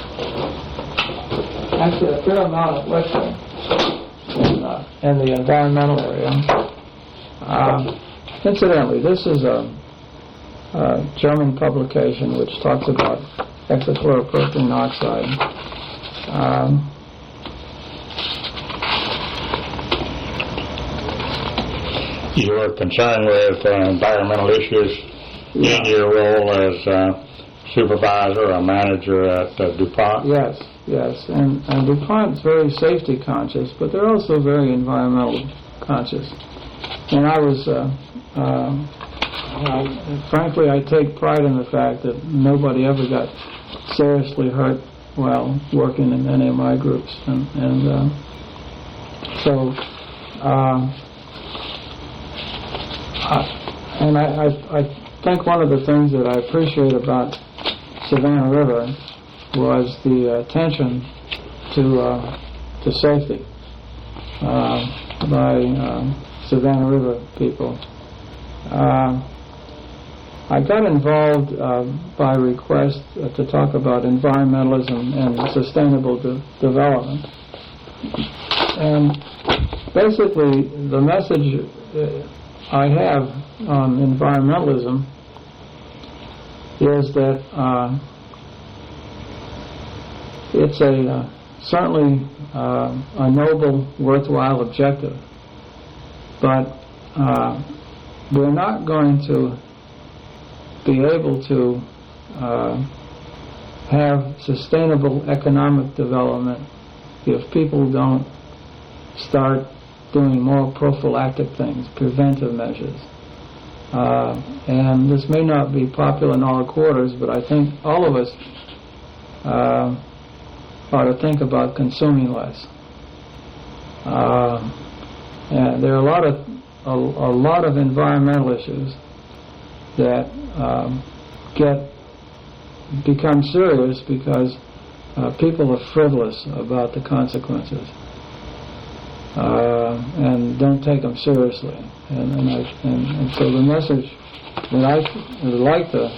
actually a fair amount of lecturing in the environmental area, Incidentally, this is a German publication which talks about hexachloropropylene oxide. You were concerned with environmental issues in your role as supervisor or manager at DuPont? Yes. And DuPont's very safety conscious, but they're also very environmental conscious. And I was, frankly, I take pride in the fact that nobody ever got seriously hurt while working in any of my groups. I think one of the things that I appreciate about Savannah River was the attention to safety by Savannah River people. I got involved by request to talk about environmentalism and sustainable development. And basically, the message I have on environmentalism is that it's certainly a noble, worthwhile objective, but we're not going to be able to have sustainable economic development if people don't start doing more prophylactic things, preventive measures. And this may not be popular in all quarters, but I think all of us ought to think about consuming less. And there are a lot of environmental issues that become serious because people are frivolous about the consequences and don't take them seriously. And so the message that I would like to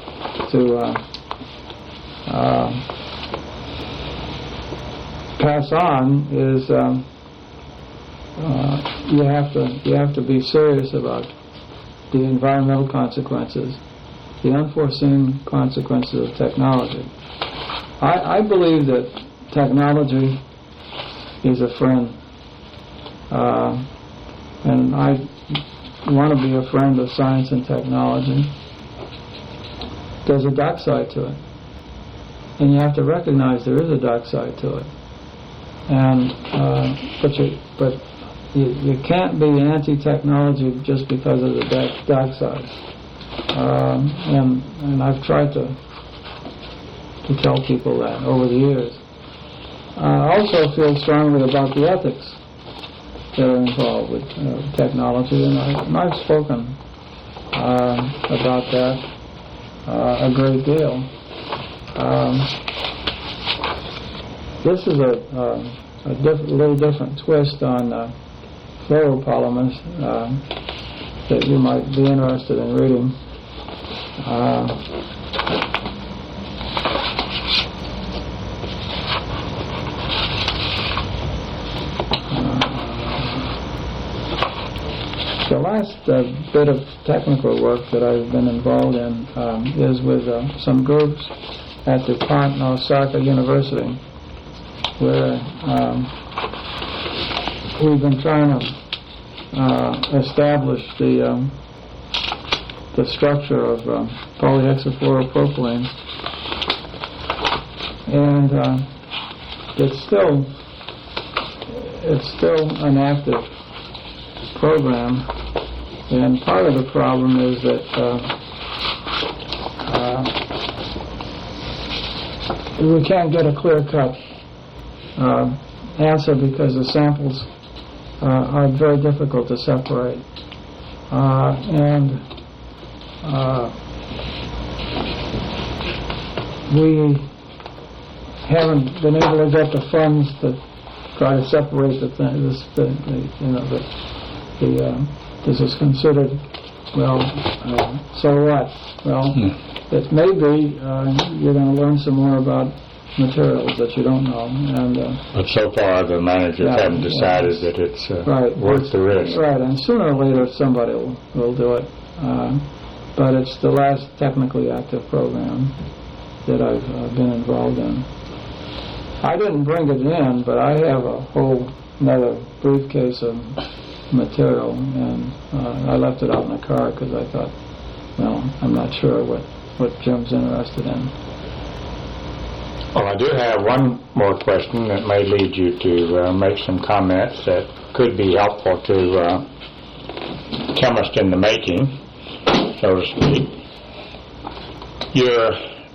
pass on is you have to be serious about the environmental consequences, the unforeseen consequences of technology. I believe that technology is a friend, and I want to be a friend of science and technology. There's a dark side to it, and you have to recognize there is a dark side to it. And but you can't be anti-technology just because of the dark side. And I've tried to tell people that over the years. I also feel strongly about the ethics that are involved with technology, and I've spoken about that a great deal. This is a little different twist on fluoropolymers that you might be interested in reading. The last bit of technical work that I've been involved in is with some groups at DuPont and Osaka University, where we've been trying to establish the structure of polyhexafluoropropylene, and it's still an active program, and part of the problem is that we can't get a clear-cut answer because the samples are very difficult to separate, and we haven't been able to get the funds to try to separate the this is considered, well, so what? Well, it may be you're going to learn some more about materials that you don't know. And but so far the managers haven't decided that it's worth the risk. Right, and sooner or later somebody will do it. But it's the last technically active program that I've been involved in. I didn't bring it in, but I have a whole another briefcase of material, and I left it out in the car because I thought, well, I'm not sure what Jim's interested in. Well, I do have one more question that may lead you to make some comments that could be helpful to chemists in the making, so to speak. Your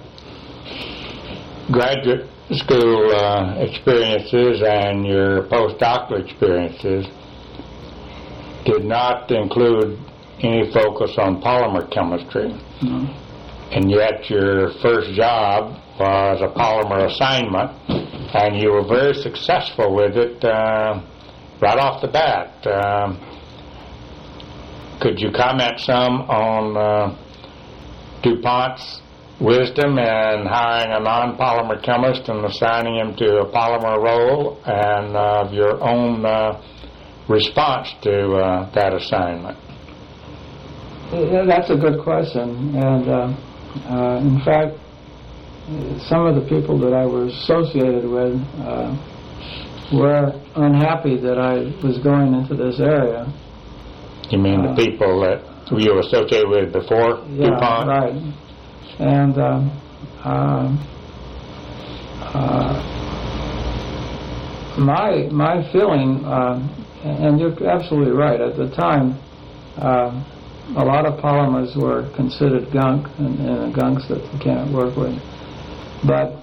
graduate school experiences and your postdoctoral experiences did not include any focus on polymer chemistry. Mm-hmm. And yet your first job was a polymer assignment, and you were very successful with it right off the bat. Could you comment some on DuPont's wisdom in hiring a non-polymer chemist and assigning him to a polymer role, and of your own response to that assignment? Yeah, that's a good question, and in fact, some of the people that I was associated with were unhappy that I was going into this area. You mean the people that you were associated with before DuPont? Yeah, right. And my feeling, and you're absolutely right, at the time, a lot of polymers were considered gunk, and gunks that you can't work with. But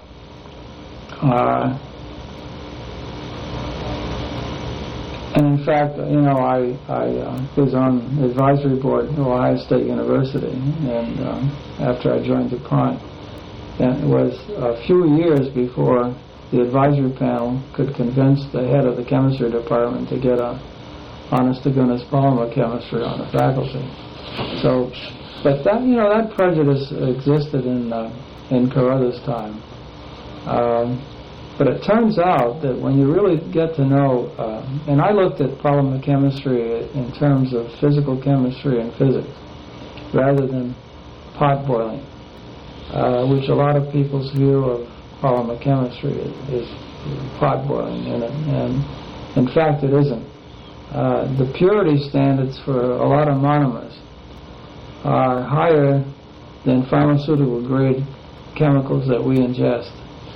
and in fact, you know, I was on the advisory board at Ohio State University, and after I joined DuPont, and it was a few years before the advisory panel could convince the head of the chemistry department to get a honest-to-goodness polymer chemistry on the faculty. So, but that, you know, that prejudice existed in Carruthers' time. But it turns out that when you really get to know, and I looked at polymer chemistry in terms of physical chemistry and physics, rather than pot boiling, which a lot of people's view of polymer chemistry is pot boiling in it, and in fact it isn't. The purity standards for a lot of monomers are higher than pharmaceutical grade chemicals that we ingest.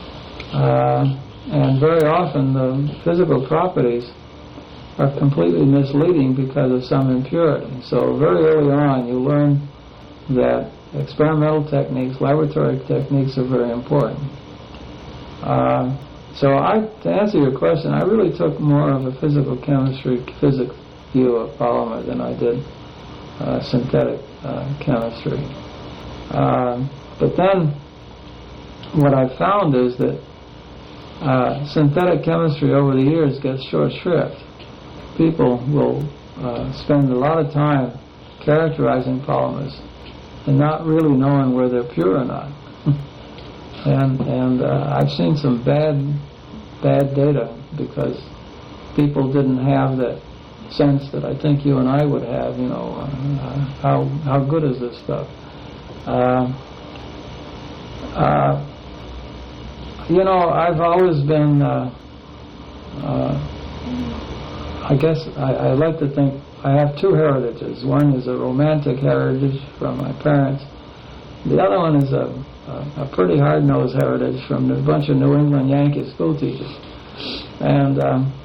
And very often the physical properties are completely misleading because of some impurity. So very early on you learn that experimental techniques, laboratory techniques are very important. So to answer your question, I really took more of a physical chemistry, physics view of polymer than I did synthetic chemistry. But then what I found is that synthetic chemistry over the years gets short shrift. People will spend a lot of time characterizing polymers and not really knowing whether they're pure or not. and I've seen some bad data because people didn't have that sense that I think you and I would have. You know, how good is this stuff? You know, I've always been, I guess I like to think I have two heritages. One is a romantic heritage from my parents. The other one is a pretty hard-nosed heritage from a bunch of New England Yankee school teachers. And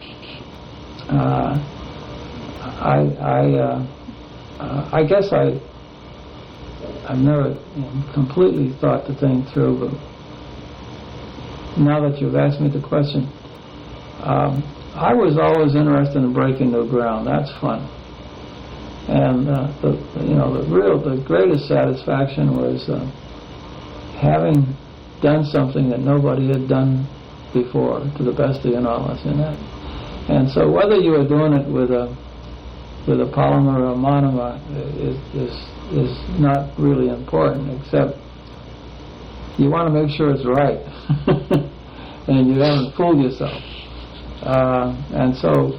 I guess I've never completely thought the thing through, but now that you've asked me the question, I was always interested in breaking new ground. That's fun. And the greatest satisfaction was having done something that nobody had done before, to the best of your knowledge. And so whether you were doing it with a polymer or a monomer is not really important, except you want to make sure it's right. and you haven't fooled yourself. And so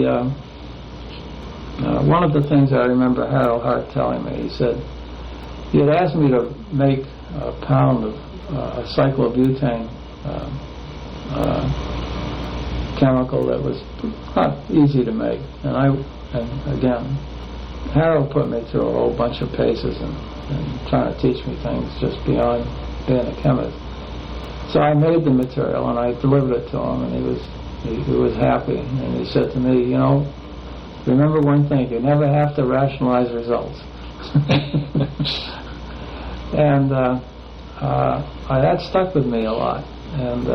one of the things I remember Harold Hart telling me, he said, he had asked me to make a pound of cyclobutane chemical that was not easy to make. And again, Harold put me through a whole bunch of paces and trying to teach me things just beyond being a chemist. So I made the material and I delivered it to him, and he was happy. And he said to me, you know, remember one thing, you never have to rationalize results. And that stuck with me a lot. And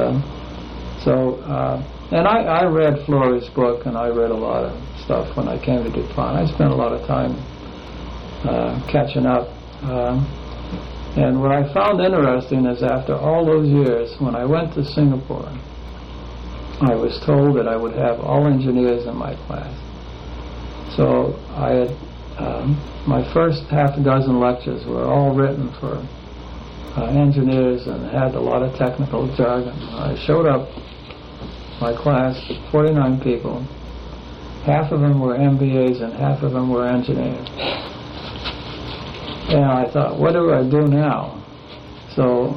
and I read Florey's book, and I read a lot of stuff when I came to DuPont. I spent a lot of time catching up. And what I found interesting is after all those years, when I went to Singapore, I was told that I would have all engineers in my class. So I had my first half a dozen lectures were all written for engineers and had a lot of technical jargon. I showed up, my class, 49 people. Half of them were MBAs and half of them were engineers. And I thought, what do I do now? So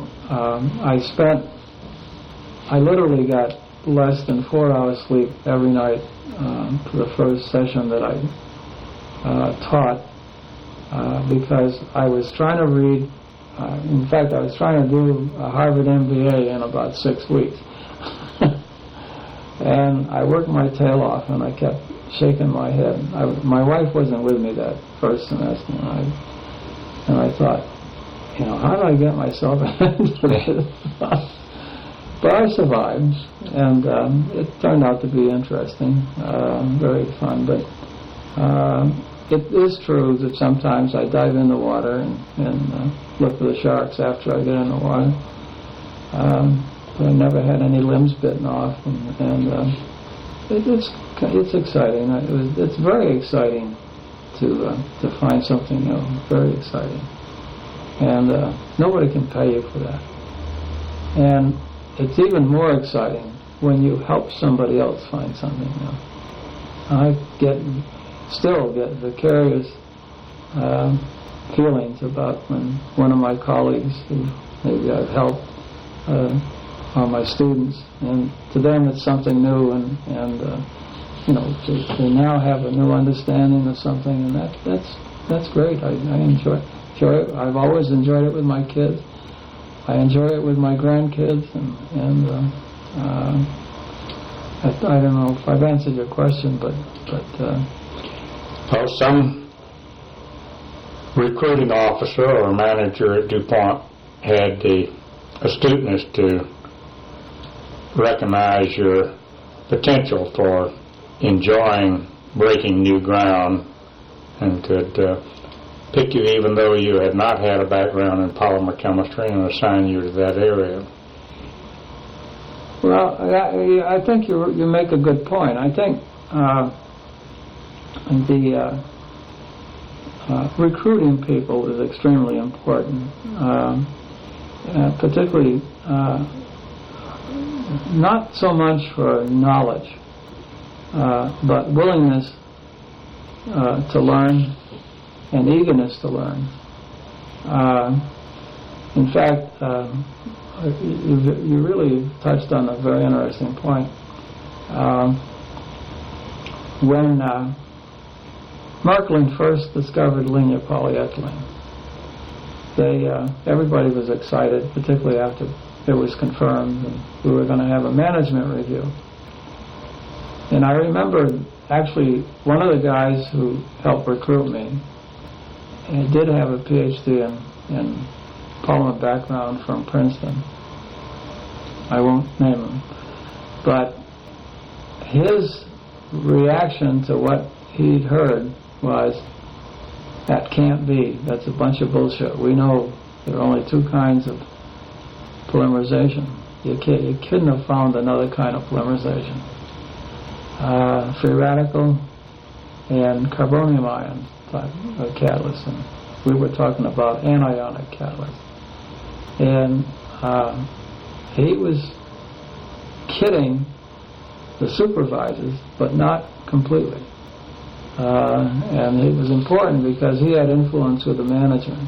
I literally got less than 4 hours sleep every night for the first session that I taught, because I was trying to read, in fact, I was trying to do a Harvard MBA in about 6 weeks. And I worked my tail off, and I kept shaking my head. My wife wasn't with me that first semester, and I thought, you know, how do I get myself into this? But I survived, and it turned out to be interesting, very fun. But it is true that sometimes I dive in the water and look for the sharks after I get in the water. But I never had any limbs bitten off, and it's exciting. It's very exciting to find something new. Very exciting, and nobody can pay you for that. And it's even more exciting when you help somebody else find something new. I still get vicarious feelings about when one of my colleagues who maybe I've helped are my students, and to them it's something new, and you know, to now have a new understanding of something, and that's great. I enjoy it. I've always enjoyed it with my kids. I enjoy it with my grandkids, and I don't know if I've answered your question, but well, some recruiting officer or manager at DuPont had the astuteness to recognize your potential for enjoying breaking new ground, and could pick you even though you had not had a background in polymer chemistry and assign you to that area. Well, I think you make a good point. I think the recruiting people is extremely important, particularly not so much for knowledge, but willingness to learn and eagerness to learn. In fact, you really touched on a very interesting point. When Merkling first discovered linear polyethylene, everybody was excited, particularly after it was confirmed and we were going to have a management review. And I remember actually one of the guys who helped recruit me, and did have a PhD in polymer background from Princeton. I won't name him. But his reaction to what he'd heard was, that can't be. That's a bunch of bullshit. We know there are only two kinds of polymerization. You couldn't have found another kind of polymerization. Free radical and carbonium ion type of catalyst, and we were talking about anionic catalyst. And he kidding the supervisors, but not completely. And it was important because he had influence with the management.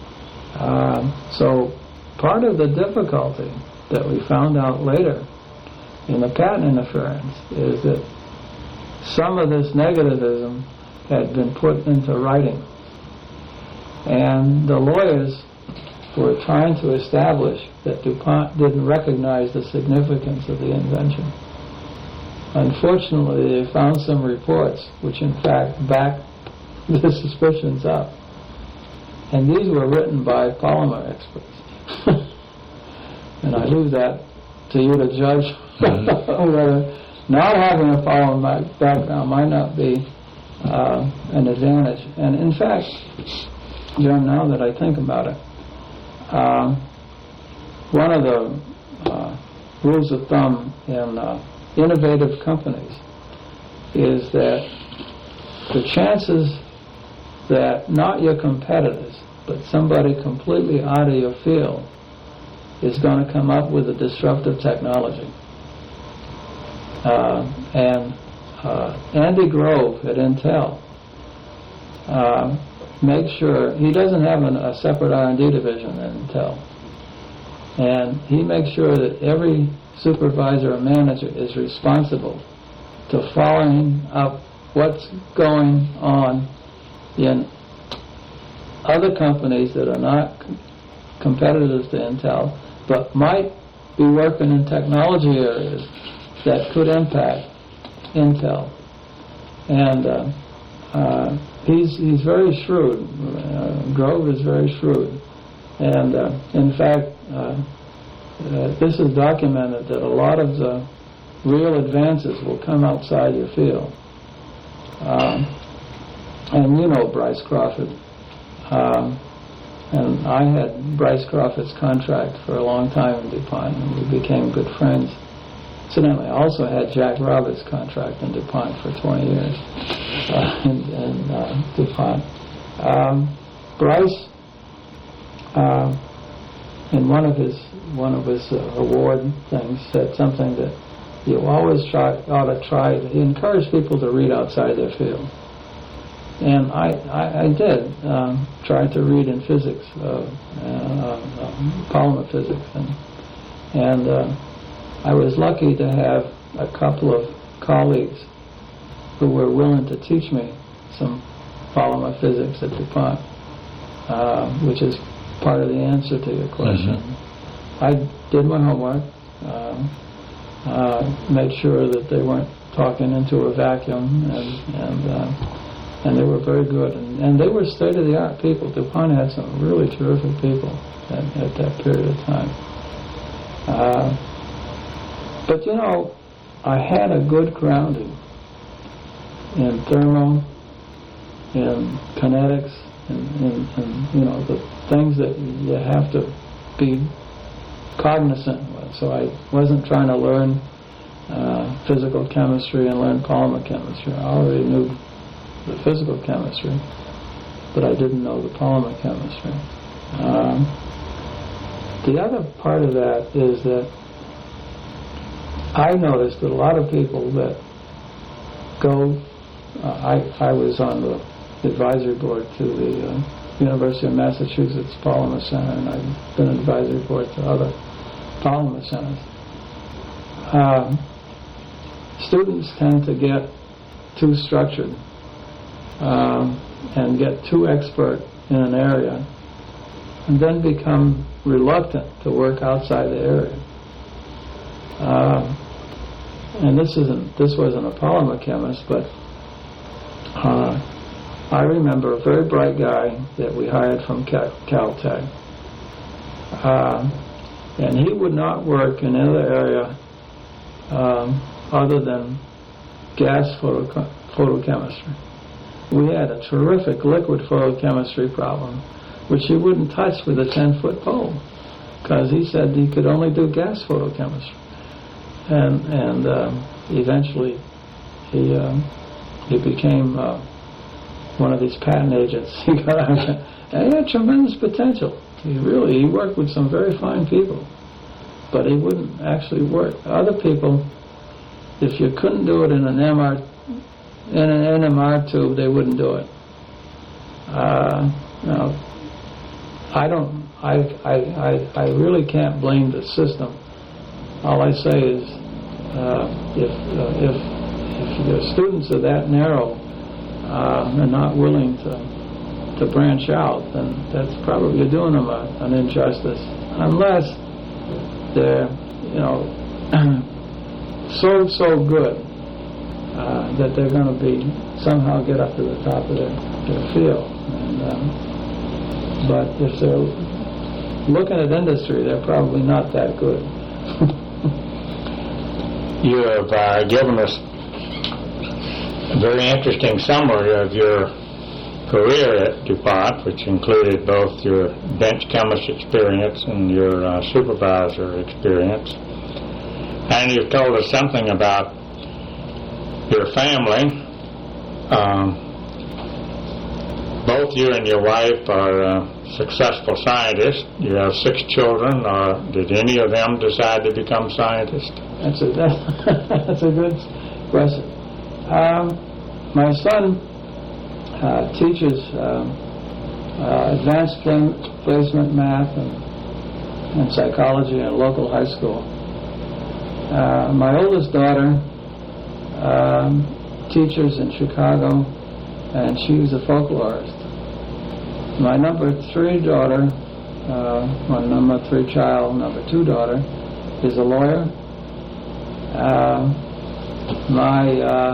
So part of the difficulty that we found out later in the patent interference is that some of this negativism had been put into writing. And the lawyers were trying to establish that DuPont didn't recognize the significance of the invention. Unfortunately, they found some reports which in fact backed the suspicions up. And these were written by polymer experts. And I leave that to you to judge whether not having a polymer background might not be an advantage. And in fact, John, now that I think about it, one of the rules of thumb in innovative companies is that the chances that not your competitors, but somebody completely out of your field is going to come up with a disruptive technology. And Andy Grove at Intel makes sure, he doesn't have a separate R&D division at Intel, and he makes sure that every supervisor or manager is responsible to following up what's going on in other companies that are not competitors to Intel, but might be working in technology areas that could impact Intel. And he's very shrewd. Grove is very shrewd. And in fact, this is documented that a lot of the real advances will come outside your field. And you know Bryce Crawford. And I had Bryce Crawford's contract for a long time in DuPont, and we became good friends. Incidentally, I also had Jack Roberts' contract in DuPont for 20 years in DuPont. Bryce, in one of his award things, said something that you always ought to try. He encouraged people to read outside their field. And I did try to read in physics, polymer physics, and I was lucky to have a couple of colleagues who were willing to teach me some polymer physics at DuPont, which is part of the answer to your question. Mm-hmm. I did my homework, made sure that they weren't talking into a vacuum, and they were very good. And they were state-of-the-art people. DuPont had some really terrific people at that period of time. But you know, I had a good grounding in thermo, in kinetics, and you know, the things that you have to be cognizant with. So I wasn't trying to learn physical chemistry and learn polymer chemistry. I already knew the physical chemistry, but I didn't know the polymer chemistry. The other part of that is that I noticed that a lot of people that go, I was on the advisory board to the University of Massachusetts Polymer Center, and I've been advisory board to other polymer centers. Students tend to get too structured and get too expert in an area, and then become reluctant to work outside the area. And this wasn't a polymer chemist, but I remember a very bright guy that we hired from Caltech, and he would not work in any other area other than gas photochemistry. We had a terrific liquid photochemistry problem, which he wouldn't touch with a 10-foot pole, because he said he could only do gas photochemistry. And eventually he became one of these patent agents. He had tremendous potential. He worked with some very fine people. but he wouldn't actually work. Other people, if you couldn't do it in an NMR tube, they wouldn't do it. Now, I really can't blame the system. All I say is, if the students are that narrow and not willing to branch out, then that's probably you're doing them an injustice. Unless they're, so good that they're going to be somehow get up to the top of their field. But if they're looking at industry, they're probably not that good. You have given us a very interesting summary of your career at DuPont, which included both your bench chemist experience and your supervisor experience. And you've told us something about your family. Both you and your wife are successful scientists. You have 6 children. Did any of them decide to become scientists? That's a good question. My son teaches advanced placement math and psychology in a local high school. My oldest daughter teaches in Chicago, and she was a folklorist. My number 3 daughter, my number 3 child, number 2 daughter, is a lawyer. My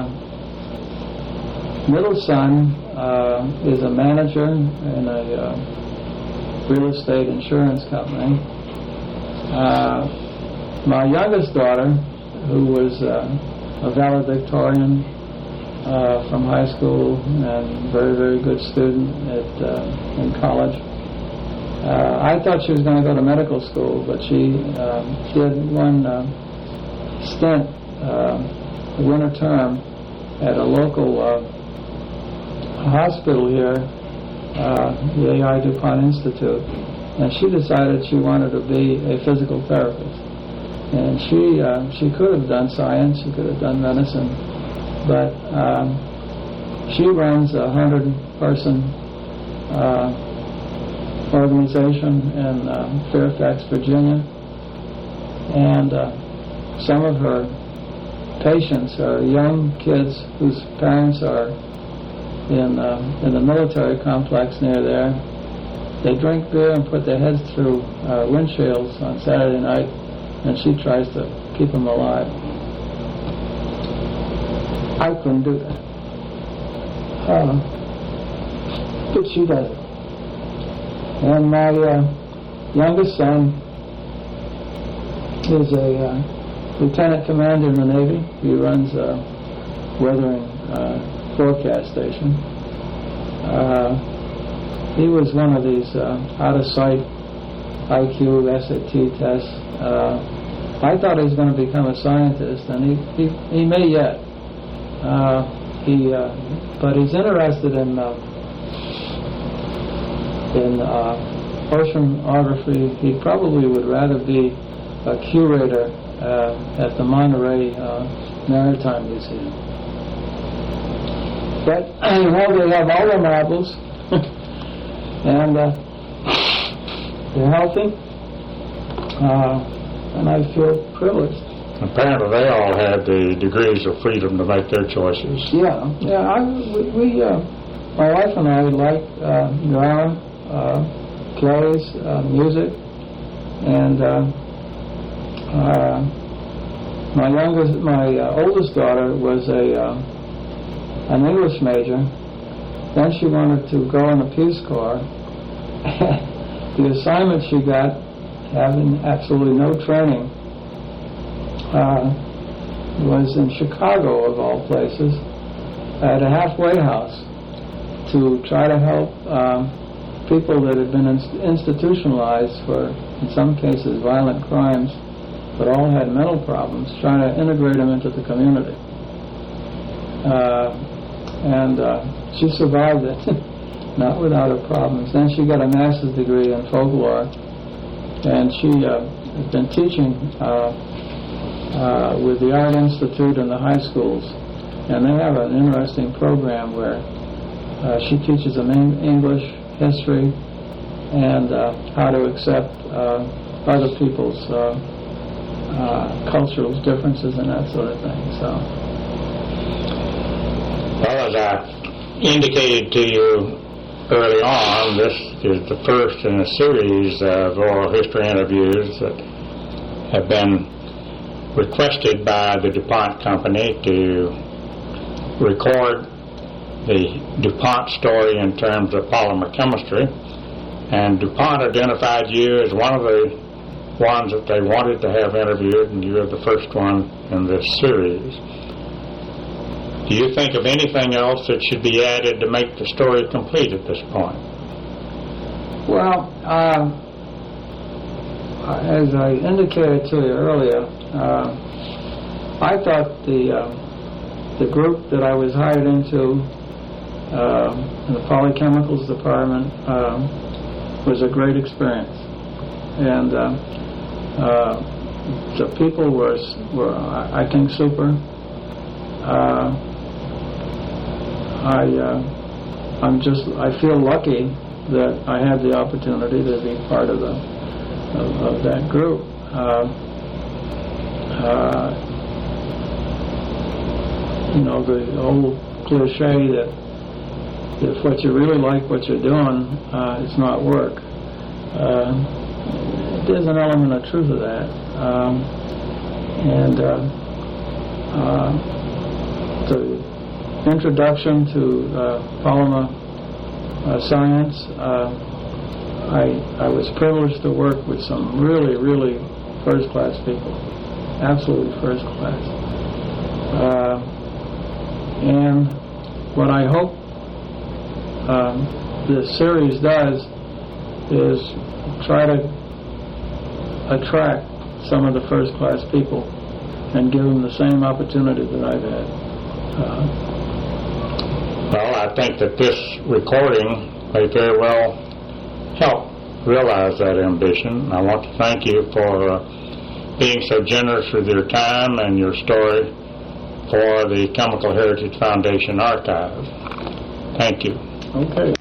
middle son is a manager in a real estate insurance company. My youngest daughter, who was a valedictorian from high school and very, very good student in college. I thought she was going to go to medical school, but she did one stint, winter term, at a local hospital here, the A.I. DuPont Institute, and she decided she wanted to be a physical therapist. And she could have done science, she could have done medicine, but she runs a 100-person organization in Fairfax, Virginia, and some of her patients are young kids whose parents are in the military complex near there. They drink beer and put their heads through windshields on Saturday night, and she tries to keep them alive. I couldn't do that. But she does it. And my youngest son is a lieutenant commander in the Navy. He runs a weathering forecast station. He was one of these out-of-sight IQ SAT tests. I thought he was going to become a scientist, and he may yet. But he's interested in oceanography. He probably would rather be a curator at the Monterey Maritime Museum. But they have all their marbles, and they're healthy, and I feel privileged. Apparently, they all had the degrees of freedom to make their choices. Yeah. My wife and I like drama, plays, music, and my oldest daughter was an English major. Then she wanted to go in the Peace Corps. The assignment she got, having absolutely no training, was in Chicago, of all places, at a halfway house to try to help people that had been institutionalized for, in some cases, violent crimes, but all had mental problems, trying to integrate them into the community. And she survived it, not without her problems. Then she got a master's degree in folklore, and she has been teaching with the Art Institute in the high schools, and they have an interesting program where she teaches them English, history, and how to accept other people's cultural differences and that sort of thing. So, well, as I indicated to you early on, this is the first in a series of oral history interviews that have been requested by the DuPont company to record the DuPont story in terms of polymer chemistry, and DuPont identified you as one of the ones that they wanted to have interviewed, and you are the first one in this series. Do you think of anything else that should be added to make the story complete at this point? Well, as I indicated to you earlier, I thought the group that I was hired into in the polychemicals department was a great experience, and the people were I think super. I feel lucky that I had the opportunity to be part of that group. You know, the old cliche that if what you really like what you're doing, it's not work. There's an element of truth to that. The introduction to polymer science, I was privileged to work with some really, really first-class people, absolutely first-class. And what I hope this series does is try to attract some of the first-class people and give them the same opportunity that I've had. Well, I think that this recording may very well help realize that ambition. I want to thank you for being so generous with your time and your story for the Chemical Heritage Foundation Archive. Thank you. Okay.